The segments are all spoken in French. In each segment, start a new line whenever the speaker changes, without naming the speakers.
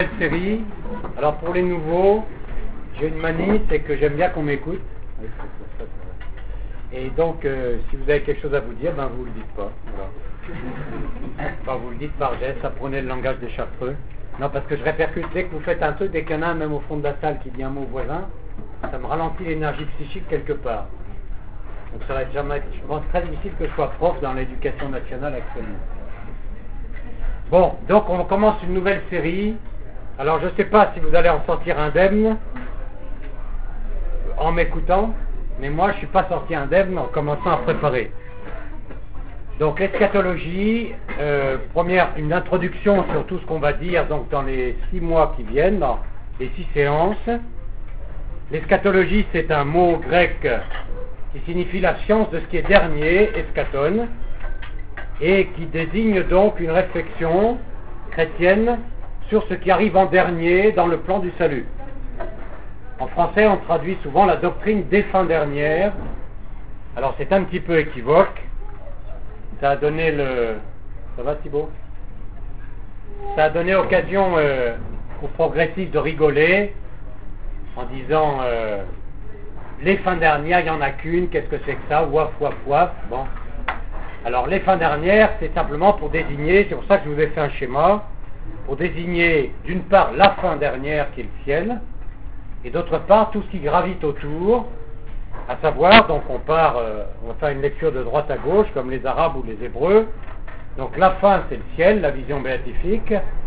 Série. Alors pour les nouveaux, j'ai une manie, c'est que j'aime bien qu'on m'écoute. Et donc, si vous avez quelque chose à vous dire, ben vous le dites pas. Voilà. Enfin, vous le dites par geste, apprenez le langage des chartreux. Non, parce que je répercute dès que vous faites un truc, dès qu'il y en a un même au fond de la salle qui dit un mot au voisin, ça me ralentit l'énergie psychique quelque part. Donc ça va être jamais, je pense, très difficile que je sois prof dans l'éducation nationale actuellement. Bon, donc on commence une nouvelle série. Alors je ne sais pas si vous allez en sortir indemne en m'écoutant, mais moi je ne suis pas sorti indemne en commençant à préparer. Donc l'eschatologie, une introduction sur tout ce qu'on va dire donc dans les 6 mois qui viennent, dans les 6 séances. L'eschatologie, c'est un mot grec qui signifie la science de ce qui est dernier, eschaton, et qui désigne donc une réflexion chrétienne sur ce qui arrive en dernier dans le plan du salut. En français, on traduit souvent la doctrine des fins dernières. Alors c'est un petit peu équivoque. Ça a donné Ça va Thibaut ? Ça a donné occasion aux progressistes de rigoler en disant les fins dernières, il n'y en a qu'une, qu'est-ce que c'est que ça ? Ouaf, ouaf, ouaf. Bon. Alors les fins dernières, c'est simplement pour désigner, c'est pour ça que je vous ai fait un schéma, pour désigner d'une part la fin dernière qui est le ciel, et d'autre part tout ce qui gravite autour, à savoir, donc on va faire une lecture de droite à gauche, comme les Arabes ou les Hébreux. Donc la fin c'est le ciel, la vision béatifique.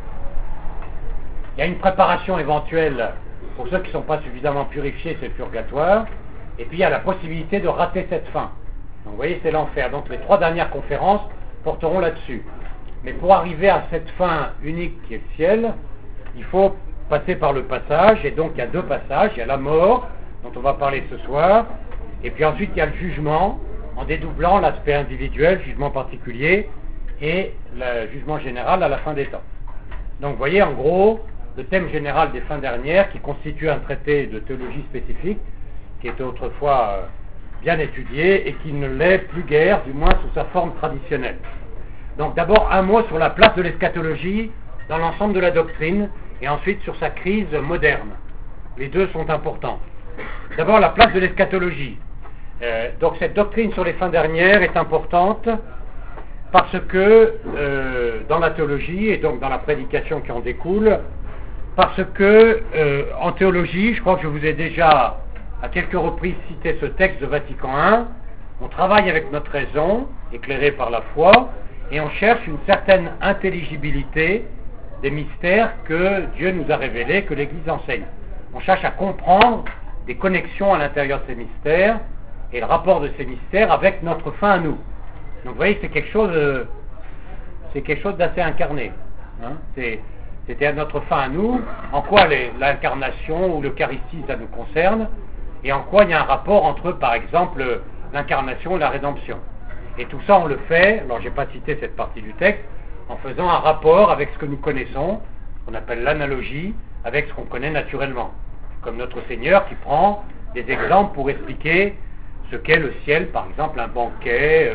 Il y a une préparation éventuelle pour ceux qui ne sont pas suffisamment purifiés, c'est le purgatoire, et puis il y a la possibilité de rater cette fin. Donc vous voyez, c'est l'enfer. Donc les 3 dernières conférences porteront là-dessus. Mais pour arriver à cette fin unique qui est le ciel, il faut passer par le passage, et donc il y a 2 passages. Il y a la mort, dont on va parler ce soir, et puis ensuite il y a le jugement, en dédoublant l'aspect individuel, jugement particulier, et le jugement général à la fin des temps. Donc vous voyez, en gros, le thème général des fins dernières, qui constitue un traité de théologie spécifique, qui était autrefois bien étudié, et qui ne l'est plus guère, du moins sous sa forme traditionnelle. Donc d'abord un mot sur la place de l'eschatologie dans l'ensemble de la doctrine, et ensuite sur sa crise moderne. Les deux sont importants. D'abord la place de l'eschatologie. Donc cette doctrine sur les fins dernières est importante parce que dans la théologie et donc dans la prédication qui en découle, parce que en théologie, je crois que je vous ai déjà à quelques reprises cité ce texte de Vatican I, on travaille avec notre raison, éclairée par la foi, et on cherche une certaine intelligibilité des mystères que Dieu nous a révélés, que l'Église enseigne. On cherche à comprendre des connexions à l'intérieur de ces mystères et le rapport de ces mystères avec notre fin à nous. Donc vous voyez, c'est quelque chose d'assez incarné. Hein. C'était à notre fin à nous, en quoi l'incarnation ou l'Eucharistie ça nous concerne, et en quoi il y a un rapport entre, par exemple, l'incarnation et la rédemption. Et tout ça, on le fait, alors je n'ai pas cité cette partie du texte, en faisant un rapport avec ce que nous connaissons, qu'on appelle l'analogie, avec ce qu'on connaît naturellement. Comme notre Seigneur qui prend des exemples pour expliquer ce qu'est le ciel, par exemple un banquet,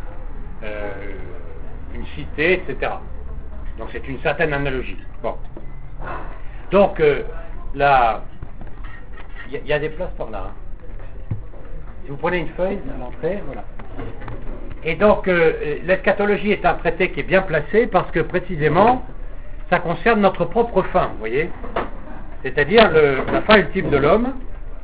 une cité, etc. Donc c'est une certaine analogie. Bon. Donc là, il y a des places par là. Hein. Si vous prenez une feuille à l'entrée, voilà. Et donc l'eschatologie est un traité qui est bien placé parce que précisément ça concerne notre propre fin, vous voyez, c'est-à-dire la fin ultime de l'homme.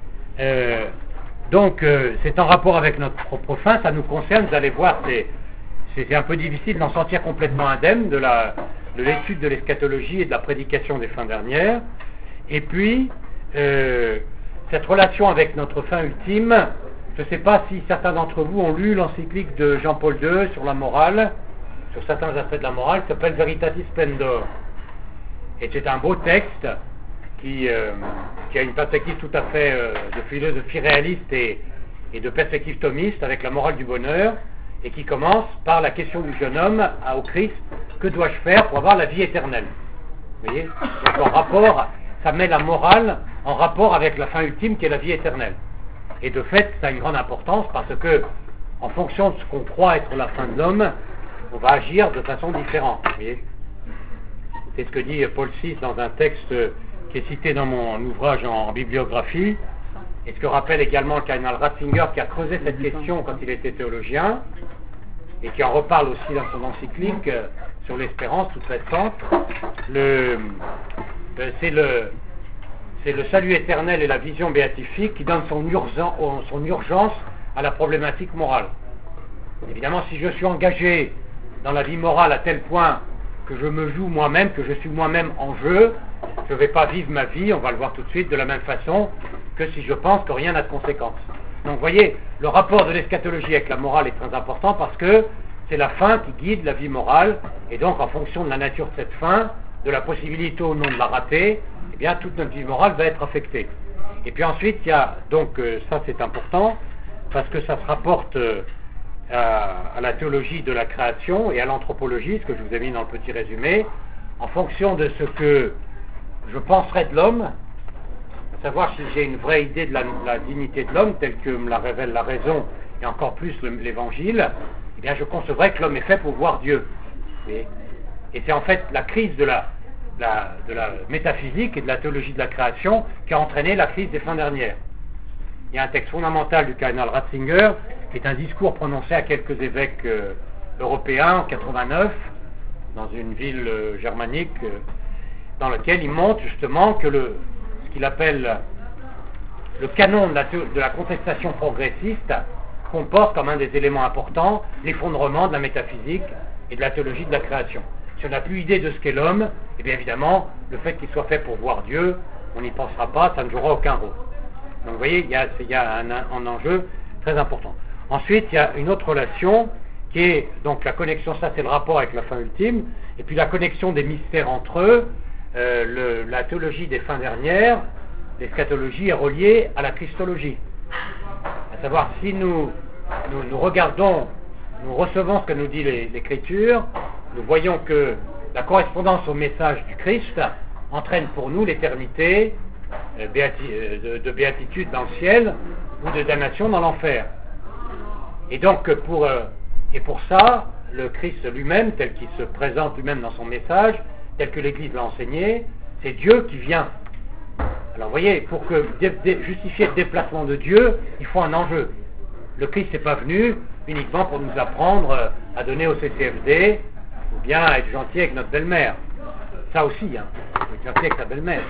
Donc c'est en rapport avec notre propre fin, ça nous concerne. Vous allez voir, c'est un peu difficile d'en sortir complètement indemne de l'étude de l'eschatologie et de la prédication des fins dernières. Et puis cette relation avec notre fin ultime, je ne sais pas si certains d'entre vous ont lu l'encyclique de Jean-Paul II sur la morale, sur certains aspects de la morale, qui s'appelle Veritatis Splendor. Et c'est un beau texte qui a une perspective tout à fait de philosophie réaliste et de perspective thomiste avec la morale du bonheur, et qui commence par la question du jeune homme au Christ: que dois-je faire pour avoir la vie éternelle? Vous voyez, donc en rapport, ça met la morale en rapport avec la fin ultime qui est la vie éternelle. Et de fait, ça a une grande importance parce que, en fonction de ce qu'on croit être la fin de l'homme, on va agir de façon différente. Vous voyez, C'est ce que dit Paul VI dans un texte qui est cité dans mon ouvrage en bibliographie, et ce que rappelle également le cardinal Ratzinger, qui a creusé cette question quand il était théologien, et qui en reparle aussi dans son encyclique sur l'espérance toute récente. C'est le salut éternel et la vision béatifique qui donne son urgence à la problématique morale. Évidemment, si je suis engagé dans la vie morale à tel point que je me joue moi-même, que je suis moi-même en jeu, je ne vais pas vivre ma vie, on va le voir tout de suite, de la même façon que si je pense que rien n'a de conséquence. Donc vous voyez, le rapport de l'eschatologie avec la morale est très important parce que c'est la fin qui guide la vie morale, et donc en fonction de la nature de cette fin, de la possibilité ou non de la rater, eh bien toute notre vie morale va être affectée. Et puis ensuite, il y a, donc ça c'est important, parce que ça se rapporte à la théologie de la création et à l'anthropologie, ce que je vous ai mis dans le petit résumé, en fonction de ce que je penserais de l'homme, à savoir si j'ai une vraie idée de la dignité de l'homme, telle que me la révèle la raison, et encore plus l'évangile, eh bien je concevrais que l'homme est fait pour voir Dieu. Et c'est en fait la crise de la métaphysique et de la théologie de la création qui a entraîné la crise des fins dernières. Il y a un texte fondamental du cardinal Ratzinger, qui est un discours prononcé à quelques évêques européens en 89, dans une ville germanique, dans lequel il montre justement que ce qu'il appelle le canon de la contestation progressiste comporte comme un des éléments importants l'effondrement de la métaphysique et de la théologie de la création. Si on n'a plus idée de ce qu'est l'homme, eh bien évidemment, le fait qu'il soit fait pour voir Dieu, on n'y pensera pas, ça ne jouera aucun rôle. Donc vous voyez, il y a un enjeu très important. Ensuite, il y a une autre relation qui est donc la connexion, ça c'est le rapport avec la fin ultime, et puis la connexion des mystères entre eux. La théologie des fins dernières, l'eschatologie est reliée à la christologie. À savoir, si nous regardons, nous recevons ce que nous dit l'Écriture, nous voyons que la correspondance au message du Christ entraîne pour nous l'éternité de béatitude dans le ciel ou de damnation dans l'enfer. Et donc pour ça, le Christ lui-même, tel qu'il se présente lui-même dans son message, tel que l'Église l'a enseigné, c'est Dieu qui vient. Alors vous voyez, pour justifier le déplacement de Dieu, il faut un enjeu. Le Christ n'est pas venu uniquement pour nous apprendre à donner au CCFD ou bien à être gentil avec notre belle-mère. Ça aussi, hein. Être gentil avec sa belle-mère.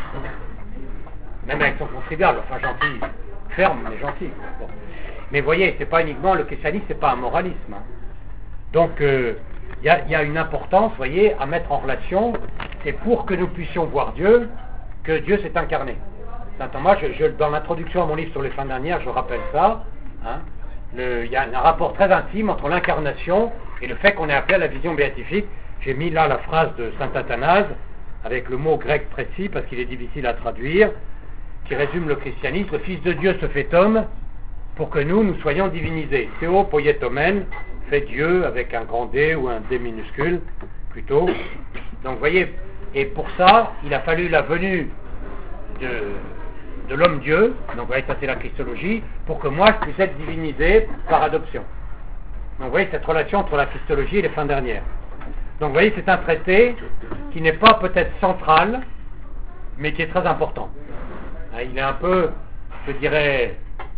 Même avec son contribuable, enfin gentil, ferme mais gentil. Bon. Mais vous voyez, c'est pas uniquement le christianisme, c'est pas un moralisme. Hein. Donc il y a une importance, vous voyez, à mettre en relation. C'est pour que nous puissions voir Dieu que Dieu s'est incarné. Saint Thomas, dans l'introduction à mon livre sur les fins dernières, je rappelle ça. Hein, il y a un rapport très intime entre l'incarnation et le fait qu'on est appelé à la vision béatifique. J'ai mis là la phrase de saint Athanase avec le mot grec précis parce qu'il est difficile à traduire, qui résume le christianisme. Le Fils de Dieu se fait homme pour que nous soyons divinisés. Théo poietomen, fait Dieu avec un grand D ou un D minuscule plutôt. Donc vous voyez, et pour ça, il a fallu la venue de l'homme Dieu, donc vous voyez, ça c'est la christologie, pour que moi je puisse être divinisé par adoption. Donc vous voyez cette relation entre la christologie et les fins dernières. Donc vous voyez, c'est un traité qui n'est pas peut-être central, mais qui est très important. Il est un peu, je dirais,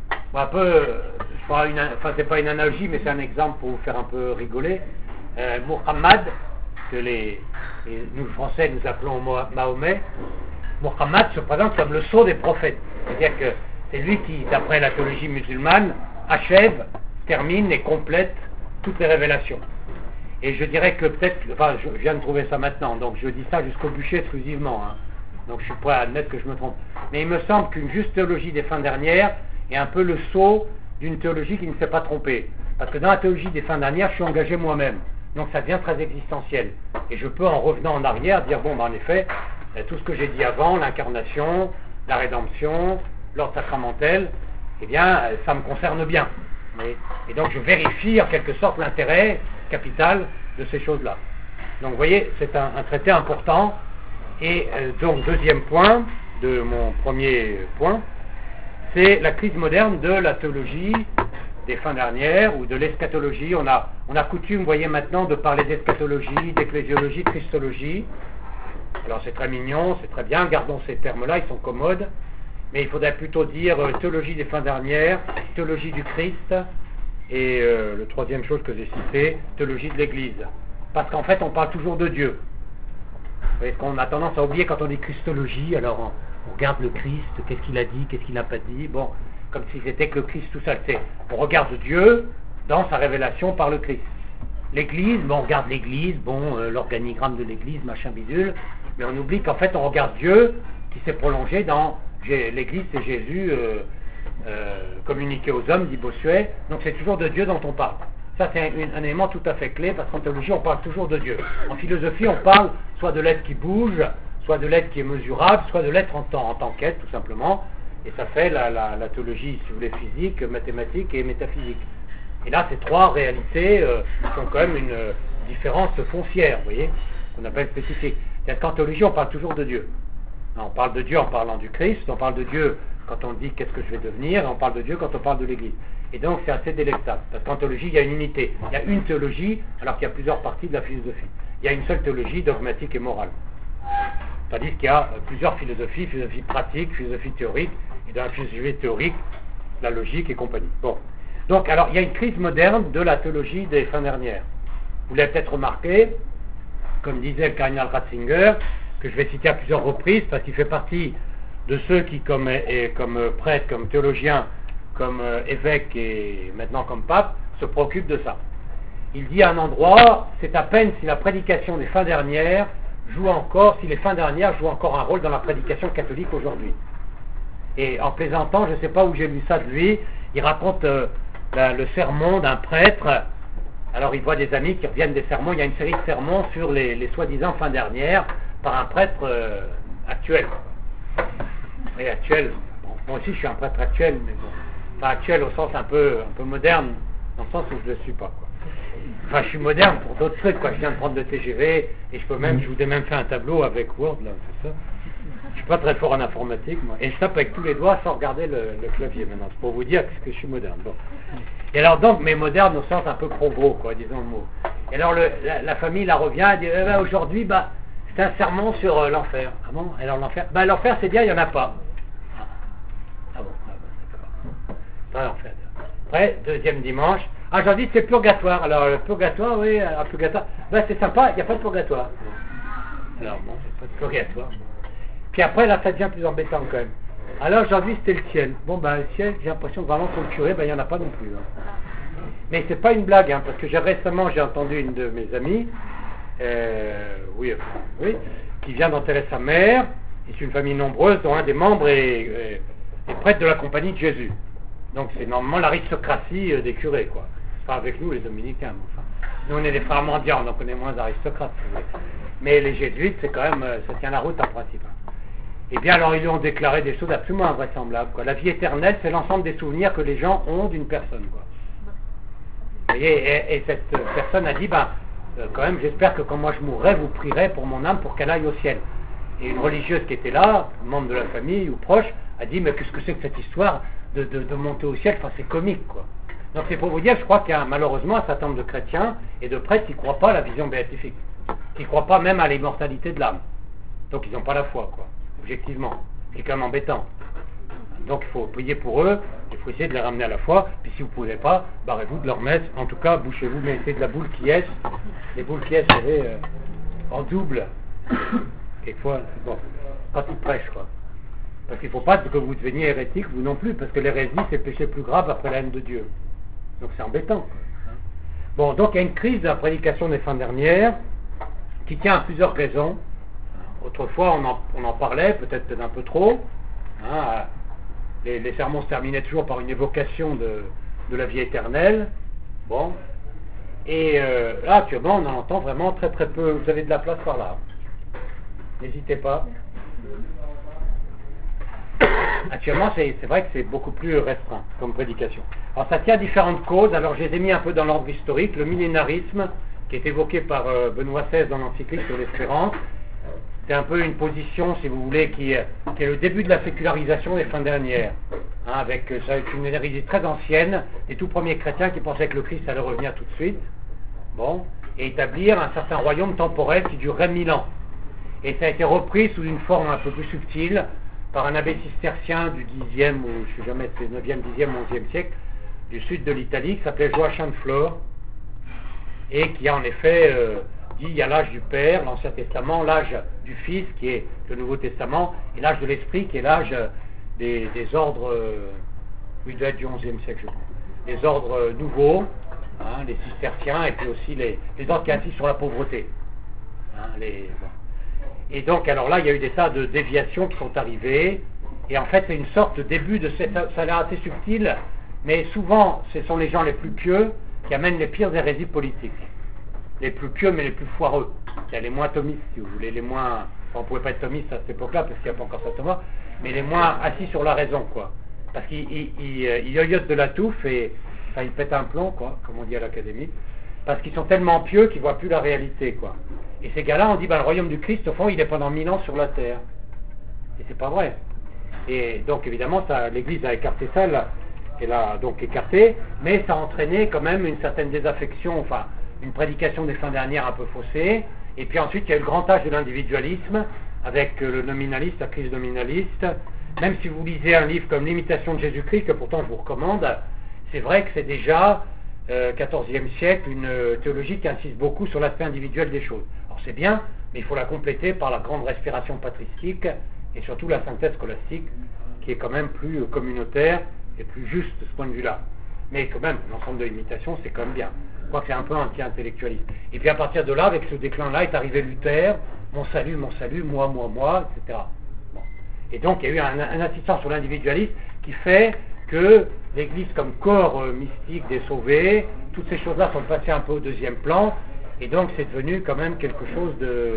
c'est pas une analogie, mais c'est un exemple pour vous faire un peu rigoler. Muhammad, que nous Français nous appelons Mahomet, Muhammad se présente comme le sceau des prophètes. C'est-à-dire que c'est lui qui, d'après la théologie musulmane, achève, termine et complète toutes les révélations. Et je dirais que je viens de trouver ça maintenant, donc je dis ça jusqu'au bûcher exclusivement. Hein. Donc je suis prêt à admettre que je me trompe. Mais il me semble qu'une juste théologie des fins dernières est un peu le sceau d'une théologie qui ne s'est pas trompée. Parce que dans la théologie des fins dernières, je suis engagé moi-même. Donc ça devient très existentiel. Et je peux, en revenant en arrière, dire, en effet, tout ce que j'ai dit avant, l'incarnation, la rédemption, l'ordre sacramentel, eh bien, ça me concerne bien. Et donc je vérifie en quelque sorte l'intérêt capital de ces choses-là. Donc vous voyez, c'est un traité important. Et donc deuxième point de mon premier point, c'est la crise moderne de la théologie des fins dernières ou de l'eschatologie. On a coutume, vous voyez maintenant, de parler d'eschatologie, d'ecclésiologie, de christologie. Alors c'est très mignon, c'est très bien, gardons ces termes-là, ils sont commodes, mais il faudrait plutôt dire théologie des fins dernières, théologie du Christ, et le troisième chose que j'ai cité, théologie de l'Église. Parce qu'en fait, on parle toujours de Dieu. Vous voyez, qu'on a tendance à oublier quand on dit Christologie, alors on regarde le Christ, qu'est-ce qu'il a dit, qu'est-ce qu'il n'a pas dit, bon, comme si c'était que le Christ tout seul. On regarde Dieu dans sa révélation par le Christ. L'Église, bon, on regarde l'Église, bon, l'organigramme de l'Église, machin bidule, mais on oublie qu'en fait on regarde Dieu qui s'est prolongé dans l'Église, c'est Jésus communiqué aux hommes, dit Bossuet, donc c'est toujours de Dieu dont on parle. Ça c'est un élément tout à fait clé, parce qu'en théologie on parle toujours de Dieu. En philosophie on parle soit de l'être qui bouge, soit de l'être qui est mesurable, soit de l'être en tant qu'être tout simplement, et ça fait la théologie, si vous voulez, physique, mathématique et métaphysique. Et là, ces trois réalités sont quand même une différence foncière, vous voyez, qu'on appelle spécifique. C'est-à-dire qu'en théologie, on parle toujours de Dieu. On parle de Dieu en parlant du Christ, on parle de Dieu quand on dit qu'est-ce que je vais devenir, et on parle de Dieu quand on parle de l'Église. Et donc, c'est assez délectable, parce qu'en théologie, il y a une unité. Il y a une théologie, alors qu'il y a plusieurs parties de la philosophie. Il y a une seule théologie dogmatique et morale. C'est-à-dire qu'il y a plusieurs philosophies, philosophie pratique, philosophie théorique, et dans la philosophie théorique, la logique et compagnie. Bon. Donc, alors, il y a une crise moderne de la théologie des fins dernières. Vous l'avez peut-être remarqué, comme disait le cardinal Ratzinger, que je vais citer à plusieurs reprises, parce qu'il fait partie de ceux qui, comme prêtre, comme théologien, comme évêque et maintenant comme pape, se préoccupent de ça. Il dit à un endroit, c'est à peine si la prédication des fins dernières si les fins dernières jouent encore un rôle dans la prédication catholique aujourd'hui. Et en plaisantant, je ne sais pas où j'ai lu ça de lui, il raconte le sermon d'un prêtre. Alors il voit des amis qui reviennent des sermons, il y a une série de sermons sur les soi-disant fins dernières par un prêtre actuel. Et actuel, bon, moi aussi je suis un prêtre actuel, mais bon, pas actuel au sens un peu moderne, dans le sens où je ne le suis pas, quoi. Enfin, je suis moderne pour d'autres trucs, quoi. Je viens de prendre le TGV et je vous ai même fait un tableau avec Word, là, c'est ça. Je suis pas très fort en informatique, moi. Et je tape avec tous les doigts sans regarder le clavier maintenant. C'est pour vous dire que je suis moderne. Bon. Et alors donc, mais moderne au sens un peu provo, quoi, disons le mot. Et alors la famille la revient, elle dit aujourd'hui, c'est un sermon sur l'enfer. Ah bon? Alors l'enfer, l'enfer c'est bien, il n'y en a pas. Ah bon, d'accord. Pas l'enfer. Après, deuxième dimanche. Aujourd'hui c'est purgatoire. Alors le purgatoire, oui, un purgatoire. C'est sympa, il n'y a pas de purgatoire. Alors bon, il n'y a pas de purgatoire. Puis après, là, ça devient plus embêtant quand même. Alors aujourd'hui, c'était le ciel. Bon, le ciel, j'ai l'impression que vraiment pour le curé, il n'y en a pas non plus. Hein. Mais c'est pas une blague, hein, parce que récemment, j'ai entendu une de mes amies, oui, qui vient d'enterrer sa mère, et c'est une famille nombreuse, dont un des membres est prêtre de la Compagnie de Jésus. Donc c'est normalement l'aristocratie des curés, quoi. Pas avec nous, les dominicains, mais enfin. Nous, on est des frères mendiants, donc on est moins aristocrates. Mais les jésuites, c'est quand même, ça tient la route en principe. Hein. Eh bien, alors, ils lui ont déclaré des choses absolument invraisemblables, quoi. La vie éternelle, c'est l'ensemble des souvenirs que les gens ont d'une personne, quoi. Vous voyez, et cette personne a dit, quand même, j'espère que quand moi je mourrai, vous prierez pour mon âme pour qu'elle aille au ciel. Et une religieuse qui était là, membre de la famille ou proche, a dit, mais qu'est-ce que c'est que cette histoire de monter au ciel? Enfin, c'est comique, quoi. Donc, c'est pour vous dire, je crois qu'il y a malheureusement un certain nombre de chrétiens et de prêtres qui ne croient pas à la vision béatifique, qui ne croient pas même à l'immortalité de l'âme. Donc, ils n'ont pas la foi, quoi, objectivement. C'est quand même embêtant. Donc, il faut prier pour eux, il faut essayer de les ramener à la foi, puis si vous ne pouvez pas, barrez-vous de leur messe, en tout cas, bouchez-vous, mais essayez de la boule qui est, les boules qui est, vous savez, en double, quelquefois, bon, quand ils prêchent, quoi. Parce qu'il ne faut pas que vous deveniez hérétique, vous non plus, parce que l'hérésie, c'est le péché plus grave après la haine de Dieu. Donc c'est embêtant, quoi. Bon, donc il y a une crise de la prédication des fins dernières, qui tient à plusieurs raisons. Autrefois, on en parlait, peut-être un peu trop, hein. Les sermons se terminaient toujours par une évocation de la vie éternelle. Bon. Et là, actuellement, on en entend vraiment très très peu. Vous avez de la place par là. N'hésitez pas. Actuellement, c'est vrai que c'est beaucoup plus restreint comme prédication. Alors, ça tient à différentes causes. Alors, je les ai mis un peu dans l'ordre historique. Le millénarisme, qui est évoqué par Benoît XVI dans l'encyclique sur l'espérance. C'est un peu une position, si vous voulez, qui est le début de la sécularisation des fins dernières, hein, avec une hérésie très ancienne, des tout premiers chrétiens qui pensaient que le Christ allait revenir tout de suite, bon, et établir un certain royaume temporel qui durerait 1000 ans. Et ça a été repris sous une forme un peu plus subtile par un abbé cistercien du 10e, ou je ne sais jamais, c'est 9e, 10e, 11e siècle, du sud de l'Italie, qui s'appelait Joachim de Flore, et qui a en effet dit il y a l'âge du Père, l'Ancien Testament, l'âge du Fils, qui est le Nouveau Testament, et l'âge de l'Esprit, qui est l'âge des ordres, il doit être du 11e siècle, je crois, les ordres nouveaux, hein, les cisterciens, et puis aussi les ordres qui insistent sur la pauvreté. Hein, Et donc, alors là, il y a eu des tas de déviations qui sont arrivées, et en fait, c'est une sorte de début de cette... Ça a l'air assez subtil, mais souvent, ce sont les gens les plus pieux qui amènent les pires hérésies politiques. Les plus pieux, mais les plus foireux. Il y a les moins thomistes, si vous voulez, les moins... Enfin, on ne pouvait pas être thomiste à cette époque-là, parce qu'il n'y a pas encore Saint Thomas, mais les moins assis sur la raison, quoi. Parce qu'ils yoyotent de la touffe, et... Enfin, ils pètent un plomb, quoi, comme on dit à l'académie, parce qu'ils sont tellement pieux qu'ils ne voient plus la réalité, quoi. Et ces gars-là, on dit, le royaume du Christ, au fond, il est pendant 1000 ans sur la terre. Et c'est pas vrai. Et donc, évidemment, l'Église a écarté ça, elle a donc écarté, mais ça a entraîné quand même une certaine désaffection, enfin, une prédication des fins dernières un peu faussée. Et puis ensuite, il y a eu le grand âge de l'individualisme, avec le nominaliste, la crise nominaliste. Même si vous lisez un livre comme L'imitation de Jésus-Christ, que pourtant je vous recommande, c'est vrai que c'est déjà, 14e siècle, une théologie qui insiste beaucoup sur l'aspect individuel des choses. Alors c'est bien, mais il faut la compléter par la grande respiration patristique et surtout la synthèse scolastique, qui est quand même plus communautaire et plus juste de ce point de vue-là. Mais quand même, l'ensemble de l'imitation, c'est quand même bien. Je crois que c'est un peu anti-intellectualiste. Et puis à partir de là, avec ce déclin-là, est arrivé Luther, mon salut, moi, etc. Bon. Et donc il y a eu un insistance sur l'individualisme qui fait que l'Église comme corps mystique des sauvés, toutes ces choses-là sont passées un peu au deuxième plan, et donc c'est devenu quand même quelque chose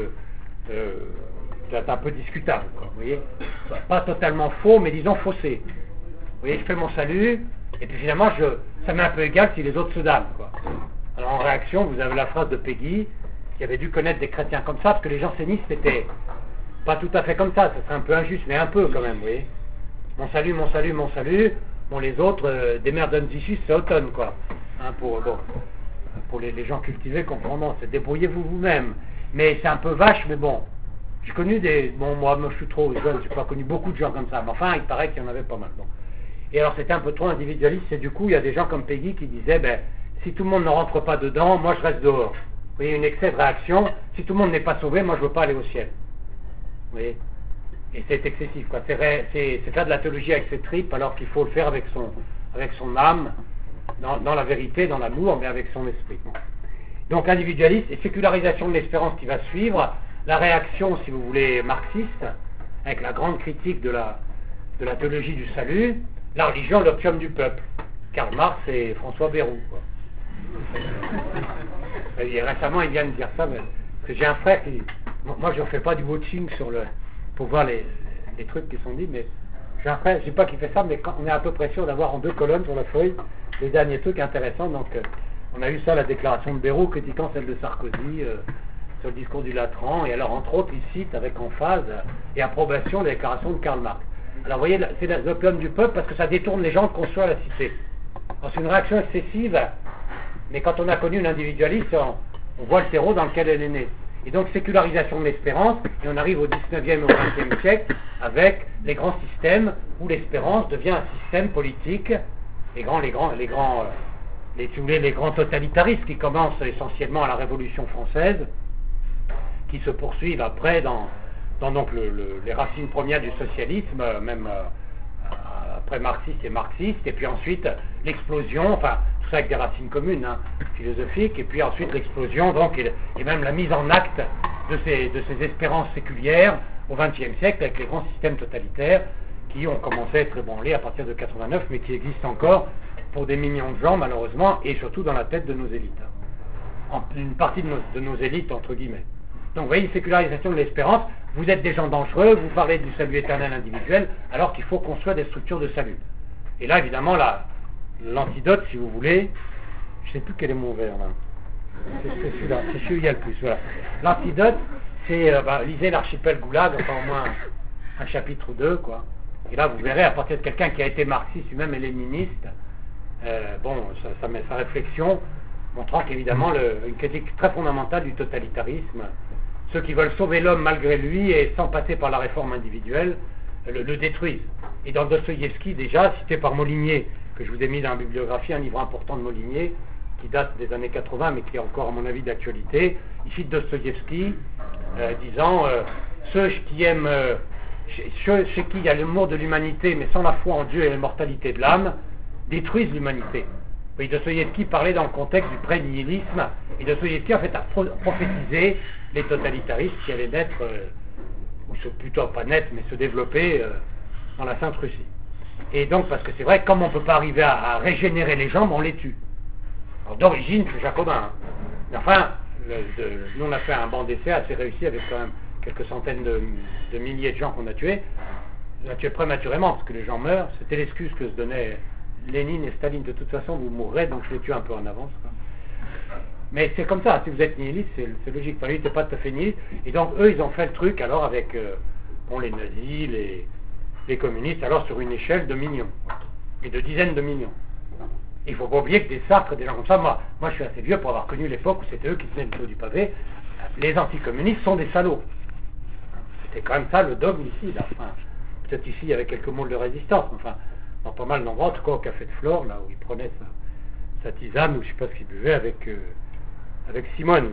d'un peu discutable, quoi, vous voyez. Pas totalement faux, mais disons faussé. Vous voyez, je fais mon salut, et puis finalement, ça m'est un peu égal si les autres se damnent, quoi. Alors en réaction, vous avez la phrase de Peggy, qui avait dû connaître des chrétiens comme ça, parce que les jansénistes étaient pas tout à fait comme ça serait un peu injuste, mais un peu quand même, vous voyez. Mon salut, bon, les autres, des merdons issus, c'est automne, quoi. Hein, pour les gens cultivés, comprendront, c'est débrouillez-vous vous-même. Mais c'est un peu vache, mais bon. J'ai connu moi je suis trop jeune, j'ai pas connu beaucoup de gens comme ça, mais enfin, il paraît qu'il y en avait pas mal. Bon. Et alors, c'était un peu trop individualiste, et du coup, il y a des gens comme Peggy qui disaient, si tout le monde ne rentre pas dedans, moi je reste dehors. Vous voyez, une excès de réaction, si tout le monde n'est pas sauvé, moi je veux pas aller au ciel. Vous voyez. Et c'est excessif, quoi. C'est faire de la théologie avec ses tripes, alors qu'il faut le faire avec son âme, dans la vérité, dans l'amour, mais avec son esprit. Bon. Donc individualiste et sécularisation de l'espérance qui va suivre, la réaction, si vous voulez, marxiste, avec la grande critique de la théologie du salut, la religion, l'opium du peuple. Karl Marx et François Bayrou, quoi. Et récemment, il vient de dire ça, parce que j'ai un frère qui... Moi, je ne fais pas du watching pour voir les trucs qui sont dits, mais j'ai un frère, je ne sais pas qui fait ça, mais on est à peu près sûr d'avoir en 2 colonnes sur la feuille les derniers trucs intéressants. Donc, on a eu ça, la déclaration de Bayrou critiquant celle de Sarkozy sur le discours du Latran, et alors, entre autres, il cite avec emphase et approbation la déclaration de Karl Marx. Alors, vous voyez, c'est l'opium du peuple parce que ça détourne les gens de construire la cité. Alors, c'est une réaction excessive, mais quand on a connu l'individualisme, on voit le terreau dans lequel elle est née. Et donc sécularisation de l'espérance, et on arrive au 19e et au 20e siècle avec les grands systèmes où l'espérance devient un système politique, les grands totalitaristes qui commencent essentiellement à la Révolution française, qui se poursuivent après dans donc les racines premières du socialisme, même après marxiste, et puis ensuite l'explosion, enfin tout ça avec des racines communes, philosophiques, et puis ensuite l'explosion, donc, et même la mise en acte de ces espérances séculières au XXe siècle avec les grands systèmes totalitaires qui ont commencé à être ébranlés à partir de 89, mais qui existent encore pour des millions de gens malheureusement, et surtout dans la tête de nos élites. Une partie de nos élites, entre guillemets. Donc vous voyez, une sécularisation de l'espérance, vous êtes des gens dangereux, vous parlez du salut éternel individuel, alors qu'il faut construire des structures de salut. Et là, évidemment, l'antidote, si vous voulez, je ne sais plus quel est mon verre là. C'est celui-là, c'est celui où il y a le plus. Voilà. L'antidote, c'est, lisez l'archipel Goulag, enfin au moins un chapitre ou 2, quoi. Et là, vous verrez, à partir de quelqu'un qui a été marxiste, lui-même et léniniste, ça met sa réflexion, montrant qu'évidemment, une critique très fondamentale du totalitarisme ceux qui veulent sauver l'homme malgré lui et sans passer par la réforme individuelle, le détruisent. Et dans Dostoïevski, déjà, cité par Molinier, que je vous ai mis dans la bibliographie, un livre important de Molinier, qui date des années 80, mais qui est encore, à mon avis, d'actualité, il cite Dostoïevski, disant ceux qui aiment, chez qui il y a l'amour de l'humanité, mais sans la foi en Dieu et l'immortalité de l'âme, détruisent l'humanité. Oui, Dostoïevski parlait dans le contexte du pré-nihilisme, et Dostoïevski en fait a prophétisé les totalitaristes qui allaient naître, ou plutôt pas naître, mais se développer dans la Sainte Russie. Et donc, parce que c'est vrai, comme on ne peut pas arriver à régénérer les gens, on les tue. Alors d'origine, c'est jacobin. Hein. Mais enfin, nous on a fait un banc d'essai assez réussi avec quand même quelques centaines de milliers de gens qu'on a tués. On a tué prématurément, parce que les gens meurent. C'était l'excuse que se donnaient Lénine et Staline. De toute façon, vous mourrez, donc je les tue un peu en avance. Quoi. Mais c'est comme ça, si vous êtes nihiliste, c'est logique. Enfin, lui, il n'était pas tout à fait nihiliste. Et donc, eux, ils ont fait le truc, alors, avec les nazis, les communistes, alors sur une échelle de millions. Et de dizaines de millions. Il ne faut pas oublier que des Sartres, des gens comme ça, moi je suis assez vieux pour avoir connu l'époque où c'était eux qui tenaient le dos du pavé. Les anticommunistes sont des salauds. C'était quand même ça le dogme ici, là. Enfin, peut-être ici il y avait quelques mots de résistance, mais enfin, dans pas mal d'endroits, en tout cas au Café de Flore, là où il prenait sa tisane, ou je ne sais pas ce qu'il buvait, avec Simone.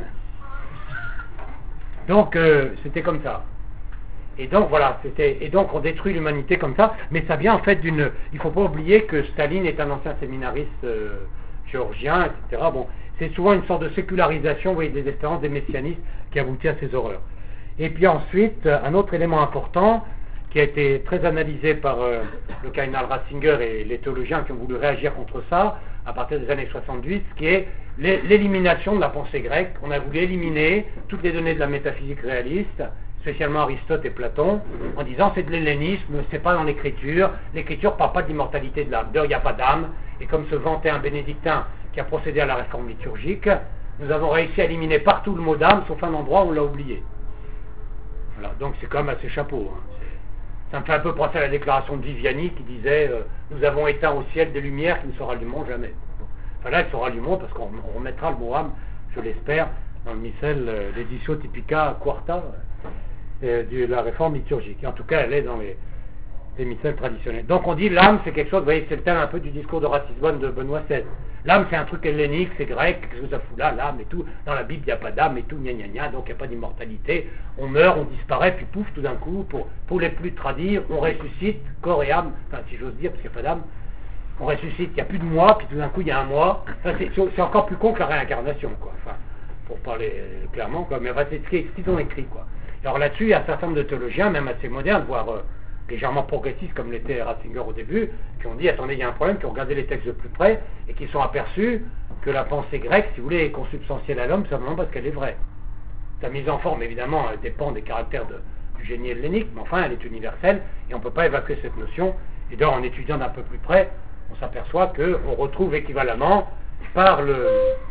Donc c'était comme ça. Et donc voilà, et donc on détruit l'humanité comme ça, mais ça vient en fait il ne faut pas oublier que Staline est un ancien séminariste géorgien, etc. Bon, c'est souvent une sorte de sécularisation, vous voyez, des espérances des messianistes qui aboutit à ces horreurs. Et puis ensuite, un autre élément important, qui a été très analysé par le cardinal Ratzinger et les théologiens qui ont voulu réagir contre ça, à partir des années 70, qui est l'élimination de la pensée grecque. On a voulu éliminer toutes les données de la métaphysique réaliste, spécialement Aristote et Platon, en disant c'est de l'hellénisme, c'est pas dans l'écriture parle pas de l'immortalité de l'âme, d'ailleurs il n'y a pas d'âme, et comme se vantait un bénédictin qui a procédé à la réforme liturgique, nous avons réussi à éliminer partout le mot d'âme, sauf un endroit où on l'a oublié. Voilà, donc c'est quand même assez chapeau. Hein. Ça me fait un peu penser à la déclaration de Viviani qui disait nous avons éteint au ciel des lumières qui ne se rallumeront jamais. Enfin là, elles se rallumeront parce qu'on remettra le mot âme, je l'espère, dans le missel l'édition typica quarta de la réforme liturgique. Et en tout cas, elle est dans les missels traditionnels. Donc on dit l'âme, c'est quelque chose, vous voyez, c'est le thème un peu du discours de Ratisbonne de Benoît XVI. L'âme, c'est un truc hellénique, c'est grec, qu'est-ce que ça fout là, l'âme et tout. Dans la Bible, il n'y a pas d'âme et tout, gna gna gna, donc il n'y a pas d'immortalité. On meurt, on disparaît, puis pouf, tout d'un coup, pour les plus tradis, on ressuscite, corps et âme, enfin si j'ose dire, parce qu'il n'y a pas d'âme, on ressuscite, il n'y a plus de moi, puis tout d'un coup, il y a un moi. Enfin, c'est encore plus con que la réincarnation, quoi. Enfin, pour parler clairement, quoi. Mais enfin, c'est ce qu'ils ont écrit, quoi. Alors là-dessus, il y a un certain nombre de théologiens, même assez modernes, voire légèrement progressistes, comme l'était Ratzinger au début, qui ont dit, attendez, il y a un problème, qui ont regardé les textes de plus près, et qui sont aperçus que la pensée grecque, si vous voulez, est consubstantielle à l'homme, simplement parce qu'elle est vraie. Sa mise en forme, évidemment, dépend des caractères du génie hellénique, mais enfin, elle est universelle, et on ne peut pas évacuer cette notion. Et donc, en étudiant d'un peu plus près, on s'aperçoit qu'on retrouve équivalemment, par le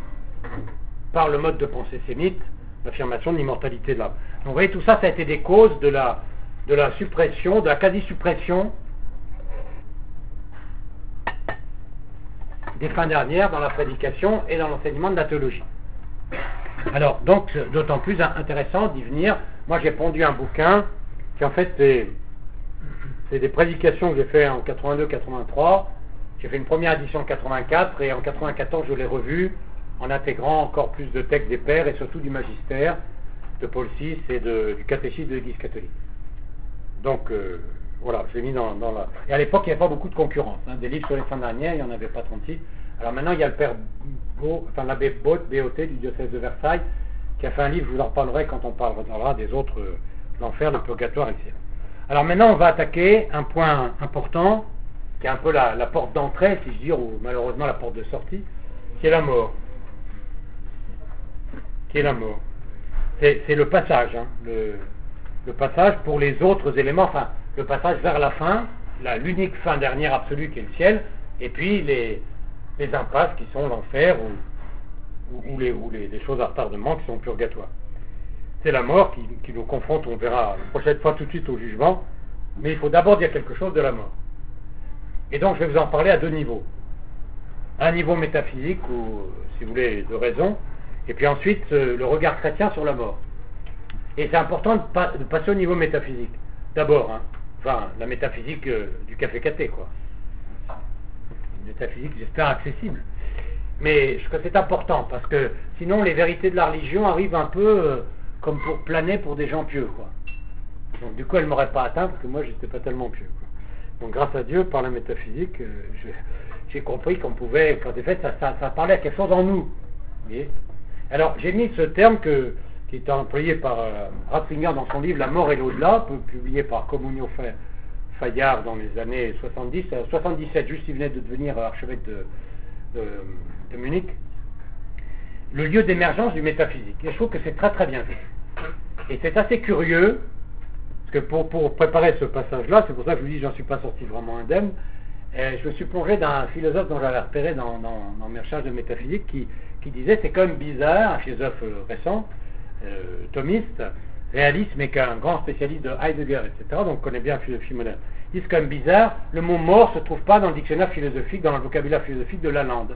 mode de pensée sémite, l'affirmation de l'immortalité de l'âme. Donc vous voyez, tout ça, ça a été des causes de la suppression, de la quasi-suppression des fins dernières dans la prédication et dans l'enseignement de la théologie. Alors, donc, d'autant plus intéressant d'y venir. Moi, j'ai pondu un bouquin qui, en fait, c'est des prédications que j'ai fait en 82-83. J'ai fait une première édition en 84 et en 94, je l'ai revue en intégrant encore plus de textes des pères et surtout du magistère de Paul VI et du catéchisme de l'Église catholique. Donc, voilà, je l'ai mis dans la... Et à l'époque, il n'y avait pas beaucoup de concurrence. Hein. Des livres sur les fins dernières, il n'y en avait pas 36. Alors maintenant, il y a le père l'abbé Botte, BOT, du diocèse de Versailles, qui a fait un livre, je vous en reparlerai quand on parlera des autres, l'enfer, le purgatoire et le ciel. Alors maintenant, on va attaquer un point important, qui est un peu la porte d'entrée, si je dis, ou malheureusement la porte de sortie, qui est la mort. C'est le passage, hein, le passage pour les autres éléments, enfin, le passage vers la fin, l'unique fin dernière absolue qui est le ciel, et puis les impasses qui sont l'enfer ou les choses à retardement qui sont purgatoires. C'est la mort qui nous confronte, on verra la prochaine fois tout de suite au jugement, mais il faut d'abord dire quelque chose de la mort. Et donc je vais vous en parler à deux niveaux. Un niveau métaphysique, ou si vous voulez, de raison, et puis ensuite le regard chrétien sur la mort. Et c'est important de passer au niveau métaphysique. D'abord, hein. Enfin, la métaphysique du café caté, quoi. Une métaphysique, j'espère, accessible. Mais je crois que c'est important, parce que sinon les vérités de la religion arrivent un peu comme pour planer pour des gens pieux, quoi. Donc du coup, elles ne m'auraient pas atteint, parce que moi, j'étais pas tellement pieux, quoi. Donc grâce à Dieu, par la métaphysique, j'ai compris qu'on pouvait, qu'en effet, ça parlait à quelque chose en nous. Vous voyez. Alors, j'ai mis ce terme qui est employé par Ratzinger dans son livre « La mort et l'au-delà », publié par Communio Fayard dans les années 70, 77, juste il venait de devenir archevêque de Munich, le lieu d'émergence du métaphysique. Et je trouve que c'est très très bien vu. Et c'est assez curieux, parce que pour préparer ce passage-là, c'est pour ça que je vous dis que j'en suis pas sorti vraiment indemne, je me suis plongé dans un philosophe dont j'avais repéré dans mes recherches de métaphysique qui disait c'est quand même bizarre, un philosophe récent, thomiste, réaliste, mais qu'un grand spécialiste de Heidegger, etc., donc connaît bien la philosophie moderne. Il dit c'est quand même bizarre, le mot mort ne se trouve pas dans le dictionnaire philosophique, dans le vocabulaire philosophique de Lalande.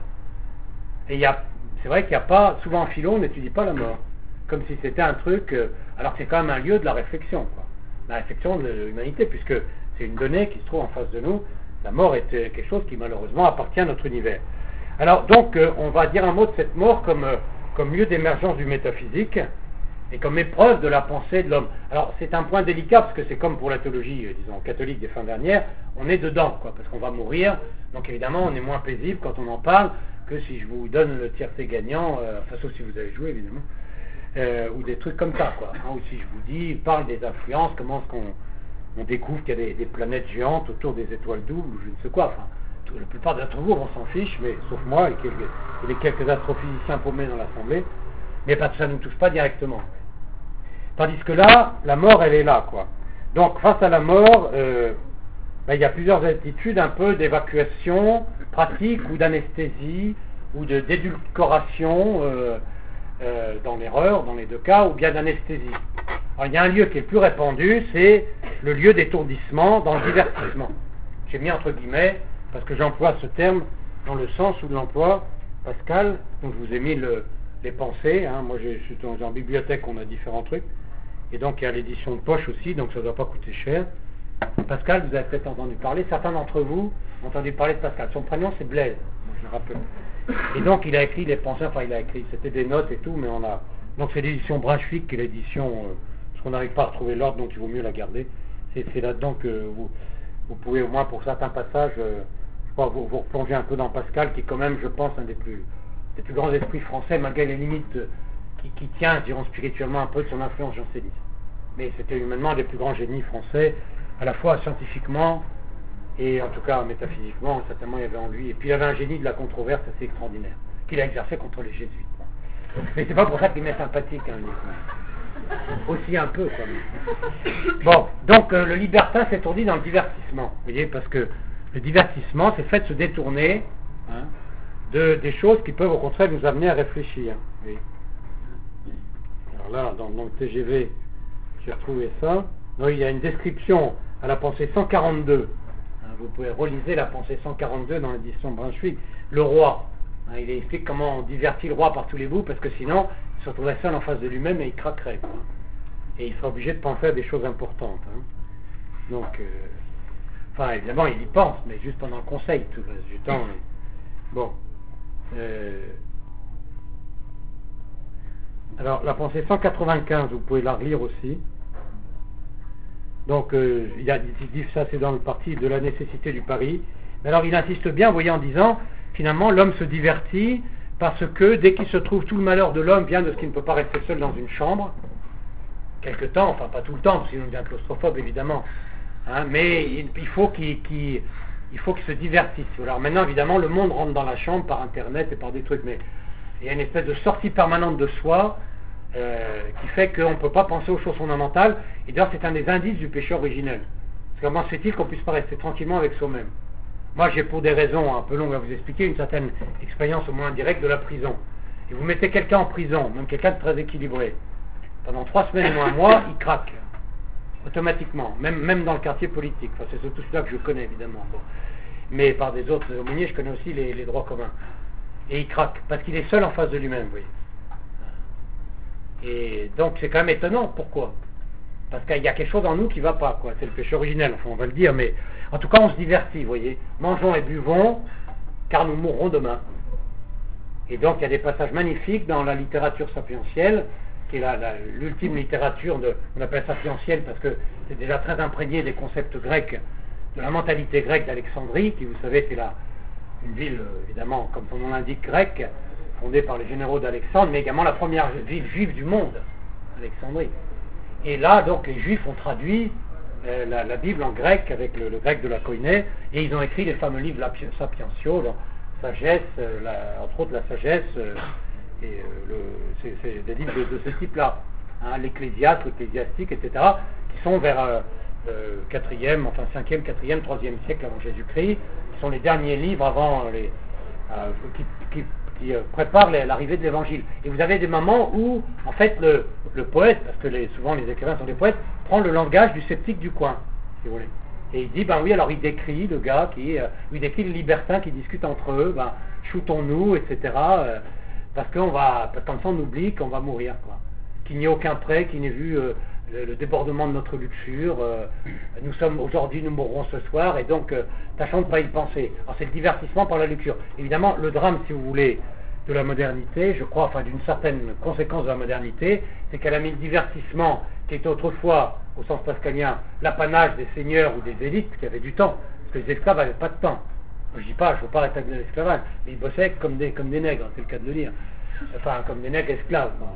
Et c'est vrai qu'il n'y a pas, souvent en philo, on n'étudie pas la mort, comme si c'était un truc, alors que c'est quand même un lieu de la réflexion, quoi. La réflexion de l'humanité, puisque c'est une donnée qui se trouve en face de nous. La mort est quelque chose qui malheureusement appartient à notre univers. Alors donc, on va dire un mot de cette mort comme lieu d'émergence du métaphysique, et comme épreuve de la pensée de l'homme. Alors c'est un point délicat, parce que c'est comme pour la théologie, disons, catholique des fins dernières, on est dedans, quoi, parce qu'on va mourir, donc évidemment on est moins paisible quand on en parle, que si je vous donne le tiercé gagnant, enfin sauf si vous avez joué évidemment, ou des trucs comme ça, quoi, hein, ou si je vous dis, parle des influences, comment est-ce qu'on découvre qu'il y a des planètes géantes autour des étoiles doubles, ou je ne sais quoi, enfin, la plupart d'entre vous, on s'en fiche, mais sauf moi, et les quelques astrophysiciens paumés dans l'assemblée, mais parce que ça ne nous touche pas directement. Tandis que là, la mort, elle est là, quoi. Donc, face à la mort, il y a plusieurs attitudes, un peu d'évacuation pratique, ou d'anesthésie, ou d'édulcoration dans l'erreur, dans les deux cas, ou bien d'anesthésie. Alors, il y a un lieu qui est le plus répandu, c'est le lieu d'étourdissement dans le divertissement. J'ai mis entre guillemets, parce que j'emploie ce terme dans le sens où l'emploi Pascal, donc je vous ai mis les pensées, hein. Moi je suis en bibliothèque, on a différents trucs, et donc il y a l'édition de poche aussi, donc ça ne doit pas coûter cher. Pascal, vous avez peut-être entendu parler, certains d'entre vous ont entendu parler de Pascal, son prénom c'est Blaise, moi, je le rappelle. Et donc il a écrit les pensées, enfin il a écrit, c'était des notes et tout, mais donc c'est l'édition Brunswick qui est l'édition, parce qu'on n'arrive pas à retrouver l'ordre, donc il vaut mieux la garder. C'est là-dedans que vous pouvez au moins pour certains passages, je crois, vous replonger un peu dans Pascal, qui est quand même, je pense, un des plus grands esprits français, malgré les limites qui tient, disons, spirituellement un peu de son influence janséniste. Mais c'était humainement un des plus grands génies français, à la fois scientifiquement et en tout cas métaphysiquement, certainement il y avait en lui. Et puis il avait un génie de la controverse assez extraordinaire, qu'il a exercé contre les jésuites. Mais c'est pas pour ça qu'il m'est sympathique, hein, aussi un peu, quand même. Bon, donc le libertin s'étourdit dans le divertissement, vous voyez, parce que le divertissement, c'est fait de se détourner, hein, des choses qui peuvent au contraire nous amener à réfléchir. Oui. Alors là, dans le TGV, j'ai retrouvé ça. Donc, il y a une description à la pensée 142. Hein, vous pouvez reliser la pensée 142 dans l'édition Brunswick. Le roi. Hein, il explique comment on divertit le roi par tous les bouts, parce que sinon, il se retrouverait seul en face de lui-même et il craquerait, quoi. Et il serait obligé de penser à des choses importantes. Hein. Donc, enfin, évidemment, il y pense, mais juste pendant le conseil, tout le reste du temps. Bon. Alors, la pensée 195, vous pouvez la relire aussi. Donc, il dit ça, c'est dans le parti de la nécessité du pari. Mais alors, il insiste bien, vous voyez, en disant, finalement, l'homme se divertit parce que dès qu'il se trouve, tout le malheur de l'homme vient de ce qu'il ne peut pas rester seul dans une chambre, quelque temps, enfin pas tout le temps, sinon il devient claustrophobe, évidemment. Hein, mais il faut qu'il se divertisse. Alors maintenant, évidemment, le monde rentre dans la chambre par Internet et par des trucs, mais il y a une espèce de sortie permanente de soi qui fait qu'on ne peut pas penser aux choses fondamentales. Et d'ailleurs, c'est un des indices du péché originel. Parce que comment se fait-il qu'on puisse pas rester tranquillement avec soi-même? Moi, j'ai pour des raisons un peu longues à vous expliquer, une certaine expérience au moins indirecte de la prison. Et vous mettez quelqu'un en prison, même quelqu'un de très équilibré, pendant 3 semaines ou un mois, il craque. Automatiquement, même dans le quartier politique. Enfin, c'est surtout cela que je connais, évidemment. Bon. Mais par des autres aumôniers, je connais aussi les droits communs. Et il craque, parce qu'il est seul en face de lui-même, vous voyez. Et donc c'est quand même étonnant. Pourquoi? Parce qu'il y a quelque chose en nous qui ne va pas, quoi. C'est le péché originel, enfin on va le dire, mais en tout cas on se divertit, vous voyez. Mangeons et buvons, car nous mourrons demain. Et donc il y a des passages magnifiques dans la littérature sapientielle, qui est l'ultime littérature, on appelle sapientielle parce que c'est déjà très imprégné des concepts grecs, de la mentalité grecque d'Alexandrie, qui vous savez c'est une ville, évidemment, comme son nom l'indique, grecque, fondée par les généraux d'Alexandre, mais également la première ville juive du monde, Alexandrie. Et là, donc, les Juifs ont traduit la Bible en grec, avec le grec de la Koiné, et ils ont écrit les fameux livres sapientiaux, sagesse, entre autres la sagesse, c'est des livres de ce type-là, hein, l'Ecclésiaste, l'Ecclésiastique, etc., qui sont vers 4e, enfin 5e, 4e, 3e siècle avant Jésus-Christ, qui sont les derniers livres avant qui prépare l'arrivée de l'évangile. Et vous avez des moments où, en fait, le poète, parce que souvent les écrivains sont des poètes, prend le langage du sceptique du coin, si vous voulez. Et il dit, ben oui, alors il décrit le gars il décrit les libertins qui discutent entre eux, ben, shootons-nous, etc. Parce comme ça on oublie qu'on va mourir, quoi. Qu'il n'y ait aucun prêt, qui n'ait vu le débordement de notre luxure. Nous sommes aujourd'hui, nous mourrons ce soir, et donc tâchons de ne pas y penser. Alors c'est le divertissement par la luxure. Évidemment, le drame, si vous voulez, de la modernité, je crois, enfin d'une certaine conséquence de la modernité, c'est qu'elle a mis le divertissement, qui était autrefois, au sens pascalien, l'apanage des seigneurs ou des élites qui avaient du temps, parce que les esclaves n'avaient pas de temps. Je ne dis pas, je ne veux pas rétablir l'esclavage, mais ils bossaient comme des nègres, c'est le cas de le dire. Enfin, comme des nègres esclaves. Bon.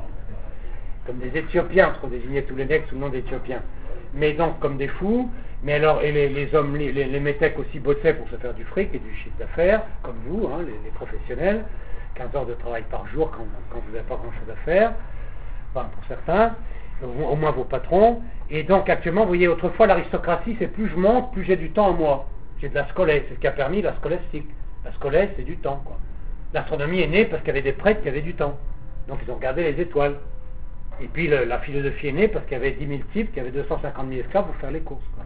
Comme des Éthiopiens, pour désigner tous les nègres sous le nom d'Éthiopiens. Mais donc comme des fous, mais alors, et les hommes, les métèques aussi bossaient pour se faire du fric et du chiffre d'affaires, comme vous, hein, les professionnels, 15 heures de travail par jour quand vous n'avez pas grand chose à faire, enfin pour certains, au moins vos patrons. Et donc actuellement, vous voyez, autrefois l'aristocratie, c'est plus je monte, plus j'ai du temps en moi. J'ai de la scolèse, c'est ce qui a permis la scolastique. La scolèse, c'est du temps, quoi. L'astronomie est née parce qu'il y avait des prêtres qui avaient du temps. Donc ils ont regardé les étoiles. Et puis la philosophie est née parce qu'il y avait 10 000 types, qu'il y avait 250 000 esclaves pour faire les courses, quoi.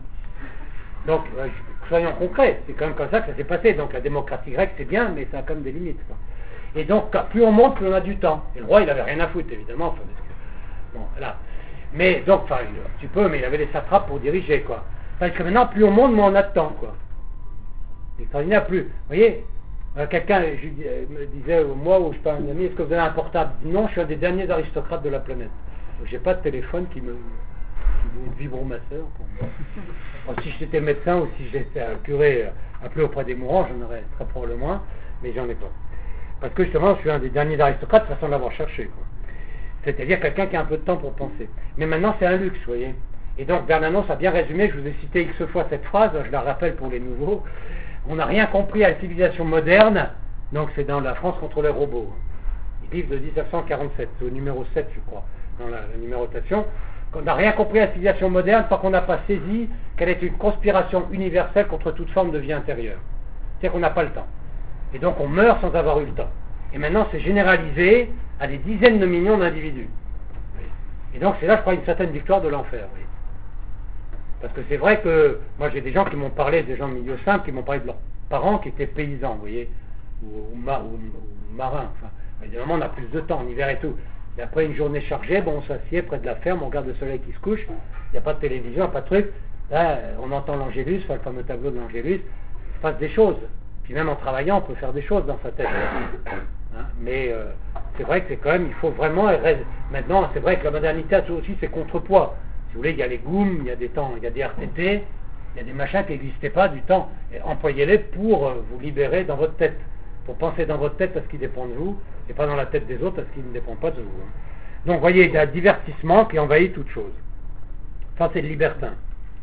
Donc, soyons concrets, c'est quand même comme ça que ça s'est passé. Donc la démocratie grecque, c'est bien, mais ça a quand même des limites, quoi. Et donc, plus on monte, plus on a du temps. Et le roi, il n'avait rien à foutre, évidemment. Enfin, bon, là. Mais donc, enfin, un petit peu, mais il avait les satrapes pour diriger, quoi. Parce que maintenant, plus on monte, moins on a de temps, quoi. Extraordinaire, plus. Vous voyez, quelqu'un me disait, moi, ou je sais pas, un ami, est-ce que vous avez un portable? Non, je suis un des derniers aristocrates de la planète. J'ai pas de téléphone qui me vibromasseur. Bon, si j'étais médecin ou si j'étais un curé appelé auprès des mourants, j'en aurais très probablement, mais j'en ai pas. Parce que justement, je suis un des derniers aristocrates façon de l'avoir cherché, quoi. C'est-à-dire quelqu'un qui a un peu de temps pour penser. Mais maintenant, c'est un luxe, vous voyez. Et donc, Bernanos a bien résumé, je vous ai cité X fois cette phrase, je la rappelle pour les nouveaux. On n'a rien compris à la civilisation moderne, donc c'est dans La France contre les robots. Livre de 1947, c'est au numéro 7, je crois, dans la numérotation. On n'a rien compris à la civilisation moderne tant qu'on n'a pas saisi qu'elle est une conspiration universelle contre toute forme de vie intérieure. C'est-à-dire qu'on n'a pas le temps. Et donc on meurt sans avoir eu le temps. Et maintenant c'est généralisé à des dizaines de millions d'individus. Et donc c'est là, je crois, une certaine victoire de l'enfer. Oui. Parce que c'est vrai que moi j'ai des gens qui m'ont parlé, des gens de milieu simple, qui m'ont parlé de leurs parents qui étaient paysans, vous voyez, ou marins. Enfin, évidemment on a plus de temps, en hiver et tout. Et après une journée chargée, bon, on s'assied près de la ferme, on regarde le soleil qui se couche, il n'y a pas de télévision, pas de truc. Là, on entend l'Angélus, enfin, le fameux tableau de l'Angélus, il se passe des choses. Puis même en travaillant, on peut faire des choses dans sa tête. Hein, mais c'est vrai que c'est quand même, il faut vraiment... Maintenant, c'est vrai que la modernité a aussi ses contrepoids. Si vous voulez, il y a les GOOM, il y a des temps, il y a des RTT, il y a des machins qui n'existaient pas du temps. Employez-les pour vous libérer dans votre tête. Pour penser dans votre tête à ce qui dépend de vous, et pas dans la tête des autres à ce qui ne dépend pas de vous. Donc, vous voyez, il y a un divertissement qui envahit toute chose. Ça, c'est le libertin.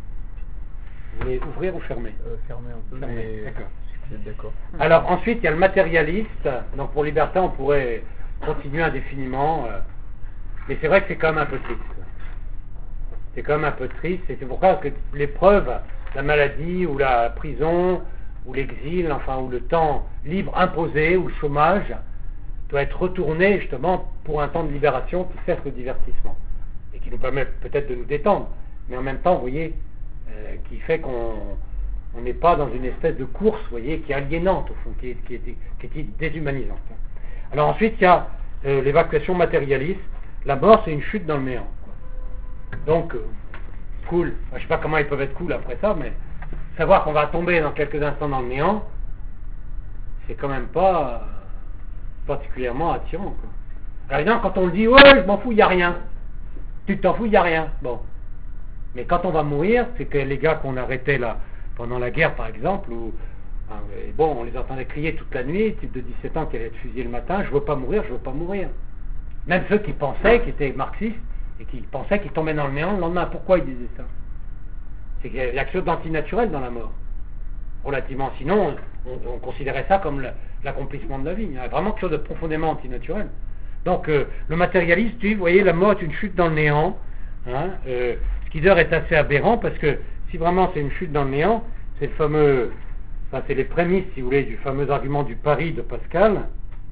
Vous voulez ouvrir ou fermer?
Fermer un peu,
fermer.
Mais...
D'accord.
D'accord.
Alors ensuite il y a le matérialiste, donc pour libertin on pourrait continuer indéfiniment, mais c'est vrai que c'est quand même un peu triste. C'est quand même un peu triste, et c'est pourquoi que l'épreuve, la maladie ou la prison ou l'exil, enfin ou le temps libre imposé ou le chômage doit être retourné justement pour un temps de libération qui cesse le divertissement et qui nous permet peut-être de nous détendre, mais en même temps vous voyez qui fait qu'on n'est pas dans une espèce de course, vous voyez, qui est aliénante, au fond, qui est déshumanisante. Alors ensuite, il y a l'évacuation matérialiste. La mort, c'est une chute dans le néant. Donc, cool. Enfin, je ne sais pas comment ils peuvent être cool après ça, mais savoir qu'on va tomber dans quelques instants dans le néant, c'est quand même pas particulièrement attirant, quoi. Alors évidemment, quand on le dit, ouais, je m'en fous, il n'y a rien. Tu t'en fous, il n'y a rien. Bon. Mais quand on va mourir, c'est que les gars qu'on arrêtait là, pendant la guerre par exemple, où, bon, on les entendait crier toute la nuit, type de 17 ans qui allait être fusillé le matin, je veux pas mourir, je veux pas mourir. Même ceux qui pensaient, qui étaient marxistes, et qui pensaient qu'ils tombaient dans le néant le lendemain. Pourquoi ils disaient ça? C'est qu'il y a quelque chose d'antinaturel dans la mort. Relativement. Sinon, on considérait ça comme l'accomplissement de la vie. Il y a vraiment quelque chose de profondément antinaturel. Donc, le matérialiste, vous voyez, la mort est une chute dans le néant. Hein, Skinner est assez aberrant parce que si vraiment c'est une chute dans le néant, c'est le fameux, enfin, c'est les prémices, si vous voulez, du fameux argument du pari de Pascal,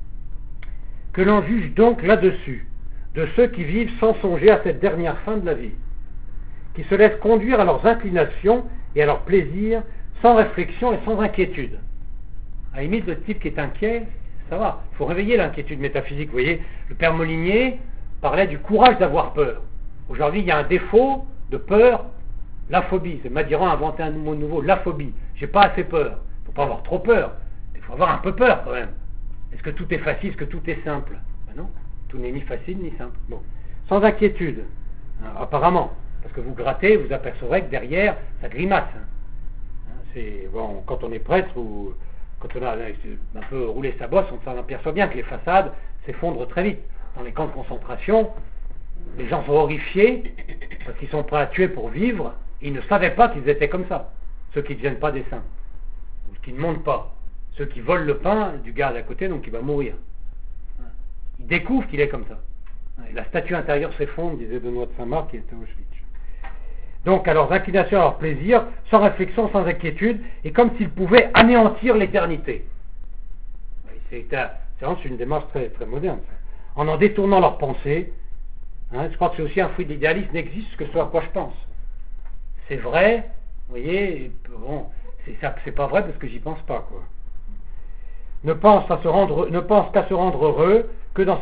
que l'on juge donc là-dessus, de ceux qui vivent sans songer à cette dernière fin de la vie, qui se laissent conduire à leurs inclinations et à leurs plaisirs, sans réflexion et sans inquiétude. À la limite, le type qui est inquiet, ça va. Il faut réveiller l'inquiétude métaphysique. Vous voyez, le père Molinier parlait du courage d'avoir peur. Aujourd'hui, il y a un défaut de peur, la phobie. C'est Madiran a inventé un mot nouveau, la phobie. J'ai pas assez peur. Il ne faut pas avoir trop peur. Il faut avoir un peu peur quand même. Est-ce que tout est facile? Est-ce que tout est simple? Ben non, tout n'est ni facile ni simple. Bon. Sans inquiétude, apparemment. Parce que vous grattez, vous apercevrez que derrière, ça grimace. C'est, bon, quand on est prêtre ou quand on a un peu roulé sa bosse, on s'en aperçoit bien que les façades s'effondrent très vite. Dans les camps de concentration, les gens sont horrifiés parce qu'ils sont prêts à tuer pour vivre. Ils ne savaient pas qu'ils étaient comme ça. Ceux qui ne deviennent pas des saints, ou qui ne montent pas, ceux qui volent le pain du gars d'à côté, donc il va mourir. Ils découvrent qu'il est comme ça. Et la statue intérieure s'effondre, disait Benoît de Saint-Marc qui était au Auschwitz. Donc à leurs inclinations, à leurs plaisirs, sans réflexion, sans inquiétude, et comme s'ils pouvaient anéantir l'éternité. C'est vraiment une démarche très, très moderne. Ça. En détournant leurs pensées, je crois que c'est aussi un fruit de l'idéalisme, n'existe que ce à quoi je pense. C'est vrai, vous voyez, bon, c'est pas vrai parce que j'y pense pas, quoi. Ne pense qu'à se rendre heureux que dans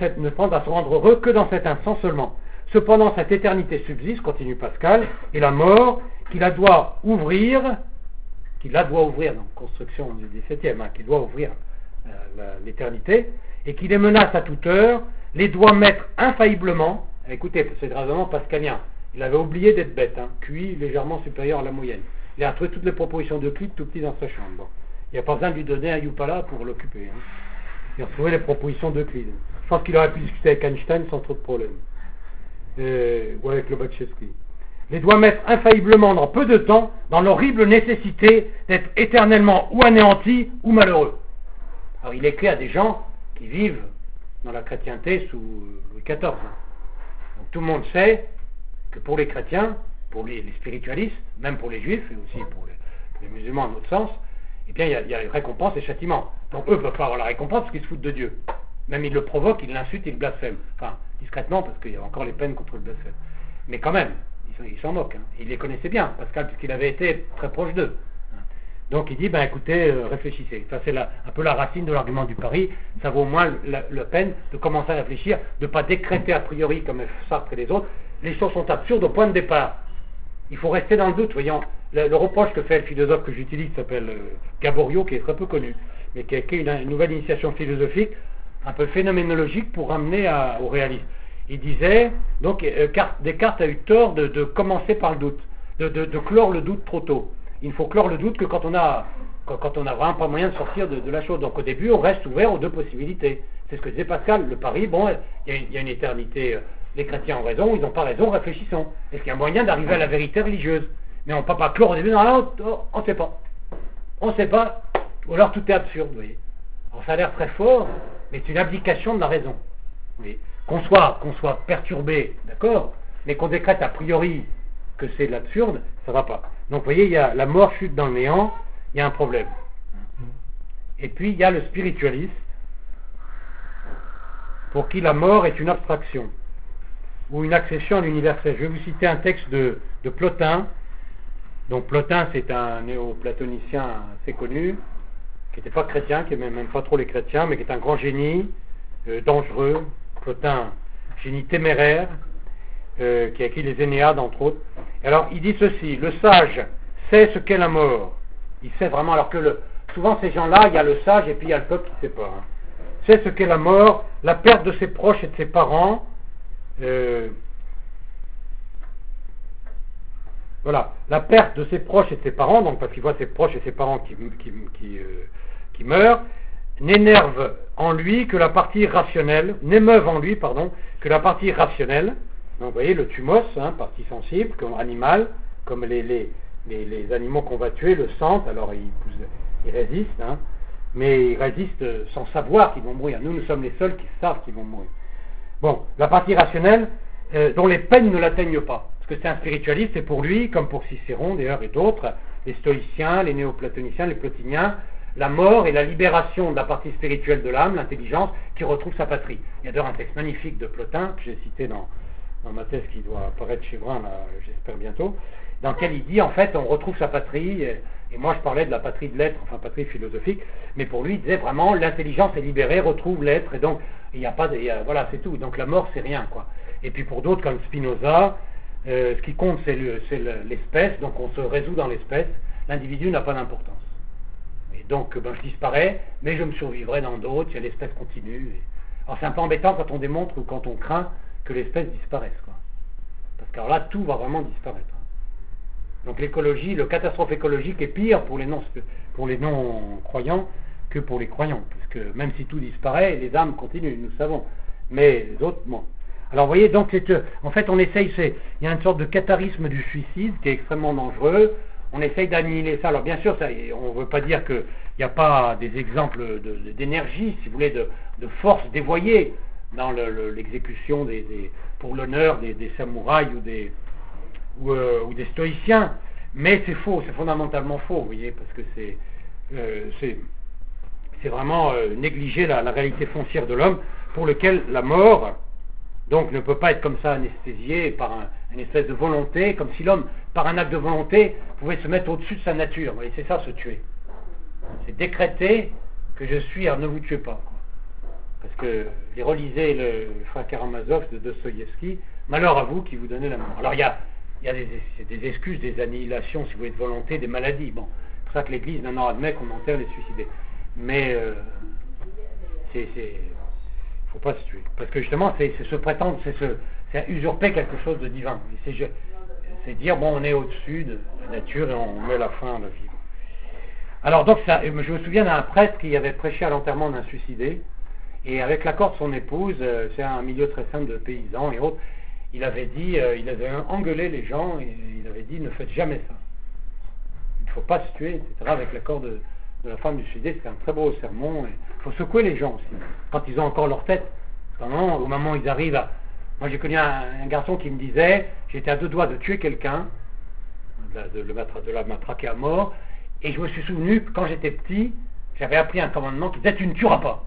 cet instant seulement. Cependant, cette éternité subsiste, continue Pascal, et la mort, qui la doit ouvrir, donc construction du XVIIe, qui doit ouvrir l'éternité, et qui les menace à toute heure, les doit mettre infailliblement, écoutez, c'est vraiment pascalien, il avait oublié d'être bête, QI légèrement supérieur à la moyenne. Il a retrouvé toutes les propositions d'Euclide tout petit dans sa chambre. Bon. Il n'y a pas besoin de lui donner un Youpala pour l'occuper. Il a retrouvé les propositions d'Euclide. Je pense qu'il aurait pu discuter avec Einstein sans trop de problèmes. Ou avec Lobachevsky. Les doit mettre infailliblement dans peu de temps dans l'horrible nécessité d'être éternellement ou anéantis ou malheureux. Alors il est clair à des gens qui vivent dans la chrétienté sous Louis XIV. Donc tout le monde sait que pour les chrétiens, pour les spiritualistes, même pour les juifs et aussi pour les musulmans en autre sens, eh bien il y a récompense et châtiment. Donc eux ne peuvent pas avoir la récompense parce qu'ils se foutent de Dieu. Même ils le provoquent, ils l'insultent, ils le blasphèment. Enfin, discrètement, parce qu'il y a encore les peines contre le blasphème. Mais quand même, ils s'en moquent. Il les connaissait bien, Pascal, puisqu'il avait été très proche d'eux. Donc il dit, écoutez, réfléchissez. Ça c'est un peu la racine de l'argument du pari. Ça vaut au moins la peine de commencer à réfléchir, de ne pas décréter a priori, comme Sartre et les autres. Les choses sont absurdes au point de départ. Il faut rester dans le doute. Voyons, le reproche que fait le philosophe que j'utilise s'appelle Gaboriau, qui est très peu connu, mais qui a écrit une nouvelle initiation philosophique, un peu phénoménologique pour amener au réalisme. Il disait, donc Descartes a eu tort de commencer par le doute, de clore le doute trop tôt. Il ne faut clore le doute que quand on a vraiment pas moyen de sortir de la chose. Donc au début, on reste ouvert aux deux possibilités. C'est ce que disait Pascal, le pari, bon, il y a une éternité, les chrétiens ont raison, ils n'ont pas raison, réfléchissons. Est-ce qu'il y a moyen d'arriver à la vérité religieuse? Mais on ne peut pas clore au début, non, on ne sait pas. On ne sait pas, ou alors tout est absurde, vous voyez. Alors ça a l'air très fort, mais c'est une abdication de la raison. Oui. Qu'on soit perturbé, d'accord, mais qu'on décrète a priori que c'est de l'absurde, ça va pas. Donc vous voyez, il y a la mort chute dans le néant, il y a un problème. Et puis il y a le spiritualiste, pour qui la mort est une abstraction, ou une accession à l'universel. Je vais vous citer un texte de Plotin. Donc Plotin, c'est un néo-platonicien assez connu, qui n'était pas chrétien, qui n'aimait même pas trop les chrétiens, mais qui est un grand génie, dangereux. Plotin génie téméraire, qui a écrit les Énéades entre autres. Alors il dit ceci: le sage sait ce qu'est la mort. Il sait vraiment, alors que souvent ces gens-là, il y a le sage et puis il y a le peuple qui ne sait pas. Sait ce qu'est la mort, la perte de ses proches et de ses parents. Voilà, la perte de ses proches et de ses parents, donc parce qu'il voit ses proches et ses parents qui meurent, n'émeuve en lui que la partie rationnelle, que la partie rationnelle. Donc vous voyez le thumos, partie sensible, comme animal, comme les animaux qu'on va tuer le sentent, alors ils résistent, mais ils résistent sans savoir qu'ils vont mourir. Nous sommes les seuls qui savent qu'ils vont mourir. Bon, la partie rationnelle, dont les peines ne l'atteignent pas. Parce que c'est un spiritualiste, et pour lui, comme pour Cicéron d'ailleurs et d'autres, les stoïciens, les néoplatoniciens, les plotiniens, la mort est la libération de la partie spirituelle de l'âme, l'intelligence, qui retrouve sa patrie. Il y a d'ailleurs un texte magnifique de Plotin, que j'ai cité dans ma thèse qui doit apparaître chez Brun, là, j'espère bientôt, dans lequel il dit, en fait, on retrouve sa patrie, et moi je parlais de la patrie de l'être, enfin patrie philosophique, mais pour lui, il disait vraiment, l'intelligence est libérée, retrouve l'être, et donc, il n'y a pas, voilà, c'est tout. Donc la mort, c'est rien, quoi. Et puis pour d'autres, comme Spinoza, ce qui compte, c'est l'espèce, donc on se résout dans l'espèce, l'individu n'a pas d'importance. Et donc, je disparais, mais je me survivrai dans d'autres, l'espèce continue. Alors c'est un peu embêtant quand on démontre ou quand on craint que l'espèce disparaisse, quoi. Parce que alors là, tout va vraiment disparaître. Donc l'écologie, le catastrophe écologique est pire pour les non-croyants que pour les croyants. Parce que même si tout disparaît, les âmes continuent, nous savons. Mais les autres, bon. Alors vous voyez, donc en fait on essaye, il y a une sorte de catharisme du suicide qui est extrêmement dangereux. On essaye d'annihiler ça. Alors bien sûr, on ne veut pas dire qu'il n'y a pas des exemples d'énergie, si vous voulez, de force dévoyée dans l'exécution pour l'honneur des samouraïs ou des stoïciens. Mais c'est faux, c'est fondamentalement faux, vous voyez, parce que c'est vraiment négliger la réalité foncière de l'homme, pour lequel la mort, donc, ne peut pas être comme ça anesthésié par une espèce de volonté, comme si l'homme, par un acte de volonté, pouvait se mettre au-dessus de sa nature. Vous voyez, c'est ça, se tuer. C'est décréter que je suis, alors ne vous tuez pas. Parce que, relisez le frère Karamazov de Dostoïevski, malheur à vous qui vous donnez la mort. Alors, il y a des excuses, des annihilations, si vous voulez, de volonté, des maladies. Bon, c'est pour ça que l'Église maintenant admet qu'on enterre les suicidés. Mais, faut pas se tuer. Parce que justement, c'est se prétendre, c'est usurper quelque chose de divin. C'est dire, bon, on est au-dessus de la nature et on met la fin à la vie. Alors, donc, je me souviens d'un prêtre qui avait prêché à l'enterrement d'un suicidé, et avec l'accord de son épouse, c'est un milieu très simple de paysans et autres, il avait il avait engueulé les gens, et il avait dit, ne faites jamais ça. Il ne faut pas se tuer, etc., avec l'accord de la femme du suicidé. C'était un très beau sermon. Il faut secouer les gens aussi, quand ils ont encore leur tête. Au moment où ils arrivent à... Moi j'ai connu un garçon qui me disait, j'étais à 2 doigts de tuer quelqu'un, de la matraquer à mort, et je me suis souvenu que quand j'étais petit, j'avais appris un commandement qui disait, tu ne tueras pas.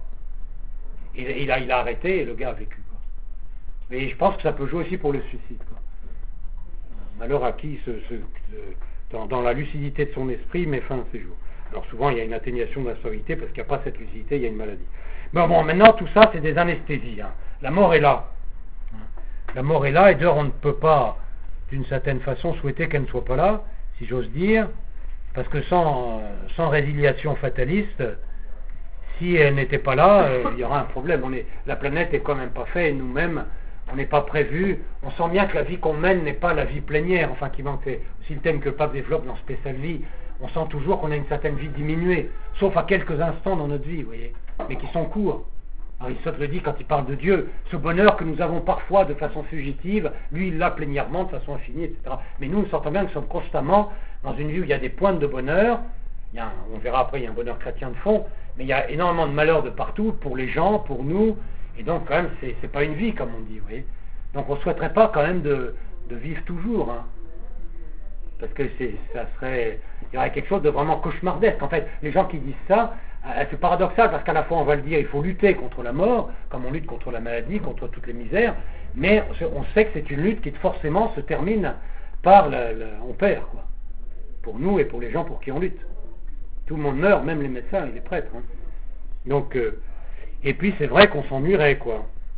Et il a arrêté et le gars a vécu, quoi. Mais je pense que ça peut jouer aussi pour le suicide, quoi. Malheur à qui dans la lucidité de son esprit met fin à ses jours. Alors souvent il y a une atténuation de la stabilité parce qu'il n'y a pas cette lucidité, il y a une maladie. Mais bon, maintenant tout ça c'est des anesthésies. La mort est là. La mort est là, et d'ailleurs on ne peut pas d'une certaine façon souhaiter qu'elle ne soit pas là, si j'ose dire, parce que sans résiliation fataliste, si elle n'était pas là, il y aura un problème. La planète est quand même pas faite, et nous-mêmes on n'est pas prévu. On sent bien que la vie qu'on mène n'est pas la vie plénière, enfin qui manque aussi le thème que le pape développe dans Spécial Vie. On sent toujours qu'on a une certaine vie diminuée, sauf à quelques instants dans notre vie, vous voyez, mais qui sont courts. Aristote le dit quand il parle de Dieu, ce bonheur que nous avons parfois de façon fugitive, lui il l'a plénièrement de façon infinie, etc. Mais nous sentons bien que nous sommes constamment dans une vie où il y a des pointes de bonheur, on verra après, il y a un bonheur chrétien de fond, mais il y a énormément de malheur de partout, pour les gens, pour nous, et donc quand même c'est pas une vie comme on dit, vous voyez. Donc on ne souhaiterait pas quand même de vivre toujours, parce que il y aurait quelque chose de vraiment cauchemardesque. En fait, les gens qui disent ça, c'est paradoxal, parce qu'à la fois on va le dire, il faut lutter contre la mort, comme on lutte contre la maladie, contre toutes les misères, mais on sait que c'est une lutte qui forcément se termine par on perd, quoi. Pour nous et pour les gens pour qui on lutte. Tout le monde meurt, même les médecins et les prêtres. Donc, et puis c'est vrai qu'on s'ennuierait, quoi.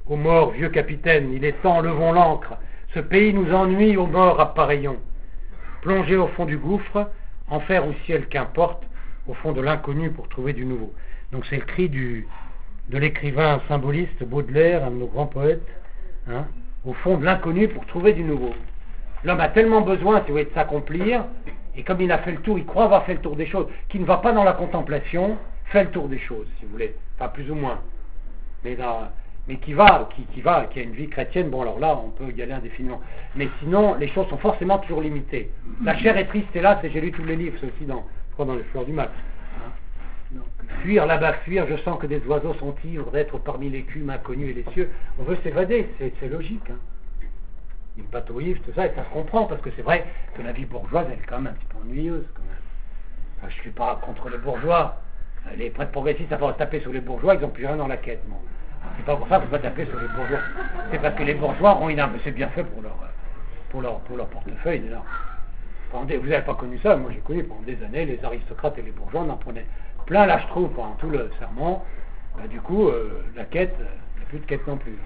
Ô mort, vieux capitaine, il est temps, levons l'ancre. Ce pays nous ennuie, ô mort, appareillons. Plongez au fond du gouffre, enfer ou ciel, qu'importe, au fond de l'inconnu pour trouver du nouveau. Donc c'est le cri de l'écrivain symboliste Baudelaire, un de nos grands poètes, hein, au fond de l'inconnu pour trouver du nouveau. L'homme a tellement besoin, si vous voulez, de s'accomplir, et comme il a fait le tour, il croit avoir fait le tour des choses, qui ne va pas dans la contemplation, fait le tour des choses, si vous voulez, enfin plus ou moins. Mais qui a une vie chrétienne, bon alors là, on peut y aller indéfiniment. Mais sinon, les choses sont forcément toujours limitées. La chair est triste, hélas, et j'ai lu tous les livres, c'est aussi dans les fleurs du mal. Hein. Donc, fuir là-bas, fuir, je sens que des oiseaux sont ivres d'être parmi l'écume inconnue et les cieux. On veut s'évader, c'est logique. Hein. Les bateaux ivres, tout ça, et ça se comprend, parce que c'est vrai que la vie bourgeoise, elle est quand même un petit peu ennuyeuse, quand même. Enfin, je ne suis pas contre les bourgeois. Les prêtres progressistes, ça va taper sur les bourgeois, ils n'ont plus rien dans la quête. Bon. C'est pas pour ça qu'il ne faut pas taper sur les bourgeois. C'est parce que les bourgeois ont une arme. C'est bien fait pour leur portefeuille. Vous n'avez pas connu ça. Moi, j'ai connu pendant des années les aristocrates et les bourgeois. On en prenait plein la trouve pendant tout le sermon. Du coup, la quête, il n'y a plus de quête non plus.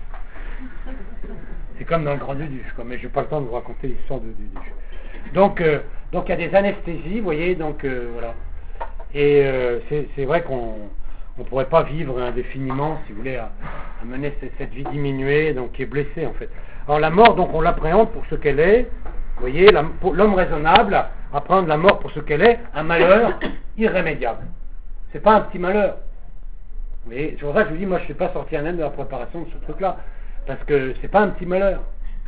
C'est comme dans le Grand Duduche. Mais je n'ai pas le temps de vous raconter l'histoire de Duduche. Donc, il y a des anesthésies, vous voyez. Donc, voilà. Et c'est vrai qu'on ne pourrait pas vivre indéfiniment, si vous voulez, à mener cette vie diminuée, donc qui est blessée en fait. Alors la mort, donc on l'appréhende pour ce qu'elle est, vous voyez, l'homme raisonnable appréhende la mort pour ce qu'elle est, un malheur irrémédiable. C'est pas un petit malheur. Vous voyez, c'est pour ça que je vous dis, moi je ne suis pas sorti indemne de la préparation de ce truc-là, parce que c'est pas un petit malheur.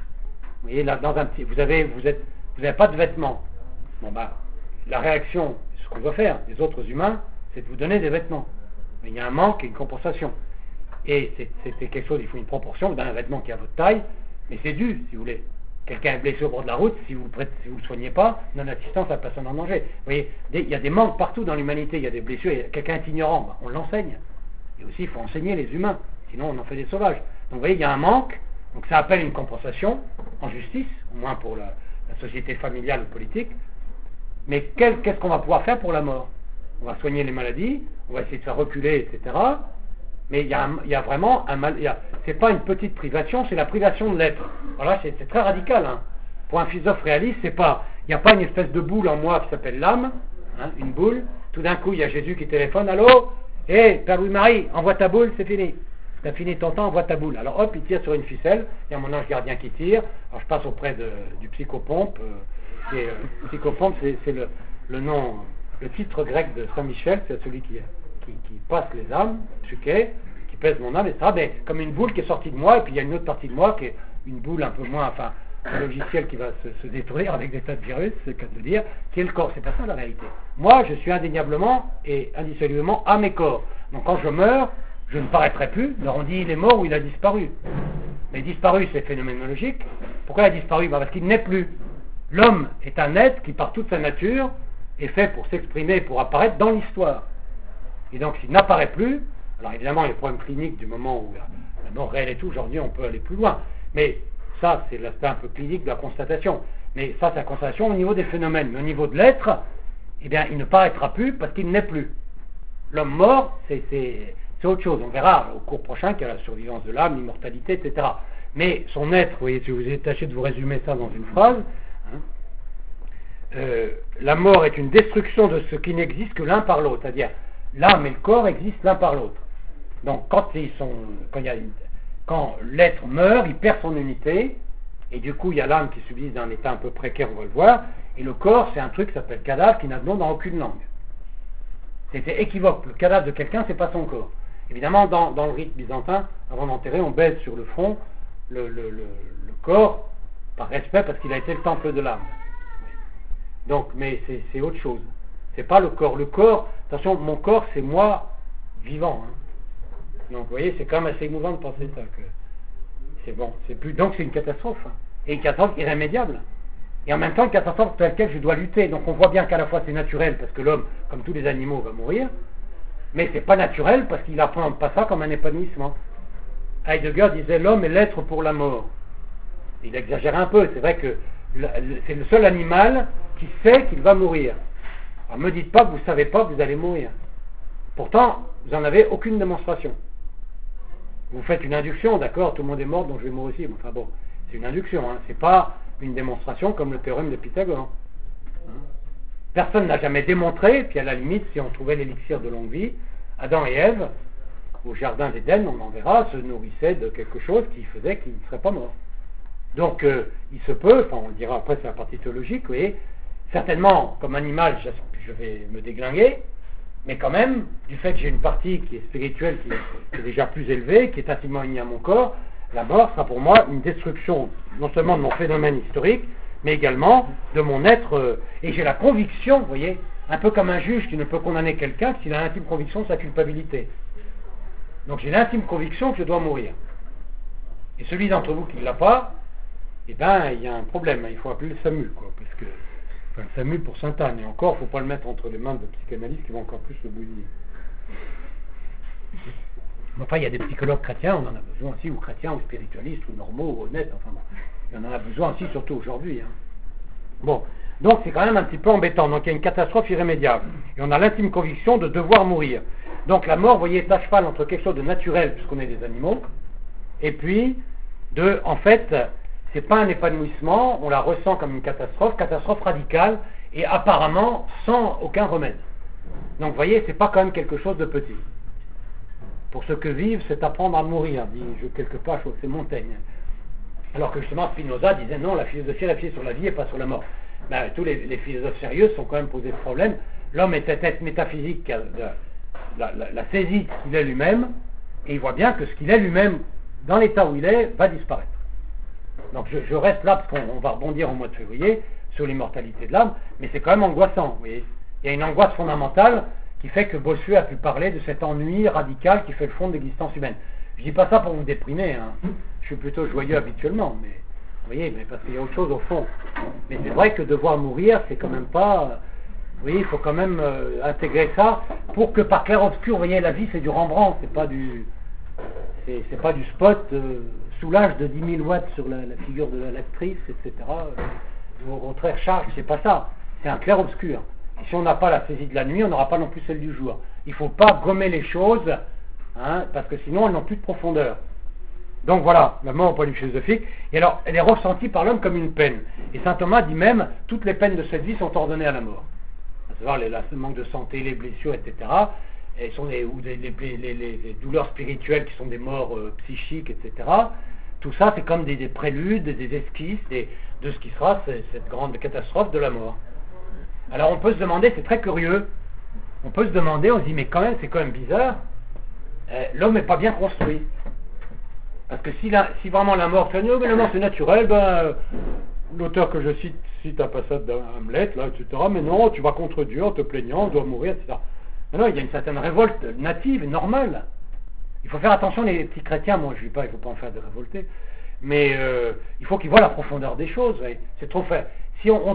Vous voyez, là, dans un petit, vous n'avez pas de vêtements. Bon bah, la réaction, ce qu'on doit faire, les autres humains, c'est de vous donner des vêtements. Mais il y a un manque et une compensation. Et c'est quelque chose, il faut une proportion, vous donnez un vêtement qui est à votre taille, mais c'est dû, si vous voulez. Quelqu'un est blessé au bord de la route, si vous ne le soignez pas, non-assistance à la personne en danger. Vous voyez, il y a des manques partout dans l'humanité, il y a des blessures, quelqu'un est ignorant, on l'enseigne. Et aussi, il faut enseigner les humains, sinon on en fait des sauvages. Donc vous voyez, il y a un manque, donc ça appelle une compensation, en justice, au moins pour la société familiale ou politique. Mais qu'est-ce qu'on va pouvoir faire pour la mort? On va soigner les maladies, on va essayer de faire reculer, etc. Mais il y a vraiment un mal. C'est pas une petite privation, c'est la privation de l'être. Voilà, c'est très radical. Hein. Pour un philosophe réaliste, il n'y a pas une espèce de boule en moi qui s'appelle l'âme, hein, une boule. Tout d'un coup, il y a Jésus qui téléphone. Allô, Père Louis-Marie, envoie ta boule, c'est fini. T'as fini ton temps, envoie ta boule. Alors hop, il tire sur une ficelle. Il y a mon ange gardien qui tire. Alors je passe auprès du psychopompe. Psychopompe, c'est le nom. Le titre grec de Saint-Michel, c'est celui qui passe les âmes, psyché, qui pèse mon âme, etc. Mais comme une boule qui est sortie de moi, et puis il y a une autre partie de moi qui est une boule un peu moins, enfin, un logiciel qui va se détruire avec des tas de virus, c'est le cas de le dire, qui est le corps. C'est pas ça la réalité. Moi, je suis indéniablement et indissolublement âme et corps. Donc quand je meurs, je ne paraîtrai plus. Alors on dit il est mort ou il a disparu. Mais disparu, c'est phénoménologique. Pourquoi il a disparu? Parce qu'il n'est plus. L'homme est un être qui, par toute sa nature, est fait pour s'exprimer, pour apparaître dans l'histoire. Et donc s'il n'apparaît plus, alors évidemment il y a le problème clinique du moment où la mort réelle et tout, aujourd'hui on peut aller plus loin. Mais ça c'est l'aspect un peu clinique de la constatation. Mais ça c'est la constatation au niveau des phénomènes. Mais au niveau de l'être, eh bien il ne paraîtra plus parce qu'il n'est plus. L'homme mort, c'est autre chose. On verra au cours prochain qu'il y a la survivance de l'âme, l'immortalité, etc. Mais son être, vous voyez, si vous avez tâché de vous résumer ça dans une phrase, hein, la mort est une destruction de ce qui n'existe que l'un par l'autre, c'est-à-dire l'âme et le corps existent l'un par l'autre. Donc quand l'être meurt, il perd son unité, et du coup il y a l'âme qui subsiste dans un état un peu précaire, on va le voir, et le corps c'est un truc qui s'appelle cadavre qui n'a de nom dans aucune langue. C'était équivoque, le cadavre de quelqu'un c'est pas son corps. Évidemment dans le rite byzantin, avant d'enterrer, on baise sur le front le corps par respect parce qu'il a été le temple de l'âme. Donc, mais c'est autre chose. C'est pas le corps. Le corps, attention, mon corps, c'est moi vivant. Hein. Donc, vous voyez, c'est quand même assez émouvant de penser ça. Que c'est bon, c'est plus. Donc, c'est une catastrophe. Hein. Et une catastrophe irrémédiable. Et en même temps, une catastrophe pour laquelle je dois lutter. Donc, on voit bien qu'à la fois c'est naturel parce que l'homme, comme tous les animaux, va mourir. Mais c'est pas naturel parce qu'il n'apprend pas ça comme un épanouissement. Heidegger disait l'homme est l'être pour la mort. Il exagère un peu. C'est vrai que c'est le seul animal qui sait qu'il va mourir. Alors, me dites pas que vous ne savez pas que vous allez mourir. Pourtant, vous n'en avez aucune démonstration. Vous faites une induction, d'accord, tout le monde est mort, donc je vais mourir aussi. Enfin bon, c'est une induction, hein. C'est pas une démonstration comme le théorème de Pythagore. Hein. Personne n'a jamais démontré, puis à la limite, si on trouvait l'élixir de longue vie, Adam et Ève, au jardin d'Éden, on en verra, se nourrissaient de quelque chose qui faisait qu'ils ne seraient pas morts. Donc, il se peut, enfin on le dira après, c'est la partie théologique, vous voyez, certainement, comme animal, je vais me déglinguer, mais quand même, du fait que j'ai une partie qui est spirituelle, qui est déjà plus élevée, qui est intimement unie à mon corps, la mort sera pour moi une destruction, non seulement de mon phénomène historique, mais également de mon être, et j'ai la conviction, vous voyez, un peu comme un juge qui ne peut condamner quelqu'un s'il a l'intime conviction de sa culpabilité. Donc j'ai l'intime conviction que je dois mourir. Et celui d'entre vous qui ne l'a pas, eh bien, il y a un problème, il faut appeler le SAMU, quoi, parce que, enfin, le SAMU pour Sainte-Anne, et encore, il ne faut pas le mettre entre les mains de psychanalystes qui vont encore plus le bousiller. Enfin, il y a des psychologues chrétiens, on en a besoin aussi, ou chrétiens, ou spiritualistes, ou normaux, ou honnêtes, enfin bon, il y en a besoin aussi, surtout aujourd'hui. Hein. Bon, donc c'est quand même un petit peu embêtant, donc il y a une catastrophe irrémédiable, et on a l'intime conviction de devoir mourir. Donc la mort, vous voyez, est à cheval entre quelque chose de naturel, puisqu'on est des animaux, et puis, en fait, c'est pas un épanouissement, on la ressent comme une catastrophe radicale, et apparemment sans aucun remède. Donc vous voyez, c'est pas quand même quelque chose de petit. Pour ceux que vivent, c'est apprendre à mourir, dit quelque part, c'est Montaigne. Alors que justement Spinoza disait non, la philosophie est appuyée sur la vie et pas sur la mort. Ben, tous les philosophes sérieux sont quand même posés ce problème. L'homme est cette être métaphysique qui a la saisie de ce qu'il est lui-même, et il voit bien que ce qu'il est lui-même, dans l'état où il est, va disparaître. Donc je reste là parce qu'on va rebondir au mois de février sur l'immortalité de l'âme, mais c'est quand même angoissant, vous voyez. Il y a une angoisse fondamentale qui fait que Bossuet a pu parler de cet ennui radical qui fait le fond de l'existence humaine. Je dis pas ça pour vous déprimer, hein. Je suis plutôt joyeux habituellement, mais vous voyez, mais parce qu'il y a autre chose au fond. Mais c'est vrai que devoir mourir, c'est quand même pas... Vous voyez, il faut quand même intégrer ça pour que par clair-obscur, vous voyez, la vie c'est du Rembrandt, c'est pas du spot soulage de 10 000 watts sur la figure de l'actrice, etc. Au très charge, c'est pas ça. C'est un clair-obscur. Et si on n'a pas la saisie de la nuit, on n'aura pas non plus celle du jour. Il ne faut pas gommer les choses, hein, parce que sinon elles n'ont plus de profondeur. Donc voilà, la mort au point de vue philosophique. Et alors, elle est ressentie par l'homme comme une peine. Et saint Thomas dit même, toutes les peines de cette vie sont ordonnées à la mort. À savoir le manque de santé, les blessures, etc. Et sont les douleurs spirituelles qui sont des morts psychiques, etc. Tout ça, c'est comme des préludes, des esquisses de ce qui sera cette grande catastrophe de la mort. Alors on peut se demander, c'est très curieux, on peut se demander, on se dit mais quand même c'est quand même bizarre, l'homme n'est pas bien construit. Parce que si vraiment la mort, mais la mort c'est naturel, l'auteur que je cite un passage d'Hamlet, là, etc., mais non, tu vas contre Dieu en te plaignant, on doit mourir, etc. Mais non, il y a une certaine révolte native, normale. Il faut faire attention, les petits chrétiens, moi je ne dis pas, il ne faut pas en faire des révoltés, mais il faut qu'ils voient la profondeur des choses, ouais. C'est trop fait. Si on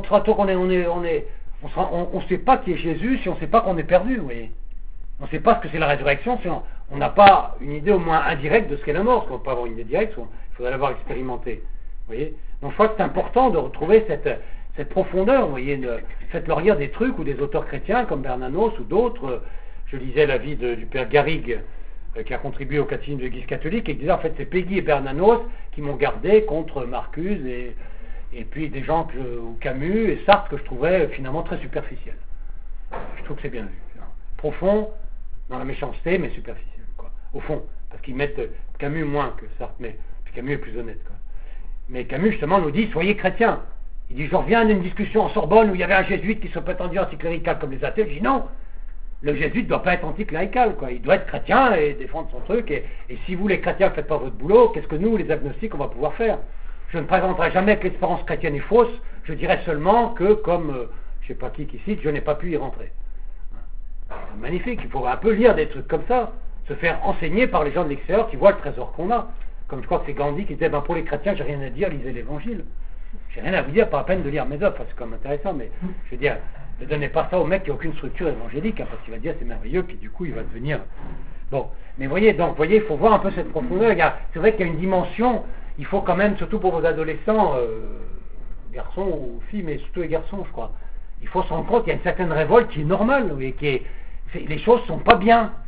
ne sait pas qui est Jésus si on ne sait pas qu'on est perdu, vous voyez. On ne sait pas ce que c'est la résurrection si on n'a pas une idée au moins indirecte de ce qu'est la mort. Parce qu'on ne peut pas avoir une idée directe, il faudrait l'avoir expérimenté. Vous voyez. Donc je crois que c'est important de retrouver cette profondeur, vous voyez. Faites-leur lire des trucs ou des auteurs chrétiens comme Bernanos ou d'autres. Je lisais la vie du père Garrigue qui a contribué au catéchisme de l'Église catholique et qui disait en fait c'est Peggy et Bernanos qui m'ont gardé contre Marcuse et puis des gens ou Camus et Sartre que je trouvais finalement très superficiels. Je trouve que c'est bien vu. Profond dans la méchanceté, mais superficiel, quoi. Au fond, parce qu'ils mettent Camus moins que Sartre, mais puis Camus est plus honnête, quoi. Mais Camus justement nous dit soyez chrétiens. Il dit je reviens d'une discussion en Sorbonne où il y avait un jésuite qui se prétendait anticlérical comme les athées. Je dis non, le jésuite ne doit pas être anticlérical, quoi. Il doit être chrétien et défendre son truc. Et si vous les chrétiens ne faites pas votre boulot, qu'est-ce que nous les agnostiques on va pouvoir faire? Je ne présenterai jamais que l'espérance chrétienne est fausse, je dirais seulement que, comme, je ne sais pas qui cite, je n'ai pas pu y rentrer. C'est magnifique, il faut un peu lire des trucs comme ça, se faire enseigner par les gens de l'extérieur qui voient le trésor qu'on a. Comme je crois que c'est Gandhi qui disait, pour les chrétiens, j'ai rien à dire, lisez l'évangile. J'ai rien à vous dire, pas la peine de lire mes œuvres, c'est quand même intéressant, mais je veux dire, ne donnez pas ça au mec qui n'a aucune structure évangélique, parce qu'il va dire c'est merveilleux, puis du coup il va devenir... Bon, mais voyez, il faut voir un peu cette profondeur. C'est vrai qu'il y a une dimension... Il faut quand même, surtout pour vos adolescents, garçons ou filles, mais surtout les garçons, je crois, il faut se rendre compte qu'il y a une certaine révolte qui est normale, et les choses sont pas bien.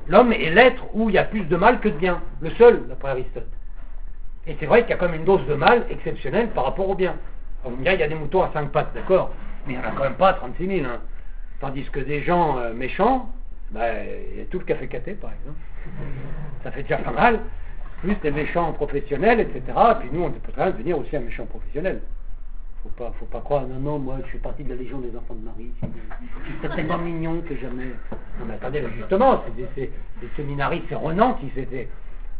L'homme est l'être où il y a plus de mal que de bien. Le seul, d'après Aristote. Et c'est vrai qu'il y a quand même une dose de mal exceptionnelle par rapport au bien. On me dit, il y a des moutons à 5 pattes, d'accord, mais il n'y en a quand même pas 36 000. Hein. Tandis que des gens méchants, il y a tout le café caté, par exemple. Ça fait déjà pas mal. Plus des méchants professionnels, etc. Et puis nous, on peut très bien devenir aussi un méchant professionnel. Faut pas croire, non, moi je fais partie de la Légion des enfants de Marie, c'est tellement mignon que jamais... Non mais attendez, justement, c'est des séminaristes, c'est Renan qui était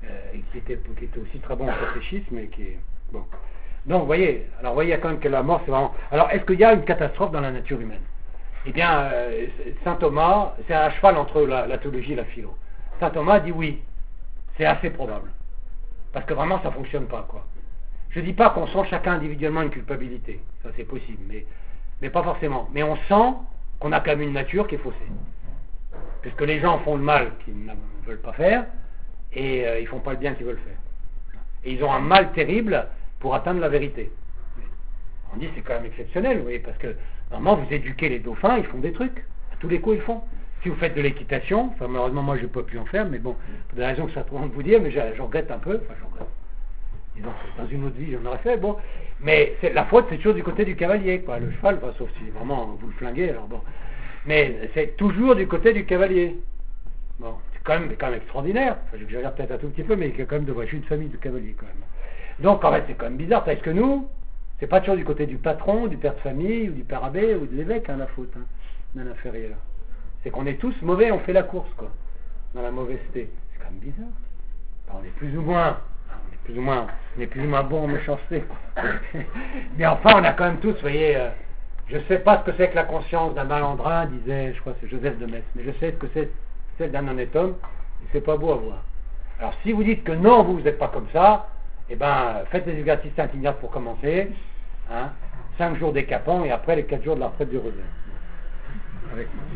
aussi très bon en catéchisme et qui est... Bon. Donc, vous voyez, quand même que la mort, c'est vraiment... Alors, est-ce qu'il y a une catastrophe dans la nature humaine? Eh bien, saint Thomas, c'est à cheval entre la théologie et la philo. Saint Thomas dit oui, c'est assez probable. Parce que vraiment, ça ne fonctionne pas, quoi. Je ne dis pas qu'on sent chacun individuellement une culpabilité. Ça, c'est possible, mais pas forcément. Mais on sent qu'on a quand même une nature qui est faussée. Puisque les gens font le mal qu'ils ne veulent pas faire, et ils font pas le bien qu'ils veulent faire. Et ils ont un mal terrible pour atteindre la vérité. On dit c'est quand même exceptionnel, vous voyez, parce que normalement vous éduquez les dauphins, ils font des trucs. À tous les coups, ils font. Si vous faites de l'équitation, enfin malheureusement moi je ne peux plus en faire, mais bon, pour des raisons que ça trouve de vous dire, mais j'en regrette un peu, enfin j'en regrette. Disons que dans une autre vie j'en aurais fait, bon. Mais la faute c'est toujours du côté du cavalier, quoi. Le cheval, enfin, sauf si vraiment vous le flinguez, alors bon. Mais c'est toujours du côté du cavalier. Bon, c'est quand même extraordinaire. Enfin, j'exagère peut-être un tout petit peu, mais il y a quand même je suis une famille de cavaliers quand même. Donc en fait c'est quand même bizarre, parce que nous, c'est pas toujours du côté du patron, du père de famille, ou du père abbé, ou de l'évêque, hein, la faute, hein, dans l'affaire là. C'est qu'on est tous mauvais, on fait la course, quoi, dans la mauvaiseté. C'est quand même bizarre. Alors, on est plus ou moins bon en méchanceté. Mais enfin, on a quand même tous, vous voyez, je sais pas ce que c'est que la conscience d'un malandrin, disait, je crois que c'est Joseph de Metz, mais je sais ce que c'est celle d'un honnête homme, et c'est pas beau à voir. Alors si vous dites que non, vous n'êtes pas comme ça, eh ben, faites les exercices Saint-Ignace pour commencer, hein, 5 jours décapants, et après les 4 jours de la retraite du rosaire. Avec moi.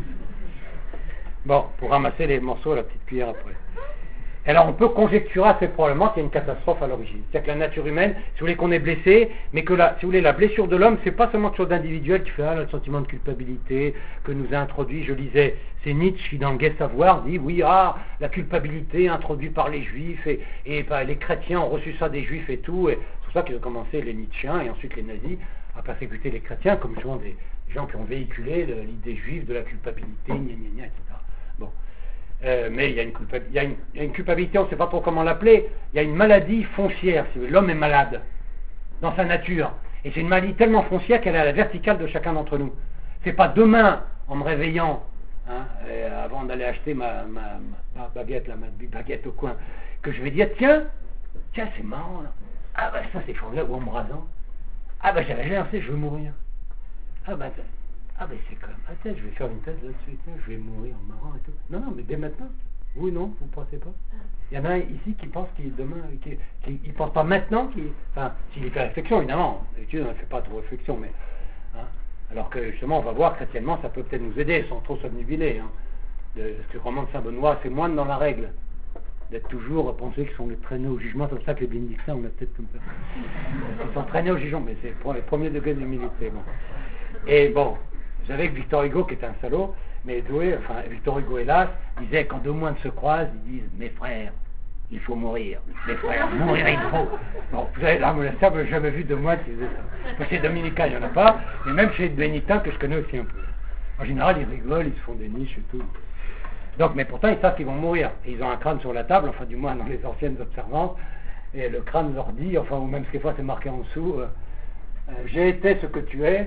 Bon, pour ramasser les morceaux à la petite cuillère après. Alors on peut conjecturer assez probablement qu'il y a une catastrophe à l'origine. C'est-à-dire que la nature humaine, si vous voulez qu'on est blessé, mais que si vous voulez, la blessure de l'homme, c'est pas seulement quelque chose d'individuel qui fait le sentiment de culpabilité que nous a introduit, je lisais, c'est Nietzsche qui dans le Gai Savoir dit oui, la culpabilité introduite par les juifs et les chrétiens ont reçu ça des juifs et tout, et c'est pour ça qu'ils ont commencé les Nietzschéens et ensuite les nazis à persécuter les chrétiens comme souvent des gens qui ont véhiculé l'idée juive de la culpabilité, etc. Bon. Mais il y a une culpabilité, on ne sait pas trop comment l'appeler, il y a une maladie foncière, si vous voulez. L'homme est malade dans sa nature, et c'est une maladie tellement foncière qu'elle est à la verticale de chacun d'entre nous. C'est pas demain, en me réveillant, hein, avant d'aller acheter ma baguette, ma baguette au coin, que je vais dire, tiens, c'est marrant, là. Ah ben ça c'est formidable, ou en me rasant. Ah ben j'avais lancé, je veux mourir. Ah ben c'est comme, attends, je vais faire une thèse là-dessus, je vais mourir en marrant et tout. Non, mais dès maintenant. Oui, non, vous ne pensez pas? Il y en a un ici qui pense qu'il demain, il pense pas maintenant, enfin, s'il y fait réflexion, évidemment. D'habitude, on ne fait pas trop réflexion, mais, hein, alors que justement, on va voir chrétiennement, ça peut peut-être nous aider, sans trop s'obnubiler. Hein. Parce que le roman de Saint Benoît, c'est moins dans la règle, d'être toujours à penser qu'ils sont les traînés au jugement, c'est pour ça que les bénédictins ont la tête comme ça. Ils sont traînés au jugement, mais c'est pour les premiers degrés d'humilité. Bon. Et bon. J'avais Victor Hugo qui était un salaud, mais Victor Hugo hélas disait quand deux moines se croisent, ils disent mes frères, il faut mourir, mes frères, mourir il faut. Bon, vous avez là, monastère, vous n'avez jamais vu de moines qui disaient ça. Chez les dominicains, il n'y en a pas, mais même chez les bénitins que je connais aussi un peu. En général, ils rigolent, ils se font des niches et tout. Donc, mais pourtant, ils savent qu'ils vont mourir. Et ils ont un crâne sur la table, enfin du moins dans les anciennes observances, et le crâne leur dit, enfin, ou même des fois c'est marqué en dessous, j'ai été ce que tu es,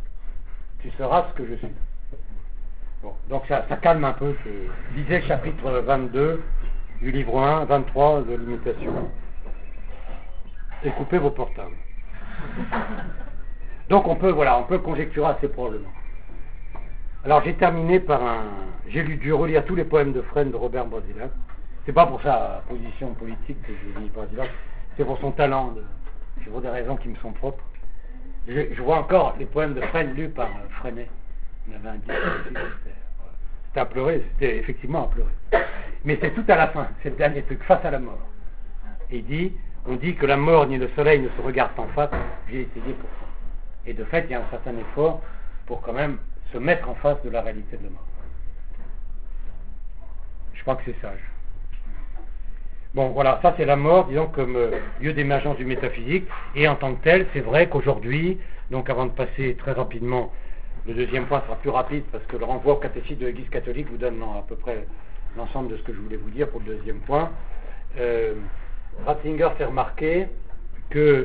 tu seras ce que je suis. Bon, donc ça calme un peu. Lisez le chapitre 22 du livre 1, 23 de l'imitation. Et coupez vos portables. Donc on peut conjecturer assez probablement. Alors j'ai terminé par j'ai lu dû relire tous les poèmes de Fresne de Robert Brasillach. C'est pas pour sa position politique que j'ai lu Brasillach, c'est pour son talent. C'est pour des raisons qui me sont propres. Je vois encore les poèmes de Fresne lus par Freinet. On avait un disque, c'était à pleurer, c'était effectivement à pleurer. Mais c'est tout à la fin, c'est le dernier truc, face à la mort. Et on dit que la mort ni le soleil ne se regardent en face, j'ai essayé pour ça. Et de fait, il y a un certain effort pour quand même se mettre en face de la réalité de la mort. Je crois que c'est sage. Bon, voilà, ça c'est la mort, disons, comme lieu d'émergence du métaphysique, et en tant que tel, c'est vrai qu'aujourd'hui, donc avant de passer très rapidement, le deuxième point sera plus rapide, parce que le renvoi au catéchisme de l'Église catholique vous donne à peu près l'ensemble de ce que je voulais vous dire pour le deuxième point. Ratzinger fait remarquer que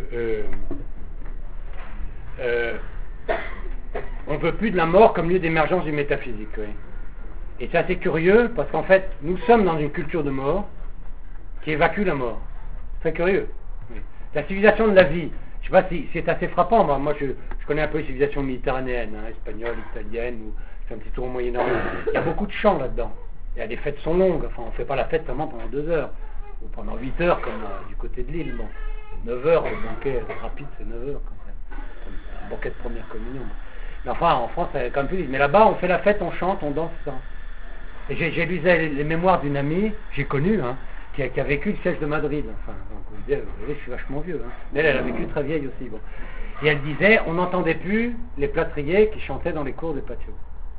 on ne veut plus de la mort comme lieu d'émergence du métaphysique. Oui. Et c'est assez curieux, parce qu'en fait, nous sommes dans une culture de mort qui évacue la mort. Très curieux. Oui. La civilisation de la vie, je ne sais pas si c'est assez frappant. Moi je connais un peu les civilisations méditerranéennes, espagnole, italienne, ou je fais un petit tour au Moyen-Orient. Il y a beaucoup de chants là-dedans. Les fêtes sont longues, enfin on ne fait pas la fête seulement pendant 2 heures, ou pendant 8 heures comme du côté de l'île. Bon, 9 heures, le banquet rapide c'est 9 heures, comme un banquet de première communion. Mais enfin en France c'est quand même plus vite. Mais là-bas on fait la fête, on chante, on danse. Ça. Et j'ai lu les mémoires d'une amie, j'ai connue, qui a vécu le siège de Madrid. Enfin, donc vous voyez, je suis vachement vieux. Mais elle a vécu très vieille aussi. Bon. Et elle disait, on n'entendait plus les plâtriers qui chantaient dans les cours des patios.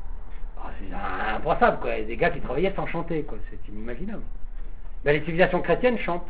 C'est impensable, quoi. Il y a des gars qui travaillaient sans chanter, quoi. C'est inimaginable. Ben, les civilisations chrétiennes chantent.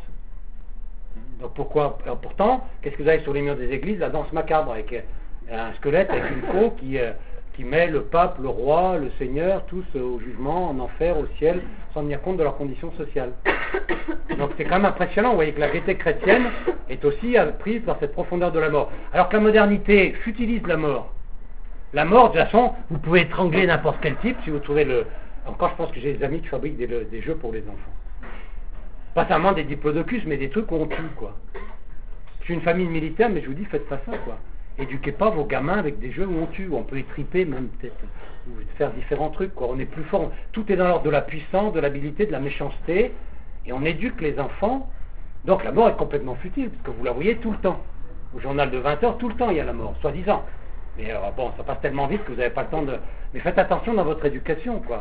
Donc pourquoi? Alors, pourtant, qu'est-ce que vous avez sur les murs des églises? La danse macabre, avec un squelette avec une peau qui met le pape, le roi, le seigneur, tous au jugement, en enfer, au ciel, sans tenir compte de leurs conditions sociales. Donc c'est quand même impressionnant, vous voyez que la gaieté chrétienne est aussi prise par cette profondeur de la mort. Alors que la modernité futilise la mort. La mort, de toute façon, vous pouvez étrangler n'importe quel type si vous trouvez le... Encore, je pense que j'ai des amis qui fabriquent des jeux pour les enfants. Pas seulement des diplodocus, mais des trucs où on tue, quoi. Je suis une famille militaire, mais je vous dis, faites pas ça, quoi. Éduquez pas vos gamins avec des jeux où on tue, où on peut étriper, même peut-être, ou faire différents trucs, quoi. On est plus fort. Tout est dans l'ordre de la puissance, de l'habileté, de la méchanceté, et on éduque les enfants. Donc la mort est complètement futile, parce que vous la voyez tout le temps. Au journal de 20 heures, tout le temps, il y a la mort, soi-disant. Mais bon, ça passe tellement vite que vous n'avez pas le temps de... Mais faites attention dans votre éducation, quoi.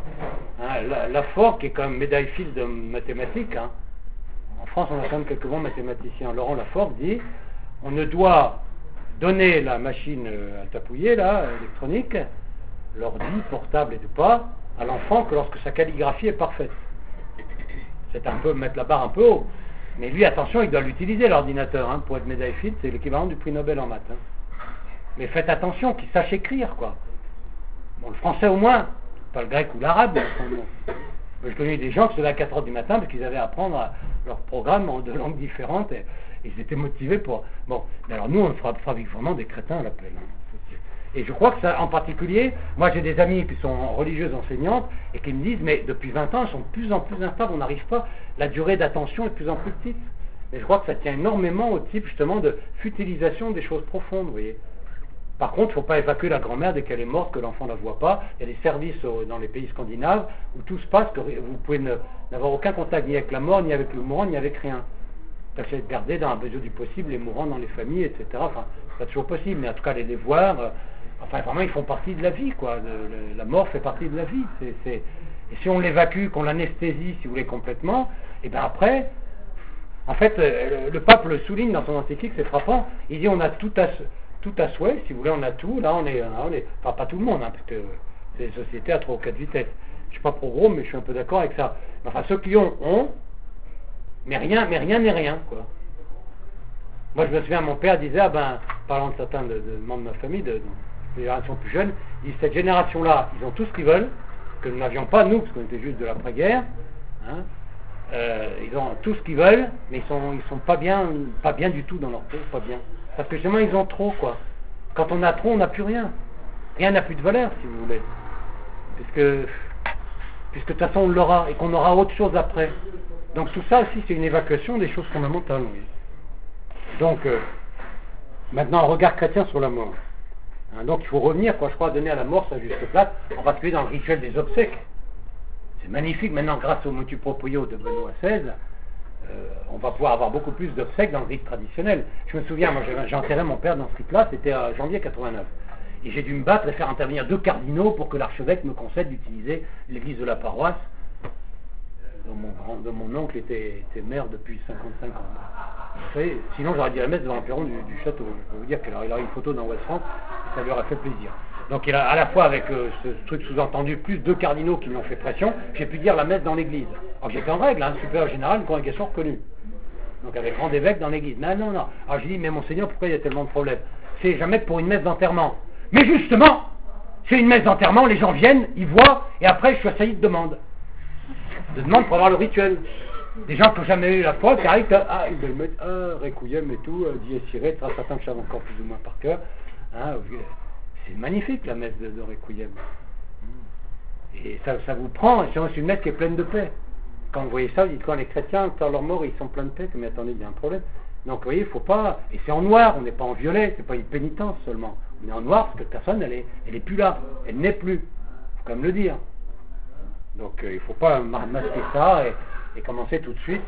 Lafort, qui est quand même médaille fils de mathématiques, en France, on a quand même quelques bons mathématiciens. Laurent Lafort dit, on ne doit donner la machine à tapouiller, là, électronique, l'ordi, portable et tout pas, à l'enfant que lorsque sa calligraphie est parfaite. C'est un peu mettre la barre un peu haut. Mais lui, attention, il doit l'utiliser, l'ordinateur, pour être médaille fils, c'est l'équivalent du prix Nobel en maths. Mais faites attention, qu'ils sachent écrire, quoi. Bon, le français au moins, pas le grec ou l'arabe, mais enfin, bon. J'ai connu des gens qui se levaient à 4 heures du matin parce qu'ils avaient à apprendre leur programme en 2 langues différentes et ils étaient motivés pour... Bon, mais alors nous, on fabrique vraiment des crétins à l'appel. Et je crois que ça, en particulier, moi j'ai des amis qui sont religieuses enseignantes et qui me disent, mais depuis 20 ans, elles sont de plus en plus instables, on n'arrive pas, la durée d'attention est de plus en plus petite. Mais je crois que ça tient énormément au type justement de futilisation des choses profondes, vous voyez. Par contre, il ne faut pas évacuer la grand-mère dès qu'elle est morte, que l'enfant ne la voit pas. Il y a des services dans les pays scandinaves où tout se passe, que vous pouvez n'avoir aucun contact ni avec la mort, ni avec le mourant, ni avec rien. Tâchez de garder dans la mesure du possible les mourants dans les familles, etc. Enfin, c'est pas toujours possible, mais en tout cas les voir. Enfin, vraiment, ils font partie de la vie, quoi. La mort fait partie de la vie. Et si on l'évacue, qu'on l'anesthésie, si vous voulez, complètement, et bien après, en fait, le pape le souligne dans son encyclique, c'est frappant. Il dit on a tout à souhait, si vous voulez, on a tout. Là, on est enfin, pas tout le monde, parce que c'est des sociétés à 3 ou 4 vitesses. Je suis pas pro gros, mais je suis un peu d'accord avec ça. Mais enfin, ceux qui ont, mais rien n'est rien, quoi. Moi, je me souviens, mon père disait, parlant de certains de membres de ma famille, de générations plus jeunes, il dit, cette génération-là, ils ont tout ce qu'ils veulent, que nous n'avions pas, nous, parce qu'on était juste de l'après-guerre, ils ont tout ce qu'ils veulent, mais ils sont pas bien du tout dans leur peau, pas bien. Parce que justement, ils ont trop, quoi. Quand on a trop, on n'a plus rien. Rien n'a plus de valeur, si vous voulez. Puisque de toute façon, on l'aura, et qu'on aura autre chose après. Donc tout ça aussi, c'est une évacuation des choses fondamentales, oui. Donc, maintenant, un regard chrétien sur la mort. Donc il faut revenir, quoi, je crois, à donner à la mort sa juste place, en particulier dans le rituel des obsèques. C'est magnifique, maintenant, grâce au motu proprio de Benoît XVI, on va pouvoir avoir beaucoup plus d'obsèques dans le rite traditionnel. Je me souviens, moi j'ai enterré mon père dans ce rite-là, c'était en janvier 89. Et j'ai dû me battre et faire intervenir 2 cardinaux pour que l'archevêque me concède d'utiliser l'église de la paroisse, dont mon oncle était maire depuis 55 ans. Vous savez, sinon j'aurais dit la messe devant l'empereur du château. Je peux vous dire qu'il aurait une photo dans West France, ça lui aurait fait plaisir. Donc il a à la fois avec ce truc sous-entendu, plus 2 cardinaux qui lui ont fait pression, j'ai pu dire la messe dans l'église, Alors j'étais en règle, hein, supérieur général, une congrégation reconnue. Donc avec grand évêque dans l'église. Non, non, non. Alors j'ai dit, mais monseigneur, pourquoi il y a tellement de problèmes? C'est jamais pour une messe d'enterrement. Mais justement, c'est une messe d'enterrement, les gens viennent, ils voient, et après je suis assailli de demandes. De demandes pour avoir le rituel. Des gens qui n'ont jamais eu la foi, qui arrivent, ils veulent mettre Requiem et tout, Dies Irae, certains que je savent encore plus ou moins par cœur. Hein, c'est magnifique la messe de Requiem. Et ça vous prend, c'est une messe qui est pleine de paix. Quand vous voyez ça, vous dites quand les chrétiens, quand leur mort, ils sont pleins de paix, mais attendez, il y a un problème. Donc vous voyez, il ne faut pas, et c'est en noir, on n'est pas en violet, c'est pas une pénitence seulement. On est en noir parce que personne, elle est plus là, elle n'est plus. Il faut quand même le dire. Donc il ne faut pas masquer ça et commencer tout de suite,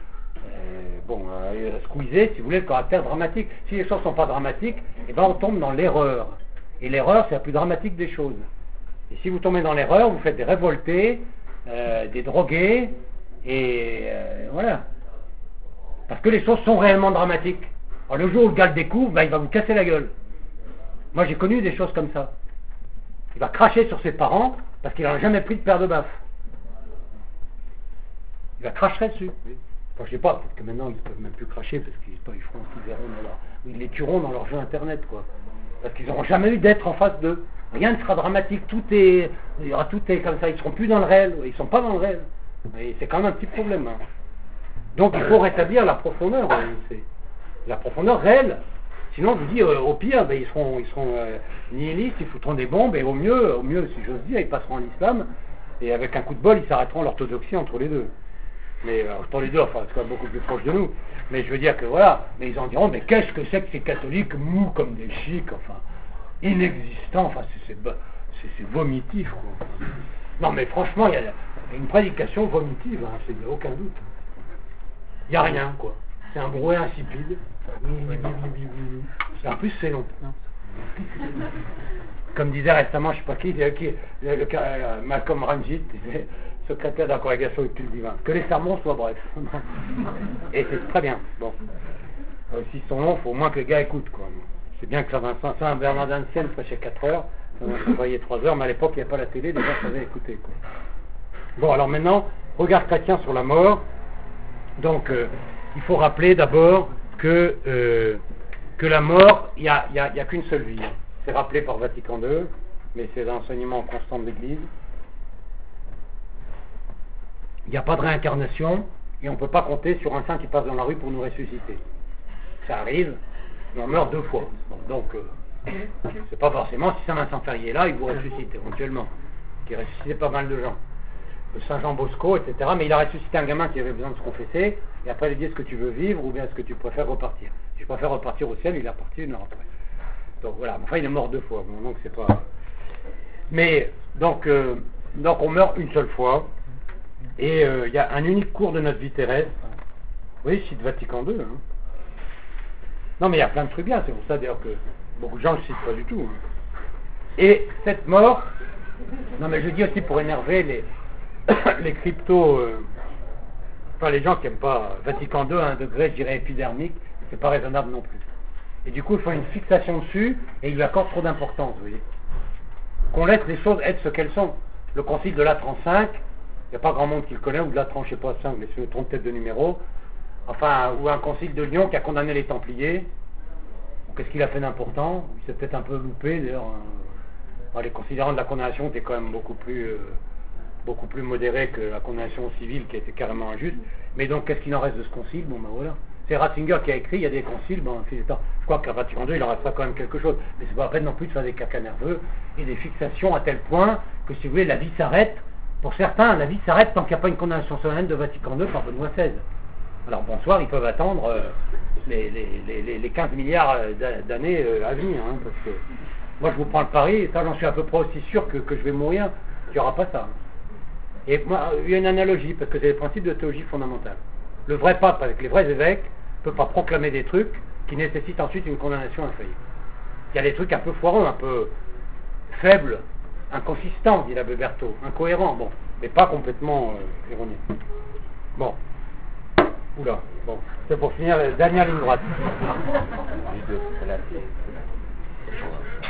squeezer, si vous voulez, le caractère dramatique. Si les choses ne sont pas dramatiques, eh ben on tombe dans l'erreur. Et l'erreur, c'est la plus dramatique des choses. Et si vous tombez dans l'erreur, vous faites des révoltés, des drogués, et voilà. Parce que les choses sont réellement dramatiques. Alors le jour où le gars le découvre, il va vous casser la gueule. Moi j'ai connu des choses comme ça. Il va cracher sur ses parents parce qu'il n'a jamais pris de paire de baffes. Il va cracher dessus. Enfin, je sais pas, peut-être que maintenant ils ne peuvent même plus cracher parce qu'ils feront ce qu'ils verront ils les tueront dans leur jeu internet, quoi. Parce qu'ils n'auront jamais eu d'être en face d'eux. Rien ne sera dramatique, tout est comme ça, ils ne seront plus dans le réel, ils ne sont pas dans le réel. Et c'est quand même un petit problème. Hein. Donc il faut rétablir la profondeur, la profondeur réelle. Sinon, je vous dis, au pire, ils seront nihilistes, ils foutront des bombes, et au mieux, si j'ose dire, ils passeront en islam, et avec un coup de bol, ils s'arrêteront l'orthodoxie entre les deux. Mais entre les deux, enfin, c'est quand même beaucoup plus proche de nous. Mais je veux dire que voilà, mais ils en diront, mais qu'est-ce que c'est que ces catholiques mous comme des chics, enfin, inexistants, enfin, c'est vomitif, quoi. Non, mais franchement, il y a une prédication vomitive, hein, il n'y a aucun doute. Il n'y a rien, quoi. C'est un bruit insipide. En plus, c'est long. Comme disait récemment, je ne sais pas qui Malcolm Ranjit, secrétaire de la congrégation du culte divin. Que les sermons soient brefs. Et c'est très bien. Bon. S'ils sont longs, il faut au moins que les gars écoutent, quoi. C'est bien que Saint Bernardin de Sienne prêchait 4 heures, ça voyait 3 heures, mais à l'époque, il n'y avait pas la télé, les gens savaient écouter, quoi. Bon, alors maintenant, regard chrétien sur la mort. Donc, il faut rappeler d'abord que la mort, il n'y a qu'une seule vie. C'est rappelé par Vatican II, mais c'est l'enseignement constant de l'Église. Il n'y a pas de réincarnation, et on ne peut pas compter sur un saint qui passe dans la rue pour nous ressusciter. Ça arrive, mais on meurt 2 fois. Donc, c'est pas forcément, si Saint Vincent Ferrier est là, il vous ressuscite éventuellement, qui ressuscitait pas mal de gens. Saint Jean Bosco, etc. Mais il a ressuscité un gamin qui avait besoin de se confesser, et après il dit est-ce que tu veux vivre ou bien est-ce que tu préfères repartir? Si je préfère repartir au ciel, il est reparti 1 heure après. Donc voilà, enfin il est mort 2 fois, bon, donc c'est pas... Mais, donc on meurt une seule fois, et il y a un unique cours de notre vie terrestre. Oui, c'est de Vatican II. Hein. Non mais il y a plein de trucs bien, c'est pour ça d'ailleurs que beaucoup de gens ne le citent pas du tout. Hein. Et cette mort, non mais je dis aussi pour énerver les cryptos, enfin les gens qui n'aiment pas Vatican II à un degré, je dirais, épidermique, c'est pas raisonnable non plus. Et du coup, ils font une fixation dessus et ils lui accordent trop d'importance, vous voyez. Qu'on laisse les choses être ce qu'elles sont. Le concile de Latran V, il n'y a pas grand monde qui le connaît, ou de Latran, je sais pas, 5, mais je me trompe peut-être de numéro, enfin, ou un concile de Lyon qui a condamné les Templiers. Qu'est-ce qu'il a fait d'important? Il s'est peut-être un peu loupé, d'ailleurs. Les considérants de la condamnation étaient quand même beaucoup plus modéré que la condamnation civile qui était carrément injuste. Mais donc, qu'est-ce qu'il en reste de ce concile? Bon, ben voilà. C'est Ratzinger qui a écrit, il y a des conciles, je crois qu'à Vatican II, il en restera quand même quelque chose. Mais c'est pas la peine non plus de faire des caca nerveux et des fixations à tel point que, si vous voulez, la vie s'arrête. Pour certains, la vie s'arrête tant qu'il n'y a pas une condamnation solennelle de Vatican II par Benoît XVI. Alors, bonsoir, ils peuvent attendre les 15 milliards d'années à venir, hein, parce que moi, je vous prends le pari, et ça, j'en suis à peu près aussi sûr que je vais mourir, qu'il n'y aura pas ça. Et moi, il y a une analogie, parce que c'est les principes de théologie fondamentale. Le vrai pape, avec les vrais évêques, ne peut pas proclamer des trucs qui nécessitent ensuite une condamnation infaillible. Il y a des trucs un peu foireux, un peu faibles, inconsistants, dit l'abbé Berthaud, incohérents, bon, mais pas complètement erronés. Bon. Oula, bon, c'est pour finir la dernière ligne droite.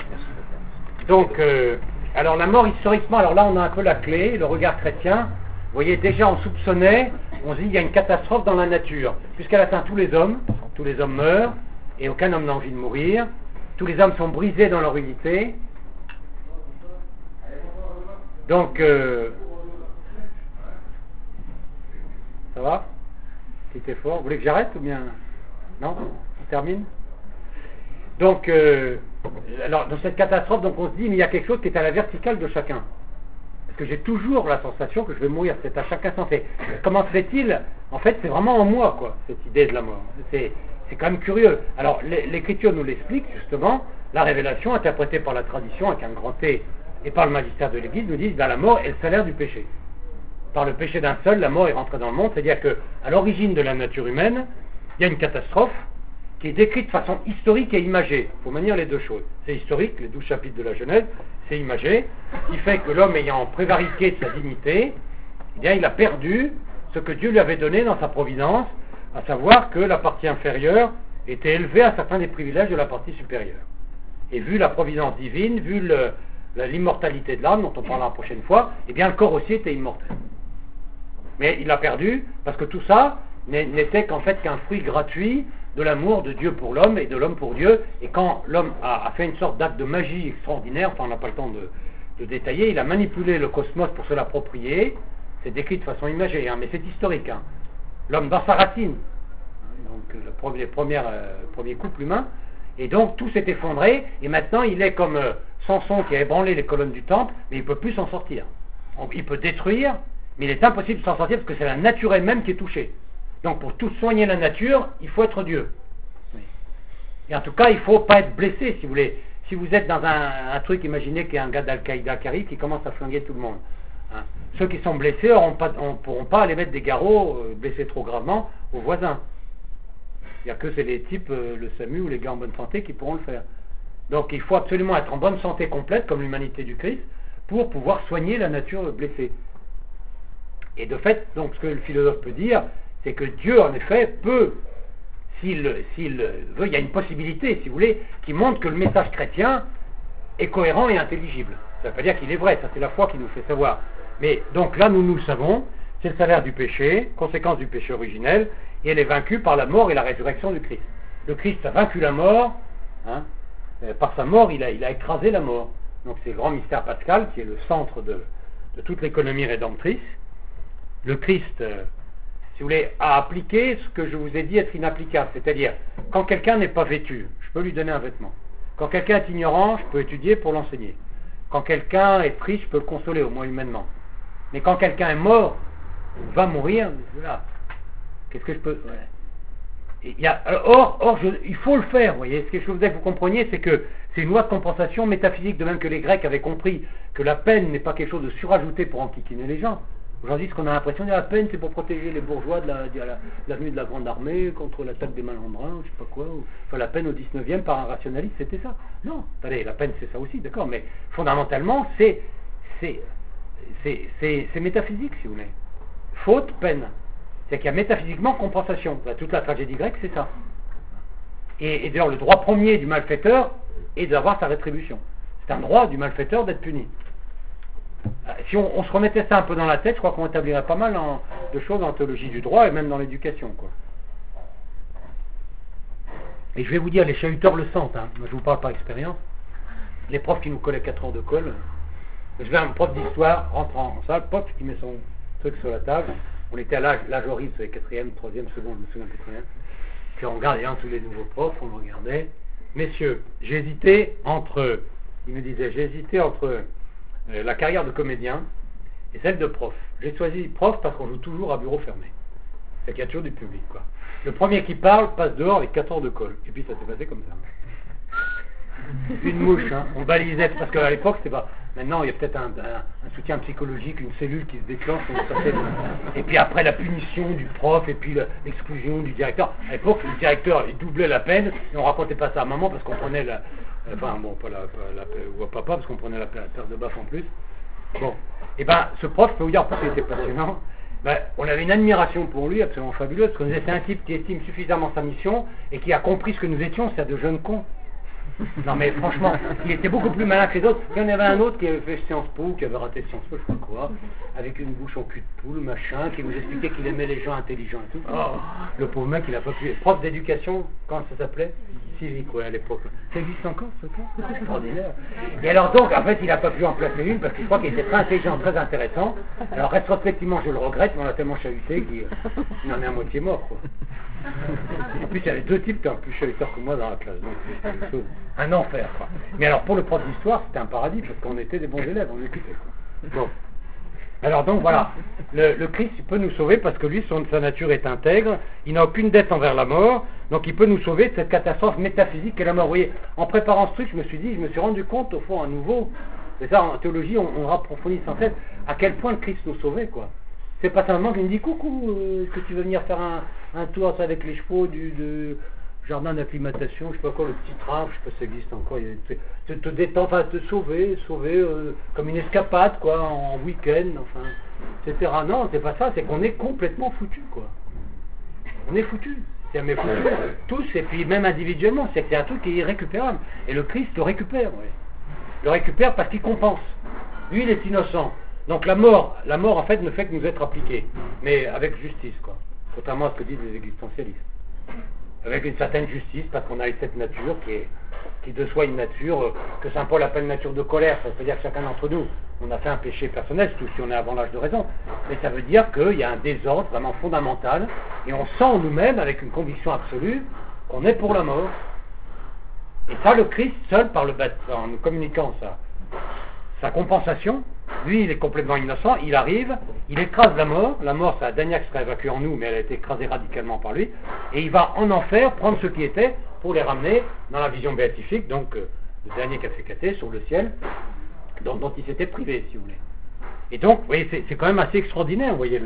Donc, alors la mort historiquement, alors là on a un peu la clé, le regard chrétien. Vous voyez, déjà on soupçonnait, on se dit il y a une catastrophe dans la nature, puisqu'elle atteint tous les hommes meurent, et aucun homme n'a envie de mourir, tous les hommes sont brisés dans leur unité. Donc, ça va? Petit effort. Vous voulez que j'arrête ou bien? Non? On termine? Donc, alors, dans cette catastrophe, donc on se dit, mais il y a quelque chose qui est à la verticale de chacun. Parce que j'ai toujours la sensation que je vais mourir. C'est à chacun s'en fait. Comment se fait-il? En fait, c'est vraiment en moi, quoi, cette idée de la mort. C'est quand même curieux. Alors, l'Écriture nous l'explique, justement. La révélation, interprétée par la tradition, avec un grand T, et par le magistère de l'Église, nous disent, ben, la mort est le salaire du péché. Par le péché d'un seul, la mort est rentrée dans le monde. C'est-à-dire qu'à l'origine de la nature humaine, il y a une catastrophe qui est décrite de façon historique et imagée. Il faut manier les deux choses. C'est historique, les 12 chapitres de la Genèse, c'est imagé, qui fait que l'homme ayant prévariqué de sa dignité, eh bien, il a perdu ce que Dieu lui avait donné dans sa providence, à savoir que la partie inférieure était élevée à certains des privilèges de la partie supérieure. Et vu la providence divine, vu l'immortalité de l'âme, dont on parlera la prochaine fois, eh bien, le corps aussi était immortel. Mais il l'a perdu, parce que tout ça n'était qu'en fait qu'un fruit gratuit de l'amour de Dieu pour l'homme et de l'homme pour Dieu. Et quand l'homme a fait une sorte d'acte de magie extraordinaire, enfin on n'a pas le temps de détailler, il a manipulé le cosmos pour se l'approprier. C'est décrit de façon imagée, mais c'est historique. L'homme dans sa racine, donc les premiers couples humains, et donc tout s'est effondré, et maintenant il est comme Samson qui a ébranlé les colonnes du temple, mais il ne peut plus s'en sortir. Donc, il peut détruire, mais il est impossible de s'en sortir parce que c'est la nature elle-même qui est touchée. Donc pour tout soigner la nature, il faut être Dieu. Et en tout cas, il ne faut pas être blessé, si vous voulez. Si vous êtes dans un truc, imaginez qu'il y a un gars d'Al-Qaïda qui arrive, qui commence à flinguer tout le monde. Ceux qui sont blessés ne pourront pas aller mettre des garrots, blessés trop gravement, aux voisins. Il n'y a que c'est les types, le SAMU ou les gars en bonne santé qui pourront le faire. Donc il faut absolument être en bonne santé complète, comme l'humanité du Christ, pour pouvoir soigner la nature blessée. Et de fait, donc ce que le philosophe peut dire, c'est que Dieu, en effet, peut, s'il veut, il y a une possibilité, si vous voulez, qui montre que le message chrétien est cohérent et intelligible. Ça ne veut pas dire qu'il est vrai, ça c'est la foi qui nous fait savoir. Mais donc là, nous le savons, c'est le salaire du péché, conséquence du péché originel, et elle est vaincue par la mort et la résurrection du Christ. Le Christ a vaincu la mort, par sa mort, il a écrasé la mort. Donc c'est le grand mystère pascal, qui est le centre de toute l'économie rédemptrice. Le Christ, si vous voulez, a appliqué ce que je vous ai dit être inapplicable. C'est-à-dire, quand quelqu'un n'est pas vêtu, je peux lui donner un vêtement. Quand quelqu'un est ignorant, je peux étudier pour l'enseigner. Quand quelqu'un est triste, je peux le consoler, au moins humainement. Mais quand quelqu'un est mort, ou va mourir, voilà, qu'est-ce que je peux... Il faut le faire, vous voyez. Ce que je voudrais que vous compreniez, c'est que c'est une loi de compensation métaphysique, de même que les Grecs avaient compris que la peine n'est pas quelque chose de surajouté pour enquiquiner les gens. Aujourd'hui, ce qu'on a l'impression de la peine, c'est pour protéger les bourgeois de l'avenue de la Grande Armée contre l'attaque des malandrins, je sais pas quoi. Enfin, la peine au 19e par un rationaliste, c'était ça. Non, attendez, la peine c'est ça aussi, d'accord, mais fondamentalement, c'est métaphysique, si vous voulez. Faute, peine. C'est qu'il y a métaphysiquement compensation. Toute la tragédie grecque, c'est ça. Et d'ailleurs, le droit premier du malfaiteur est d'avoir sa rétribution. C'est un droit du malfaiteur d'être puni. Si on se remettait ça un peu dans la tête, je crois qu'on établirait pas mal de choses en théologie du droit et même dans l'éducation, quoi. Et je vais vous dire, les chahuteurs le sentent, Moi, je vous parle par expérience. Les profs qui nous collaient 4 heures de colle. Je vais un prof d'histoire rentre en salle, pop, il met son truc sur la table. On était à l'âge horrible, sur les 4e, 3e, seconde, je me souviens plus très bien. Puis on regardait tous les nouveaux profs, on le regardait. Messieurs, j'ai hésité entre la carrière de comédien et celle de prof. J'ai choisi prof parce qu'on joue toujours à bureau fermé. C'est qu'il y a toujours du public, quoi. Le premier qui parle passe dehors avec 4 heures de colle. Et puis ça s'est passé comme ça. Une mouche, on balisait, parce qu'à l'époque, c'était pas... Maintenant, il y a peut-être un soutien psychologique, une cellule qui se déclenche. Et puis après, la punition du prof, et puis l'exclusion du directeur. À l'époque, le directeur, il doublait la peine, et on racontait pas ça à maman, parce qu'on prenait ou à papa, parce qu'on prenait la paire de baffes en plus. Bon. Et ben, ce prof, je peux vous dire, pourquoi il était passionnant. On avait une admiration pour lui absolument fabuleuse, parce que nous étions un type qui estime suffisamment sa mission, et qui a compris ce que nous étions, c'est de jeunes cons. Non mais franchement, il était beaucoup plus malin que les autres. Il y en avait un autre qui avait fait Sciences Po, qui avait raté Sciences Po, je sais pas quoi, avec une bouche en cul de poule, machin, qui nous expliquait qu'il aimait les gens intelligents et tout. Oh, le pauvre mec, il a pas pu. Prof d'éducation, comment ça s'appelait? Civique, ouais, à l'époque. Ça existe encore, ce cas? C'est extraordinaire. Et alors donc, en fait, il n'a pas pu en placer une, parce que je crois qu'il était très intelligent, très intéressant. Alors rétrospectivement, je le regrette, mais on a tellement chahuté qu'il en est à moitié mort, quoi. En plus, il y avait deux types qui étaient plus chahuteurs que moi dans la classe. Donc, c'était une chose, un enfer, quoi. Mais alors, pour le prof d'histoire, c'était un paradis, parce qu'on était des bons élèves, on écoutait, quoi. Bon. Alors donc voilà, le Christ il peut nous sauver parce que lui, sa nature est intègre, il n'a aucune dette envers la mort, donc il peut nous sauver de cette catastrophe métaphysique qu'est la mort. Vous voyez, en préparant ce truc, je me suis rendu compte au fond à nouveau, c'est ça, en théologie, on approfondit sans cesse à quel point le Christ nous sauvait, quoi. C'est pas simplement qu'il me dit coucou, est-ce que tu veux venir faire un tour avec les chevaux du jardin d'acclimatation, je sais pas quoi, le petit train, je sais pas si ça existe encore, te détendre, enfin te sauver comme une escapade, quoi, en week-end, enfin, etc. Non, c'est pas ça, c'est qu'on est complètement foutu, quoi. On est foutu. C'est foutu, tous, et puis même individuellement, c'est un truc qui est irrécupérable. Et le Christ le récupère, oui. Le récupère parce qu'il compense. Lui, il est innocent. Donc la mort, en fait, ne fait que nous être appliquée, mais avec justice, quoi. Contrairement à ce que disent les existentialistes. Avec une certaine justice, parce qu'on a cette nature qui de soi une nature que saint Paul appelle nature de colère. Ça veut dire que chacun d'entre nous, on a fait un péché personnel, surtout si on est avant l'âge de raison. Mais ça veut dire qu'il y a un désordre vraiment fondamental, et on sent en nous-mêmes, avec une conviction absolue, qu'on est pour la mort. Et ça, le Christ, seul, par le baptême, en nous communiquant sa compensation, lui, il est complètement innocent, il arrive, il écrase la mort, c'est la dernière qui sera évacuée en nous, mais elle a été écrasée radicalement par lui, et il va en enfer prendre ceux qui étaient pour les ramener dans la vision béatifique, donc le dernier café sur le ciel, dont il s'était privé, si vous voulez. Et donc, vous voyez, c'est quand même assez extraordinaire, vous voyez,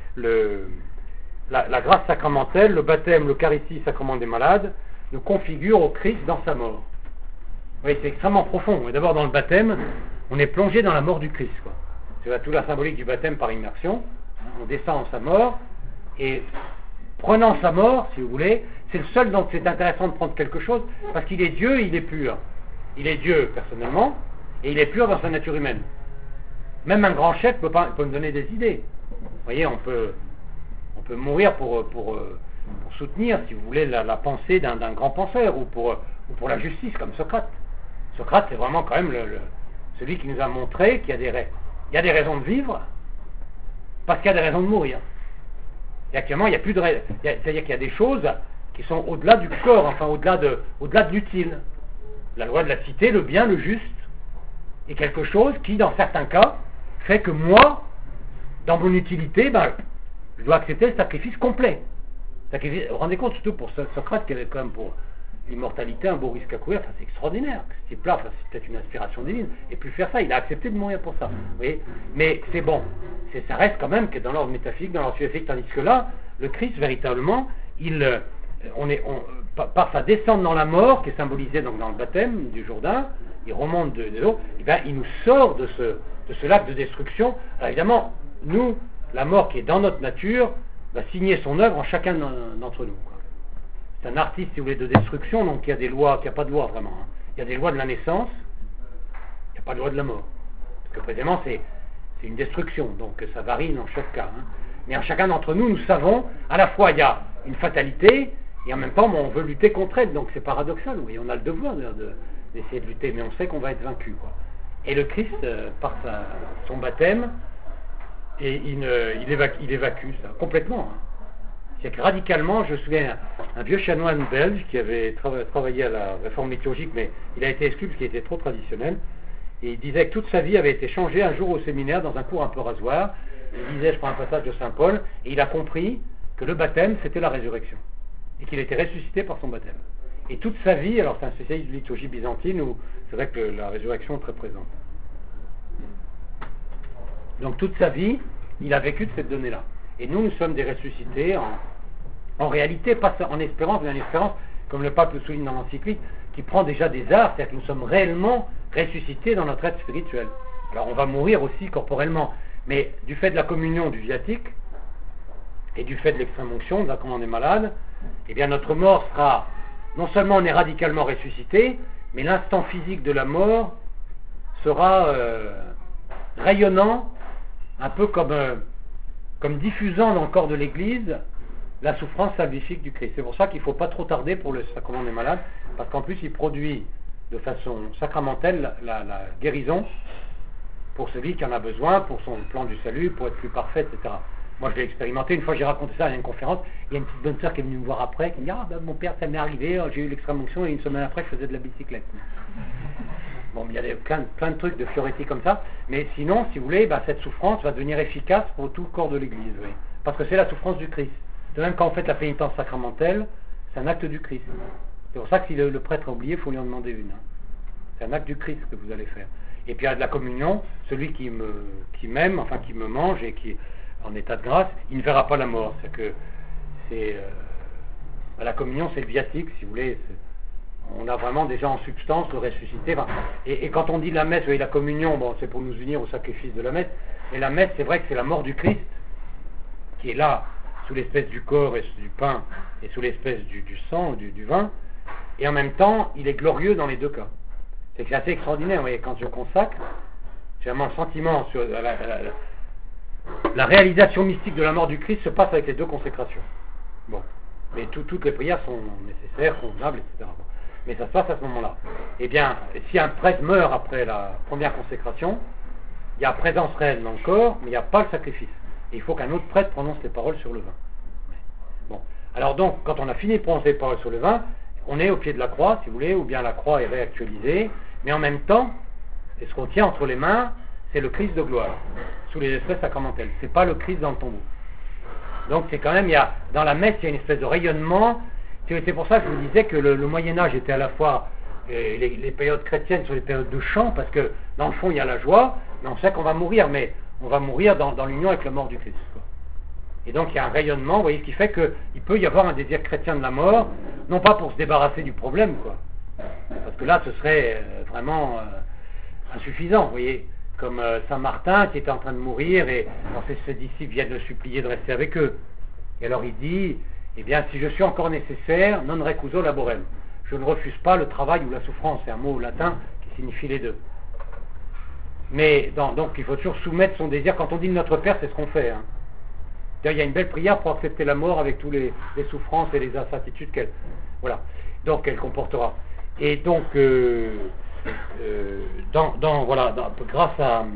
la grâce sacramentelle, le baptême, l'Eucharistie, sacrement des malades, nous configure au Christ dans sa mort. Vous voyez, c'est extrêmement profond. Et d'abord, dans le baptême, on est plongé dans la mort du Christ, quoi. C'est toute la symbolique du baptême par immersion. On descend en sa mort, et prenant sa mort, si vous voulez, c'est le seul dont c'est intéressant de prendre quelque chose, parce qu'il est Dieu, il est pur. Il est Dieu, personnellement, et il est pur dans sa nature humaine. Même un grand chef peut me donner des idées. Vous voyez, on peut mourir pour soutenir, si vous voulez, la pensée d'un grand penseur, ou pour la justice, comme Socrate. Socrate, c'est vraiment quand même celui qui nous a montré qu'il y a des raisons de vivre, parce qu'il y a des raisons de mourir. Et actuellement, il n'y a plus de raison. C'est-à-dire qu'il y a des choses qui sont au-delà du corps, enfin au-delà de l'utile. La loi de la cité, le bien, le juste, est quelque chose qui, dans certains cas, fait que moi, dans mon utilité, je dois accepter le sacrifice complet. Vous vous rendez compte, surtout pour Socrate, qui avait quand même pour l'immortalité un beau risque à courir, c'est extraordinaire. Ce type-là, c'est peut-être une inspiration divine. Et puis faire ça, il a accepté de mourir pour ça. Vous voyez, mais c'est bon. Ça reste quand même que dans l'ordre métaphysique, dans l'ordre scientifique, tandis que là, le Christ, véritablement, par sa descente dans la mort, qui est symbolisée donc dans le baptême du Jourdain, il remonte de l'eau, il nous sort de ce lac de destruction. Alors évidemment, nous, la mort qui est dans notre nature, va signer son œuvre en chacun d'entre nous, quoi. C'est un artiste, si vous voulez, de destruction, donc il y a des lois, il n'y a pas de loi vraiment. Hein. Il y a des lois de la naissance, il n'y a pas de loi de la mort. Parce que précisément, c'est une destruction, donc ça varie dans chaque cas. Hein. Mais en chacun d'entre nous, nous savons, à la fois il y a une fatalité, et en même temps, on veut lutter contre elle, donc c'est paradoxal, vous voyez, on a le devoir d'essayer de lutter, mais on sait qu'on va être vaincu, quoi. Et le Christ, par son baptême, et il évacue ça, complètement. Hein. C'est que radicalement, je me souviens, un vieux chanoine belge qui avait travaillé à la réforme liturgique, mais il a été exclu parce qu'il était trop traditionnel, et il disait que toute sa vie avait été changée un jour au séminaire dans un cours un peu rasoir. Il disait, je prends un passage de saint Paul, et il a compris que le baptême, c'était la résurrection, et qu'il était ressuscité par son baptême. Et toute sa vie, alors c'est un spécialiste de liturgie byzantine, où c'est vrai que la résurrection est très présente. Donc toute sa vie, il a vécu de cette donnée-là. Et nous sommes des ressuscités en réalité, pas en espérance, mais en espérance, comme le pape le souligne dans l'encyclique, qui prend déjà des arts, c'est-à-dire que nous sommes réellement ressuscités dans notre être spirituel. Alors on va mourir aussi corporellement, mais du fait de la communion du viatique, et du fait de l'extrême onction, de la commande des malades, eh bien notre mort sera non seulement on est radicalement ressuscité, mais l'instant physique de la mort sera rayonnant, un peu comme diffusant dans le corps de l'Église la souffrance salvifique du Christ. C'est pour ça qu'il ne faut pas trop tarder pour le sacrement des malades, parce qu'en plus il produit de façon sacramentelle la guérison pour celui qui en a besoin, pour son plan du salut, pour être plus parfait, etc. Moi je l'ai expérimenté, une fois j'ai raconté ça à une conférence, il y a une petite bonne sœur qui est venue me voir après, qui me dit « Ah ben, mon père ça m'est arrivé, j'ai eu l'extrême-onction et une semaine après je faisais de la bicyclette. » Bon, il y a plein de trucs de Fioretti comme ça, mais sinon, si vous voulez, cette souffrance va devenir efficace pour tout le corps de l'Église, oui. Parce que c'est la souffrance du Christ. De même quand vous faites la pénitence sacramentelle, c'est un acte du Christ. C'est pour ça que si le prêtre a oublié, il faut lui en demander une. C'est un acte du Christ que vous allez faire. Et puis à la communion, celui qui m'aime, enfin qui me mange et qui est en état de grâce, il ne verra pas la mort. La communion, c'est le viatique, si vous voulez. On a vraiment déjà en substance le ressuscité. Enfin, et quand on dit la messe, vous voyez, la communion, bon, c'est pour nous unir au sacrifice de la messe. Et la messe, c'est vrai que c'est la mort du Christ qui est là, sous l'espèce du corps et du pain, et sous l'espèce du sang, du vin. Et en même temps, il est glorieux dans les deux cas. C'est assez extraordinaire, vous voyez, quand je consacre, j'ai vraiment un sentiment sur la réalisation mystique de la mort du Christ se passe avec les deux consécrations. Bon, mais toutes les prières sont nécessaires, convenables, etc. Bon. Mais ça se passe à ce moment-là. Eh bien, si un prêtre meurt après la première consécration, il y a présence réelle dans le corps, mais il n'y a pas le sacrifice. Et il faut qu'un autre prêtre prononce les paroles sur le vin. Bon, alors donc, quand on a fini de prononcer les paroles sur le vin, on est au pied de la croix, si vous voulez, ou bien la croix est réactualisée, mais en même temps, et ce qu'on tient entre les mains, c'est le Christ de gloire, sous les espèces sacramentelles. C'est pas le Christ dans le tombeau. Donc c'est quand même, dans la messe, il y a une espèce de rayonnement. C'est pour ça que je vous disais que le Moyen-Âge était à la fois les périodes chrétiennes sur les périodes de chant, parce que dans le fond il y a la joie, mais on sait qu'on va mourir, mais on va mourir dans l'union avec la mort du Christ, quoi. Et donc il y a un rayonnement, vous voyez, ce qui fait qu'il peut y avoir un désir chrétien de la mort, non pas pour se débarrasser du problème, quoi, parce que là ce serait vraiment insuffisant, vous voyez, comme Saint Martin qui était en train de mourir, et ses disciples viennent le supplier de rester avec eux. Et alors il dit, eh bien si je suis encore nécessaire, non recuso laborem, je ne refuse pas le travail ou la souffrance, c'est un mot latin qui signifie les deux. Mais donc il faut toujours soumettre son désir. Quand on dit notre Père, c'est ce qu'on fait, hein. Il y a une belle prière pour accepter la mort avec tous les souffrances et les incertitudes qu'elle comportera. Et donc grâce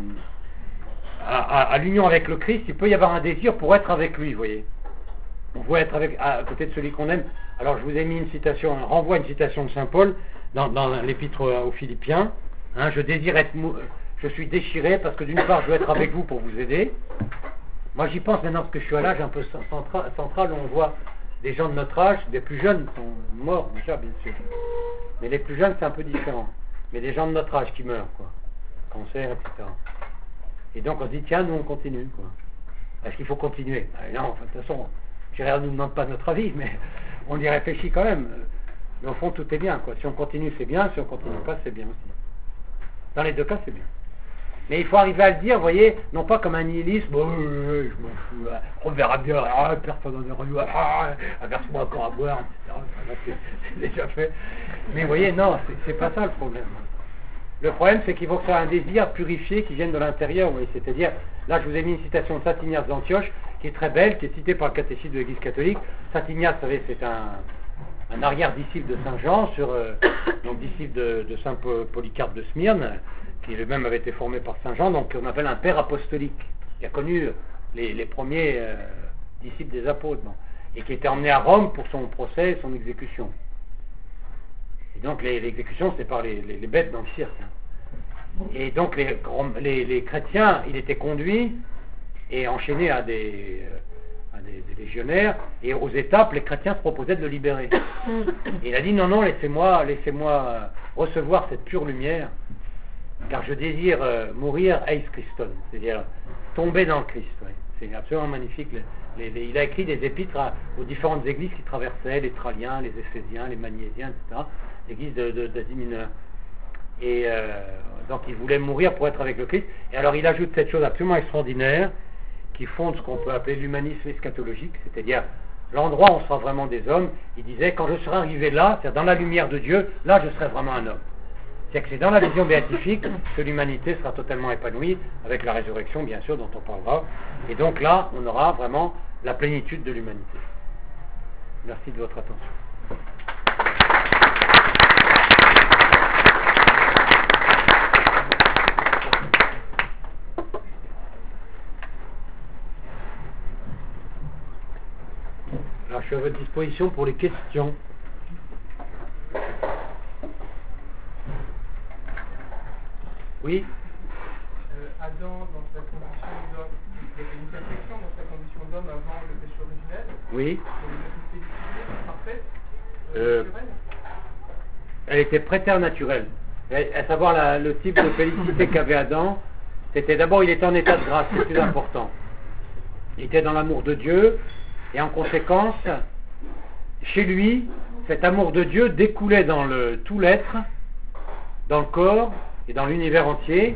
à l'union avec le Christ, il peut y avoir un désir pour être avec lui, vous voyez. On veut être à côté de celui qu'on aime. Alors je vous ai mis une citation, un renvoi à une citation de Saint Paul dans l'épître aux Philippiens. Hein, je suis déchiré parce que d'une part je veux être avec vous pour vous aider. Moi j'y pense maintenant parce que je suis à l'âge un peu central où on voit des gens de notre âge, des plus jeunes sont morts déjà bien sûr. Mais les plus jeunes c'est un peu différent. Mais des gens de notre âge qui meurent, quoi. Cancer, etc. Et donc on se dit tiens, nous on continue, quoi. Est-ce qu'il faut continuer? Non, enfin, de toute façon, on ne nous demande pas notre avis, mais on y réfléchit quand même. Mais au fond tout est bien, quoi. Si on continue c'est bien, si on continue pas c'est bien aussi. Dans les deux cas c'est bien. Mais il faut arriver à le dire, vous voyez, non pas comme un nihilisme, je m'en fous, on verra bien, personne n'en est revenu, verse-moi encore à boire, etc. C'est déjà fait. Mais vous voyez, non, c'est pas ça le problème. Le problème, c'est qu'il faut que ça ait un désir purifié qui vienne de l'intérieur, vous voyez, c'est-à-dire, là je vous ai mis une citation de Saint Ignace d'Antioche, qui est très belle, qui est citée par le catéchisme de l'Église catholique. Saint Ignace, vous savez, c'est un arrière-disciple de Saint Jean, donc disciple de Saint Polycarpe de Smyrne, qui lui-même avait été formé par Saint Jean, donc on appelle un père apostolique, qui a connu les premiers disciples des apôtres, bon, et qui était emmené à Rome pour son procès et son exécution. Et donc l'exécution, c'est par les bêtes dans le cirque. Hein. Et donc les chrétiens, il était conduit et enchaîné à des légionnaires, et aux étapes, les chrétiens se proposaient de le libérer. Et il a dit non, laissez-moi recevoir cette pure lumière, car je désire mourir eis Christon, c'est-à-dire tomber dans le Christ. Ouais. C'est absolument magnifique. Il a écrit des épîtres aux différentes églises qui traversaient, les Tralliens, les Éphésiens, les Magnésiens, etc., l'église d'Asie mineure. Et donc il voulait mourir pour être avec le Christ. Et alors il ajoute cette chose absolument extraordinaire qui fonde ce qu'on peut appeler l'humanisme eschatologique, c'est-à-dire l'endroit où on sera vraiment des hommes, il disait, quand je serai arrivé là, c'est-à-dire dans la lumière de Dieu, là je serai vraiment un homme. C'est-à-dire que c'est dans la vision béatifique que l'humanité sera totalement épanouie, avec la résurrection bien sûr dont on parlera. Et donc là, on aura vraiment la plénitude de l'humanité. Merci de votre attention. Alors, je suis à votre disposition pour les questions. Oui.
Adam, dans sa condition d'homme, il y avait une perfection dans sa condition d'homme avant le péché originel.
Oui.
Elle était parfaite, naturelle.
Elle était préternaturelle. À savoir le type de félicité qu'avait Adam, c'était d'abord il était en état de grâce, c'est le plus important. Il était dans l'amour de Dieu, et en conséquence, chez lui, cet amour de Dieu découlait dans tout l'être, dans le corps et dans l'univers entier,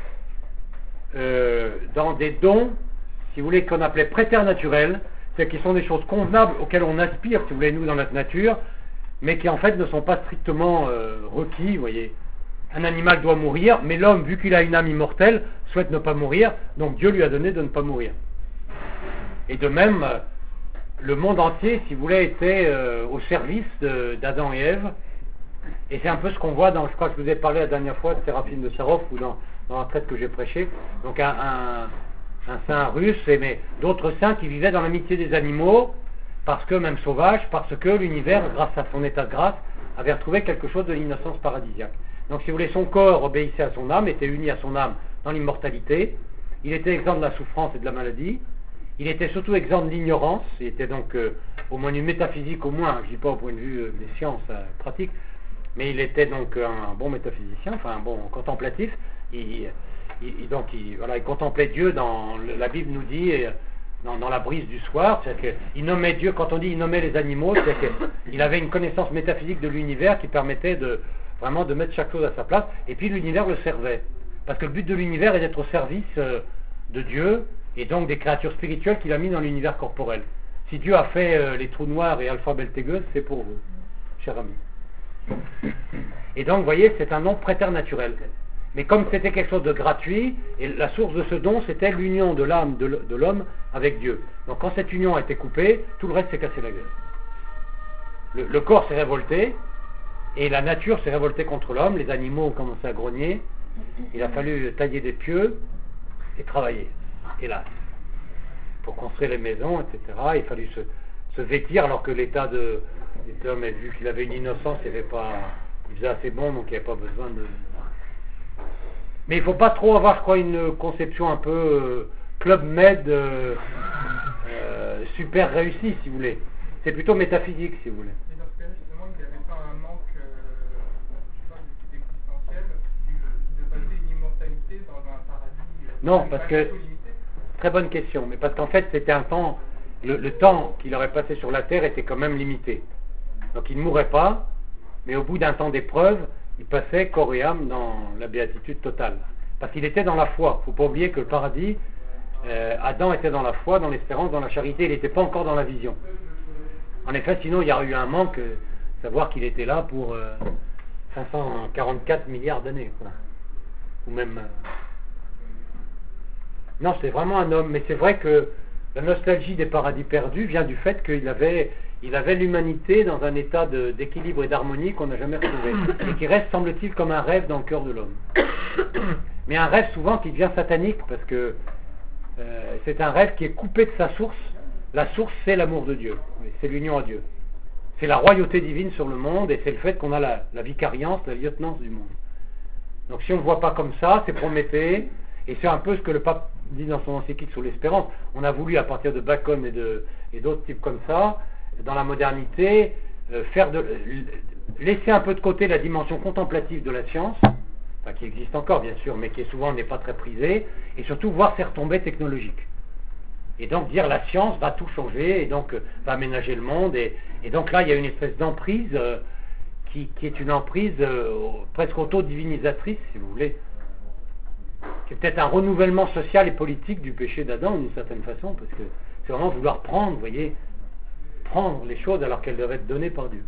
dans des dons, si vous voulez, qu'on appelait préternaturels, c'est-à-dire qui sont des choses convenables auxquelles on aspire, si vous voulez, nous, dans notre nature, mais qui en fait ne sont pas strictement requis, vous voyez. Un animal doit mourir, mais l'homme, vu qu'il a une âme immortelle, souhaite ne pas mourir, donc Dieu lui a donné de ne pas mourir. Et de même, le monde entier, si vous voulez, était au service d'Adam et Ève, et c'est un peu ce qu'on voit dans, je crois que je vous ai parlé la dernière fois de Séraphine de Sarov, ou dans la traite que j'ai prêché, donc un saint russe, mais d'autres saints qui vivaient dans l'amitié des animaux, parce que, même sauvages, parce que l'univers, grâce à son état de grâce, avait retrouvé quelque chose de l'innocence paradisiaque. Donc si vous voulez, son corps obéissait à son âme, était uni à son âme dans l'immortalité, il était exempt de la souffrance et de la maladie, il était surtout exempt de l'ignorance, il était donc, au moins une métaphysique au moins, je ne dis pas au point de vue des sciences pratiques, mais il était donc un bon métaphysicien, enfin un bon contemplatif, il contemplait Dieu la Bible nous dit, dans la brise du soir, c'est-à-dire qu'il nommait Dieu, quand on dit il nommait les animaux, c'est-à-dire qu'il avait une connaissance métaphysique de l'univers qui permettait vraiment de mettre chaque chose à sa place, et puis l'univers le servait. Parce que le but de l'univers est d'être au service de Dieu, et donc des créatures spirituelles qu'il a mis dans l'univers corporel. Si Dieu a fait les trous noirs et Alpha Beltégeuse, c'est pour vous, cher ami. Et donc, vous voyez, c'est un nom préternaturel. Mais comme c'était quelque chose de gratuit, et la source de ce don, c'était l'union de l'âme de l'homme avec Dieu. Donc quand cette union a été coupée, tout le reste s'est cassé la gueule. Le corps s'est révolté, et la nature s'est révoltée contre l'homme, les animaux ont commencé à grogner, il a fallu tailler des pieux et travailler, hélas, pour construire les maisons, etc. Il a fallu se vêtir, alors que l'état de l'homme, vu qu'il avait une innocence, il faisait assez bon, donc il n'y avait pas besoin de... Mais il ne faut pas trop avoir, je crois, une conception un peu Club Med super réussie, si vous voulez. C'est plutôt métaphysique, si vous voulez.
Et dans ce cas-là, justement, il n'y avait pas un manque, existentiel, de passer une immortalité dans un paradis
non, parce que... Très bonne question, mais parce qu'en fait, c'était un temps... Le temps qu'il aurait passé sur la Terre était quand même limité. Donc il ne mourrait pas, mais au bout d'un temps d'épreuve, il passait corps et âme dans la béatitude totale. Parce qu'il était dans la foi. Il ne faut pas oublier que le paradis, Adam était dans la foi, dans l'espérance, dans la charité, il n'était pas encore dans la vision. En effet, sinon il y aurait eu un manque, savoir qu'il était là pour 544 milliards d'années. Quoi. Ou même... Non, c'est vraiment un homme, mais c'est vrai que la nostalgie des paradis perdus vient du fait qu'il avait l'humanité dans un état d'équilibre et d'harmonie qu'on n'a jamais retrouvé, et qui reste, semble-t-il, comme un rêve dans le cœur de l'homme. Mais un rêve souvent qui devient satanique, parce que c'est un rêve qui est coupé de sa source. La source, c'est l'amour de Dieu, c'est l'union à Dieu. C'est la royauté divine sur le monde, et c'est le fait qu'on a la vicariance, la lieutenance du monde. Donc si on ne voit pas comme ça, c'est Prométhée, et c'est un peu ce que le pape dit dans son encyclique sur l'espérance. On a voulu, à partir de Bacon et d'autres types comme ça, dans la modernité, laisser un peu de côté la dimension contemplative de la science, enfin, qui existe encore bien sûr, mais qui souvent n'est pas très prisée, et surtout voir ses retombées technologiques. Et donc dire la science va tout changer, et donc va aménager le monde, et donc là il y a une espèce d'emprise qui est une emprise presque auto-divinisatrice, si vous voulez, qui est peut-être un renouvellement social et politique du péché d'Adam d'une certaine façon, parce que c'est vraiment vouloir prendre, vous voyez, prendre les choses alors qu'elles doivent être données par Dieu.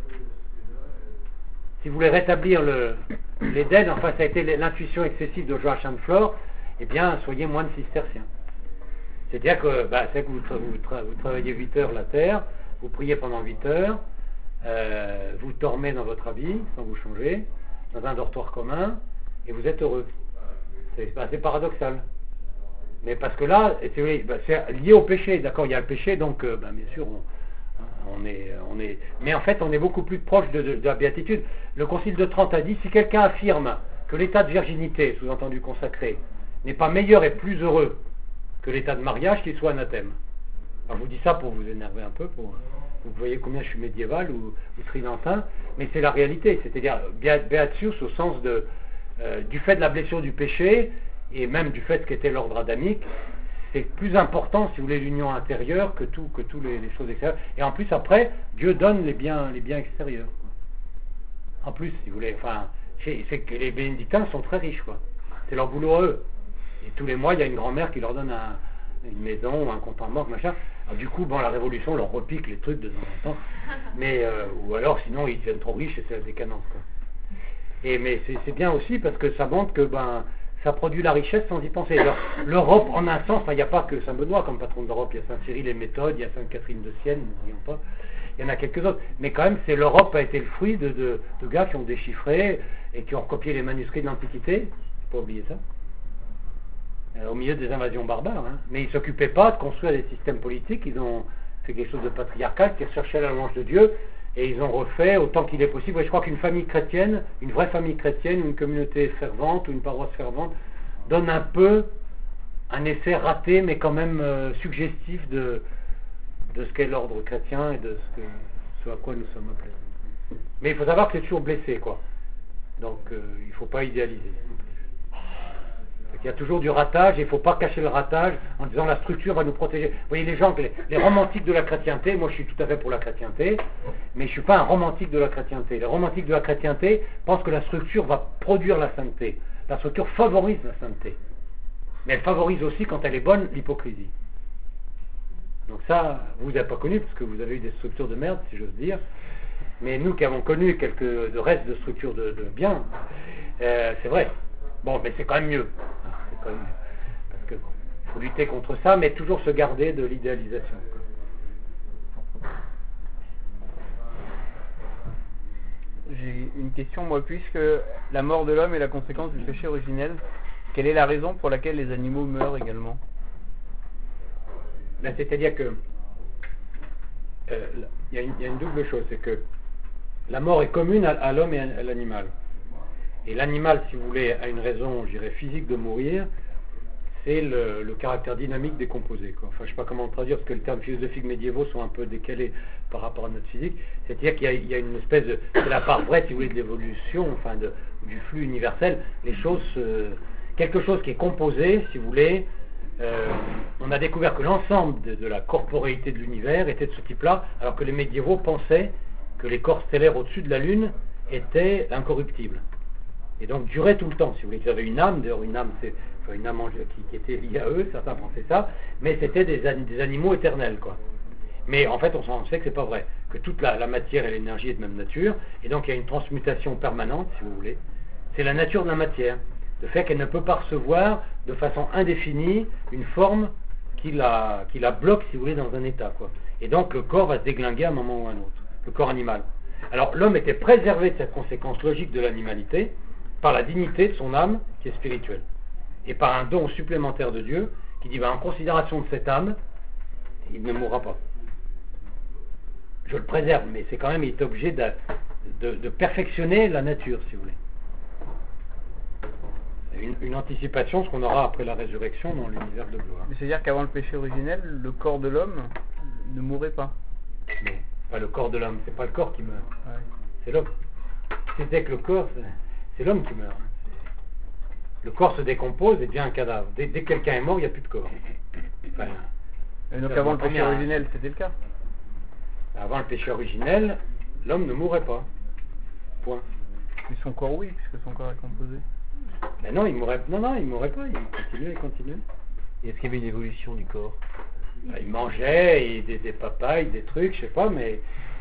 Si vous voulez rétablir l'Éden, enfin ça a été l'intuition excessive de Joachim Flore, eh bien soyez moins de cisterciens. C'est-à-dire que, c'est que vous travaillez 8 heures la terre, vous priez pendant 8 heures, vous dormez dans votre habit, sans vous changer, dans un dortoir commun, et vous êtes heureux. C'est assez paradoxal. Mais parce que là, c'est lié au péché, d'accord, il y a le péché, donc bien sûr, on est... Mais en fait, on est beaucoup plus proche de la béatitude. Le Concile de Trente a dit, si quelqu'un affirme que l'état de virginité, sous-entendu consacré, n'est pas meilleur et plus heureux que l'état de mariage, qu'il soit anathème. Alors je vous dis ça pour vous énerver un peu, vous voyez combien je suis médiéval ou tridentin, mais c'est la réalité, c'est-à-dire Beatius au sens du fait de la blessure du péché, et même du fait qu'était l'ordre adamique, c'est plus important, si vous voulez, l'union intérieure que tous les choses extérieures. Et en plus, après, Dieu donne les biens extérieurs. En plus, si vous voulez, enfin, c'est que les bénédictins sont très riches, quoi. C'est leur boulot à eux. Et tous les mois, il y a une grand-mère qui leur donne une maison, un compte en banque, machin. Alors, du coup, la Révolution leur repique les trucs de temps en temps. Mais, ou alors, sinon, ils deviennent trop riches et c'est la décadence, quoi. Mais c'est bien aussi parce que ça montre que, ça produit la richesse sans y penser. L'Europe, en un sens, il n'y a pas que Saint-Benoît comme patron d'Europe, il y a Saint-Cyril et Méthode, il y a Sainte-Catherine de Sienne, n'oublions pas, il y en a quelques autres. Mais quand même, l'Europe a été le fruit de gars qui ont déchiffré et qui ont recopié les manuscrits de l'Antiquité, il ne faut pas oublier ça, au milieu des invasions barbares. Hein. Mais ils ne s'occupaient pas de construire des systèmes politiques, ils ont fait quelque chose de patriarcal, qui recherchait la louange de Dieu, et ils ont refait autant qu'il est possible. Et je crois qu'une famille chrétienne, une vraie famille chrétienne, une communauté fervente ou une paroisse fervente, donne un peu un essai raté, mais quand même suggestif de ce qu'est l'ordre chrétien et de ce à quoi nous sommes appelés. Mais il faut savoir que c'est toujours blessé, quoi. Donc il ne faut pas idéaliser. Il y a toujours du ratage, et il ne faut pas cacher le ratage en disant la structure va nous protéger. Vous voyez les gens, les romantiques de la chrétienté, moi je suis tout à fait pour la chrétienté, mais je ne suis pas un romantique de la chrétienté. Les romantiques de la chrétienté pensent que la structure va produire la sainteté. La structure favorise la sainteté. Mais elle favorise aussi, quand elle est bonne, l'hypocrisie. Donc ça, vous n'avez pas connu, parce que vous avez eu des structures de merde, si j'ose dire. Mais nous qui avons connu quelques restes de structures de bien, c'est vrai. Bon, mais c'est quand même mieux. C'est quand même mieux. Parce que faut lutter contre ça, mais toujours se garder de l'idéalisation.
J'ai une question, moi, puisque la mort de l'homme est la conséquence du péché originel, quelle est la raison pour laquelle les animaux meurent également?
C'est-à-dire que il y a une double chose, c'est que la mort est commune à l'homme et à l'animal. Et l'animal, si vous voulez, a une raison, je dirais, physique de mourir, c'est le caractère dynamique décomposé, quoi. Enfin, je ne sais pas comment le traduire, parce que les termes philosophiques médiévaux sont un peu décalés par rapport à notre physique. C'est-à-dire qu'il y a une espèce de... C'est la part vraie, si vous voulez, de l'évolution, enfin, du flux universel. Les choses... quelque chose qui est composé, si vous voulez... on a découvert que l'ensemble de la corporéité de l'univers était de ce type-là, alors que les médiévaux pensaient que les corps stellaires au-dessus de la Lune étaient incorruptibles. Et donc duraient tout le temps, si vous voulez. Ils avaient une âme, d'ailleurs une âme, c'est une âme qui était liée à eux, certains pensaient ça, mais c'était des animaux éternels, quoi. Mais en fait, on sait que c'est pas vrai, que toute la matière et l'énergie est de même nature, et donc il y a une transmutation permanente, si vous voulez. C'est la nature de la matière, le fait qu'elle ne peut pas recevoir de façon indéfinie une forme qui la bloque, si vous voulez, dans un état, quoi. Et donc le corps va se déglinguer à un moment ou à un autre, le corps animal. Alors l'homme était préservé de cette conséquence logique de l'animalité par la dignité de son âme qui est spirituelle, et par un don supplémentaire de Dieu qui dit, en considération de cette âme, il ne mourra pas. Je le préserve, mais c'est quand même, il est obligé de perfectionner la nature, si vous voulez. Une anticipation, ce qu'on aura après la résurrection dans l'univers de gloire.
C'est-à-dire qu'avant le péché originel, le corps de l'homme ne mourait pas.
Non, pas le corps de l'homme, c'est pas le corps qui meurt.
Ouais.
C'est l'homme. C'était que le corps, c'est l'homme qui meurt. Le corps se décompose et devient un cadavre. Dès que quelqu'un est mort, il n'y a plus de corps. Enfin,
et donc avant le péché originel, c'était le cas?
Avant le péché originel, l'homme ne mourrait pas. Point.
Mais son corps, oui, puisque son corps est composé.
Ben non, il mourrait pas, il continuait.
Et est-ce qu'il y avait une évolution du corps?
Il mangeait, il des papayes, des trucs, je sais pas, mais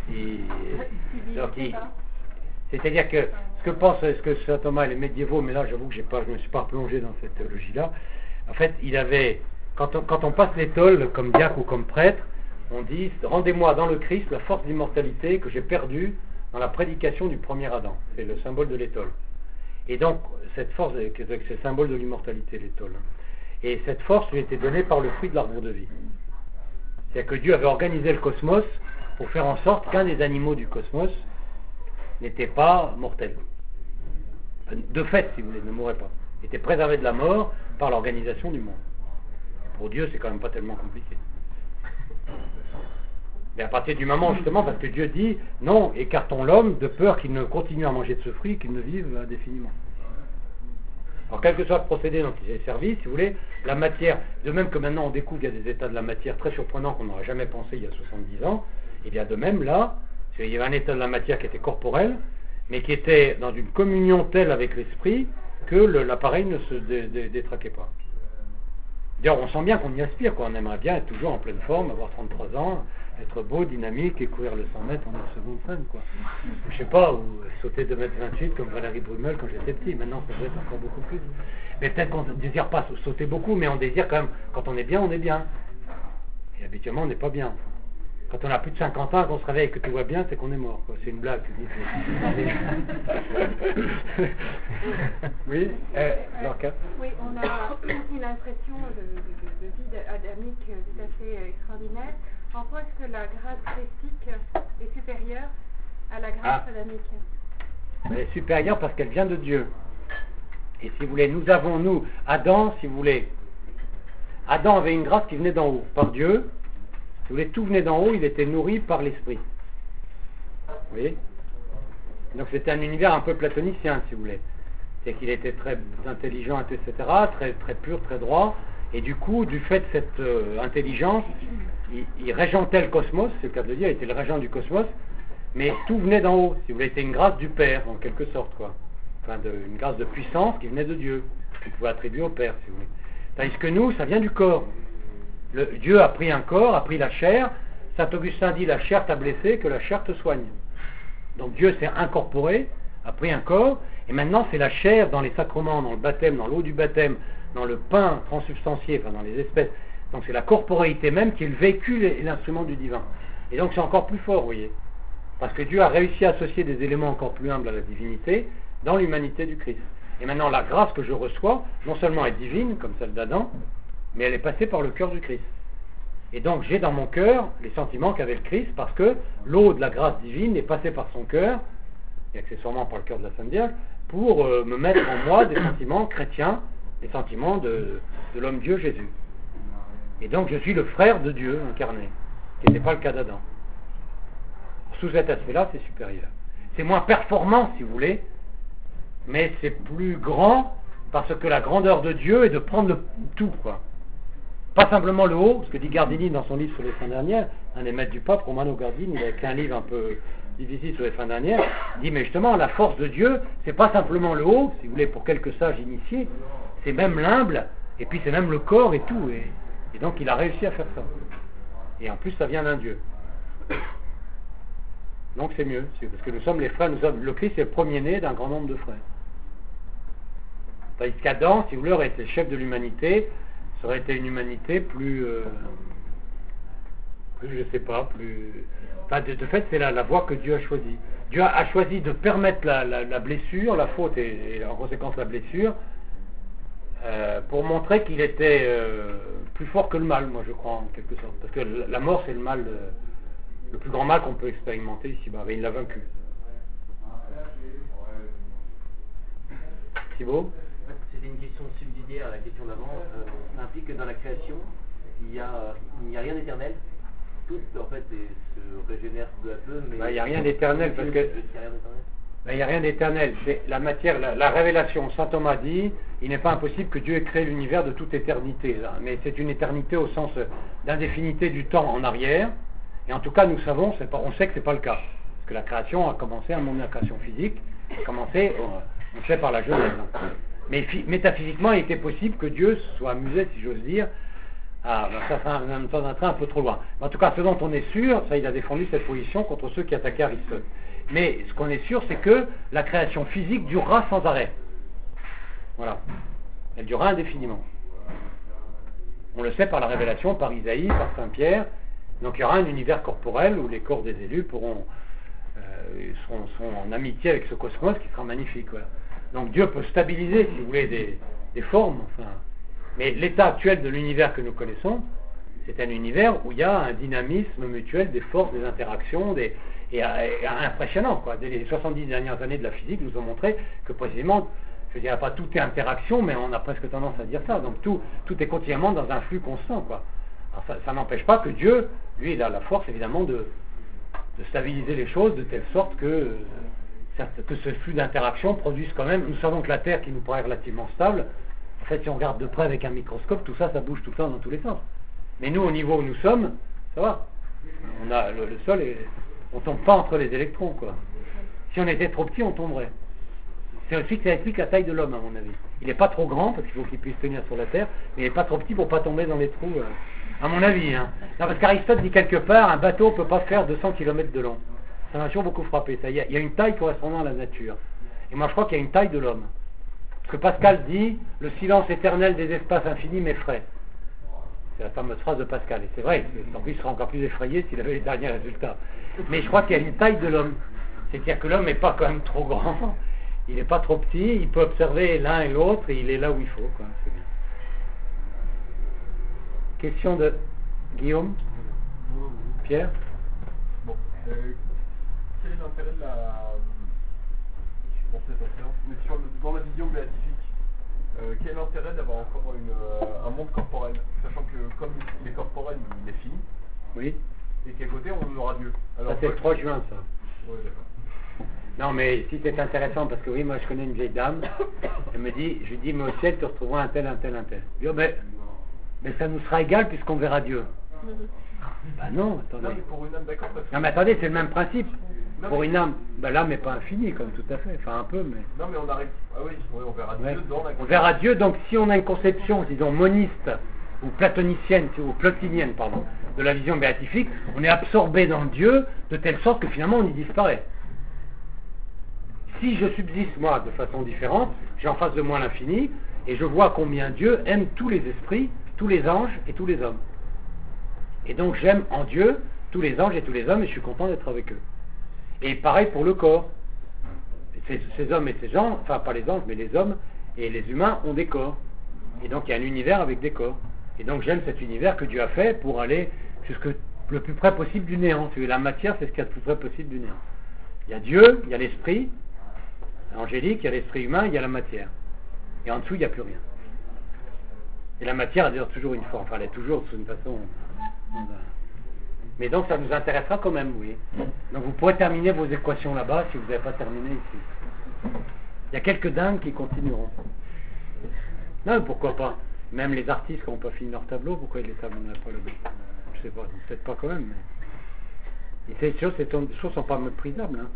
c'est-à-dire que ce que saint Thomas et les médiévaux, mais là j'avoue que je me suis pas replongé dans cette théologie-là. En fait, il avait, quand on passe l'étole comme diacre ou comme prêtre, on dit rendez-moi dans le Christ la force d'immortalité que j'ai perdue dans la prédication du premier Adam. C'est le symbole de l'étole. Et donc cette force, c'est le symbole de l'immortalité, l'étole. Et cette force lui était donnée par le fruit de l'arbre de vie. C'est-à-dire que Dieu avait organisé le cosmos pour faire en sorte qu'un des animaux du cosmos n'était pas mortel. De fait, si vous voulez, ne mourrait pas. Il était préservé de la mort par l'organisation du monde. Pour Dieu, c'est quand même pas tellement compliqué. Mais à partir du moment, justement, parce que Dieu dit, non, écartons l'homme de peur qu'il ne continue à manger de ce fruit, qu'il ne vive indéfiniment. Alors, quel que soit le procédé dont il s'est servi, si vous voulez, la matière, de même que maintenant on découvre qu'il y a des états de la matière très surprenants qu'on n'aurait jamais pensé il y a 70 ans, et bien de même là, il y avait un état de la matière qui était corporel, mais qui était dans une communion telle avec l'esprit que l'appareil ne se détraquait pas. D'ailleurs, on sent bien qu'on y aspire, quoi. On aimerait bien être toujours en pleine forme, avoir 33 ans, être beau, dynamique et courir le 100 mètres en 9 secondes 5, quoi. Je sais pas, ou sauter 2,28 m comme Valérie Brumel quand j'étais petit. Maintenant, ça doit être encore beaucoup plus. Mais peut-être qu'on ne désire pas sauter beaucoup, mais on désire quand même, quand on est bien, on est bien. Et habituellement, on n'est pas bien. Quand on a plus de 50 ans, qu'on se réveille et que tout va bien, c'est qu'on est mort, quoi. C'est une blague, tu dis. Oui, Lorca.
Oui, on a une impression de vie adamique tout à fait extraordinaire. En quoi est-ce que la grâce christique est supérieure à la grâce adamique?
Elle est supérieure parce qu'elle vient de Dieu. Et si vous voulez, nous, Adam, si vous voulez, Adam avait une grâce qui venait d'en haut, par Dieu. Si vous voulez, tout venait d'en haut, il était nourri par l'esprit. Vous voyez? Donc c'était un univers un peu platonicien, si vous voulez. C'est qu'il était très intelligent, etc., très, très pur, très droit. Et du coup, du fait de cette intelligence, il régentait le cosmos, c'est le cas de le dire, il était le régent du cosmos, mais tout venait d'en haut. Si vous voulez, c'était une grâce du Père, en quelque sorte, quoi. Enfin, une grâce de puissance qui venait de Dieu, qu'on pouvait attribuer au Père, si vous voulez. Tandis que nous, ça vient du corps. Dieu a pris un corps, a pris la chair. Saint Augustin dit, la chair t'a blessé, que la chair te soigne. Donc Dieu s'est incorporé, a pris un corps, et maintenant c'est la chair dans les sacrements, dans le baptême, dans l'eau du baptême, dans le pain transubstantié, enfin dans les espèces. Donc c'est la corporéité même qui est le véhicule et l'instrument du divin. Et donc c'est encore plus fort, vous voyez. Parce que Dieu a réussi à associer des éléments encore plus humbles à la divinité dans l'humanité du Christ. Et maintenant la grâce que je reçois, non seulement est divine, comme celle d'Adam, mais elle est passée par le cœur du Christ. Et donc j'ai dans mon cœur les sentiments qu'avait le Christ, parce que l'eau de la grâce divine est passée par son cœur, et accessoirement par le cœur de la Sainte Vierge, pour me mettre en moi des sentiments chrétiens, des sentiments de l'homme Dieu Jésus. Et donc je suis le frère de Dieu incarné, qui n'était pas le cas d'Adam. Sous cet aspect-là, c'est supérieur. C'est moins performant, si vous voulez, mais c'est plus grand, parce que la grandeur de Dieu est de prendre le tout, quoi. Pas simplement le haut, ce que dit Gardini dans son livre sur les fins dernières, un des maîtres du pape, Romano Gardini, il a écrit un livre un peu difficile sur les fins dernières, il dit, mais justement, la force de Dieu, c'est pas simplement le haut, si vous voulez, pour quelques sages initiés, c'est même l'humble, et puis c'est même le corps et tout, et donc il a réussi à faire ça. Et en plus, ça vient d'un Dieu. Donc c'est mieux, parce que nous sommes les frères, le Christ est le premier-né d'un grand nombre de frères. Tandis qu'Adam, si vous voulez, aurait été le chef de l'humanité, ça aurait été une humanité plus je sais pas, plus... Enfin, de fait, c'est la voie que Dieu a choisie. Dieu a choisi de permettre la blessure, la faute et en conséquence la blessure, pour montrer qu'il était plus fort que le mal, moi je crois, en quelque sorte. Parce que la mort, c'est le mal, le plus grand mal qu'on peut expérimenter ici-bas. Il l'a vaincu. Thibaut ?
C'était une question subsidiaire à la question d'avant. Ça implique que dans la création, il n'y a rien d'éternel. Tout, en fait, se régénère peu à peu, mais...
Il n'y a rien d'éternel, parce que... Il n'y a rien d'éternel. C'est la matière, la révélation. Saint Thomas dit, il n'est pas impossible que Dieu ait créé l'univers de toute éternité. Là. Mais c'est une éternité au sens d'indéfinité du temps en arrière. Et en tout cas, nous savons, on sait que ce n'est pas le cas. Parce que la création a commencé, un monde de la création physique, a commencé, on sait, par la Genèse. Mais métaphysiquement, il était possible que Dieu soit amusé, si j'ose dire, Ah, ben ça en même temps d'un train un peu trop loin. Mais en tout cas, ce dont on est sûr, ça il a défendu cette position contre ceux qui attaquaient Aristote. Mais ce qu'on est sûr, c'est que la création physique durera sans arrêt. Voilà. Elle durera indéfiniment. On le sait par la révélation, par Isaïe, par Saint Pierre. Donc il y aura un univers corporel où les corps des élus seront en amitié avec ce cosmos qui sera magnifique. Voilà. Donc Dieu peut stabiliser, si vous voulez, des formes. Enfin. Mais l'état actuel de l'univers que nous connaissons, c'est un univers où il y a un dynamisme mutuel des forces, des interactions, et impressionnant. Quoi. Dès les 70 dernières années de la physique nous ont montré que précisément, je ne dirais pas tout est interaction, mais on a presque tendance à dire ça. Donc tout est continuellement dans un flux constant. Quoi. Alors ça n'empêche pas que Dieu, lui, il a la force évidemment de stabiliser les choses de telle sorte que ce flux d'interaction produise quand même. Nous savons que la Terre, qui nous paraît relativement stable, en fait, si on regarde de près avec un microscope, tout ça bouge tout le temps dans tous les sens. Mais nous, au niveau où nous sommes, ça va. On a le sol, on tombe pas entre les électrons, quoi. Si on était trop petit, on tomberait. C'est aussi que ça explique la taille de l'homme, à mon avis. Il n'est pas trop grand, parce qu'il faut qu'il puisse tenir sur la Terre, mais il n'est pas trop petit pour pas tomber dans les trous, à mon avis. Hein. Non, parce qu'Aristote dit quelque part, un bateau ne peut pas faire 200 km de long. Ça m'a toujours beaucoup frappé. Il y a une taille correspondant à la nature. Et moi, je crois qu'il y a une taille de l'homme. Parce que Pascal dit, le silence éternel des espaces infinis m'effraie. C'est la fameuse phrase de Pascal. Et c'est vrai, en plus, il serait encore plus effrayé s'il avait les derniers résultats. Mais je crois qu'il y a une taille de l'homme. C'est-à-dire que l'homme n'est pas quand même trop grand, il n'est pas trop petit, il peut observer l'un et l'autre, et il est là où il faut. Quoi. C'est bien. Question de Guillaume, Pierre.
Bon, quel est l'intérêt de pour cette séance, mais dans la vision béatifique, quel est l'intérêt d'avoir encore un monde corporel, sachant que comme il est corporel, il est fini,
oui,
et qu'à côté on aura Dieu. Alors,
ça c'est le 3 juin, ça.
Ouais, d'accord.
Non, mais si c'est intéressant, parce que oui, moi je connais une vieille dame, elle me dit, je lui dis, mais au ciel tu retrouveras un tel, un tel, un tel. Je dis, oh, mais ça nous sera égal puisqu'on verra Dieu. Ben non, attendez.
Non, mais pour une âme, d'accord.
Non, mais attendez, c'est le même principe.
Non,
pour
mais...
une âme, l'âme n'est pas infinie, comme tout à fait, enfin un peu, mais...
Non, mais on arrive... Ah oui, on verra Dieu dans la...
On verra Dieu, donc si on a une conception, disons, moniste, ou platonicienne, ou plotinienne, pardon, de la vision béatifique, on est absorbé dans Dieu, de telle sorte que finalement on y disparaît. Si je subsiste, moi, de façon différente, j'ai en face de moi l'infini, et je vois combien Dieu aime tous les esprits, tous les anges et tous les hommes. Et donc j'aime en Dieu tous les anges et tous les hommes, et je suis content d'être avec eux. Et pareil pour le corps. Ces hommes et ces gens, enfin pas les anges, mais les hommes et les humains ont des corps. Et donc il y a un univers avec des corps. Et donc j'aime cet univers que Dieu a fait pour aller jusque le plus près possible du néant. La matière, c'est ce qu'il y a le plus près possible du néant. Il y a Dieu, il y a l'esprit angélique, il y a l'esprit humain, il y a la matière. Et en dessous, il n'y a plus rien. Et la matière a d'ailleurs toujours une forme, enfin elle est toujours d'une façon... Mais donc ça nous intéressera quand même, oui. Donc vous pourrez terminer vos équations là-bas si vous n'avez pas terminé ici. Il y a quelques dingues qui continueront. Non, mais pourquoi pas. Même les artistes qui n'ont pas fini leur tableau, pourquoi ils les termineraient pas là-bas? Je sais pas, peut-être pas quand même. Mais... Et ces choses ne sont pas méprisables. Hein.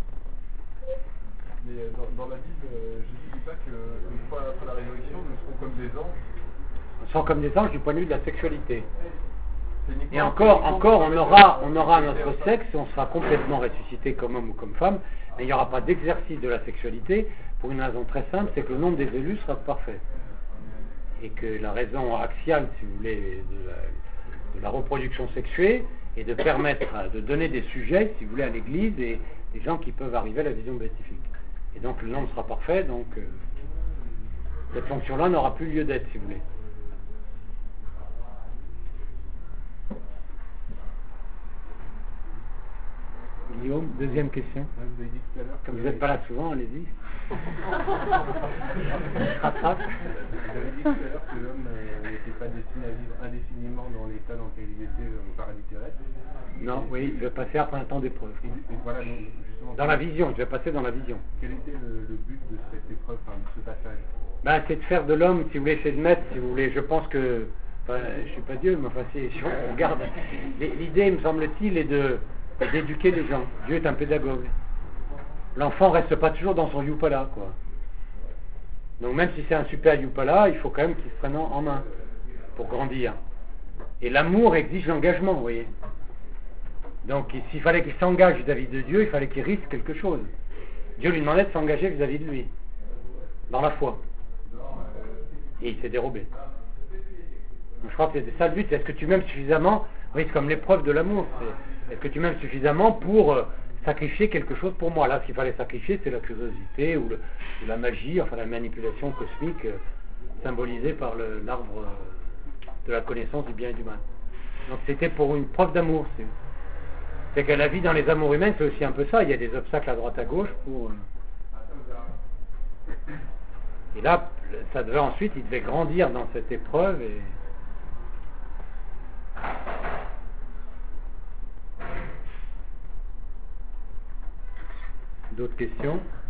Mais dans la Bible, Jésus ne dit pas qu'une fois après la résurrection, nous serons comme des anges.
Nous serons comme des anges du point de vue de la sexualité. Et encore, on aura notre sexe, on sera complètement ressuscité comme homme ou comme femme, mais il n'y aura pas d'exercice de la sexualité pour une raison très simple, c'est que le nombre des élus sera parfait. Et que la raison axiale, si vous voulez, de la reproduction sexuée est de permettre, de donner des sujets, si vous voulez, à l'Église et des gens qui peuvent arriver à la vision béatifique. Et donc le nombre sera parfait, donc cette fonction-là n'aura plus lieu d'être, si vous voulez. Guillaume, deuxième question.
Vous avez dit tout à l'heure.
Comme vous n'êtes pas là souvent, allez-y. Rattrape.
Vous avez dit tout à l'heure que l'homme n'était pas destiné à vivre indéfiniment dans l'état dans lequel il était au paradis terrestre.
Non, oui, je vais passer après un temps d'épreuve.
Et voilà, donc, justement,
dans la vision, je vais passer dans la vision.
Quel était le but de cette épreuve, enfin, de ce passage?
C'est de faire de l'homme, si vous voulez, c'est de mettre, si vous voulez, je pense que, enfin, je ne suis pas Dieu, mais enfin, si on regarde, l'idée, me semble-t-il, est d'éduquer les gens. Dieu est un pédagogue. L'enfant reste pas toujours dans son youpala, quoi. Donc même si c'est un super youpala, il faut quand même qu'il se prenne en main pour grandir. Et l'amour exige l'engagement, vous voyez. Donc s'il fallait qu'il s'engage vis-à-vis de Dieu, il fallait qu'il risque quelque chose. Dieu lui demandait de s'engager vis-à-vis de lui, dans la foi. Et il s'est dérobé. Donc, je crois que c'était ça le but. Est-ce que tu m'aimes suffisamment? Oui, c'est comme l'épreuve de l'amour. Est-ce que tu m'aimes suffisamment pour sacrifier quelque chose pour moi? Là, ce qu'il fallait sacrifier, c'est la curiosité ou la magie, enfin la manipulation cosmique symbolisée par l'arbre de la connaissance du bien et du mal. Donc c'était pour une preuve d'amour. C'est que la vie dans les amours humaines, c'est aussi un peu ça. Il y a des obstacles à droite à gauche pour... Et là, ça devait ensuite, il devait grandir dans cette épreuve et... D'autres questions?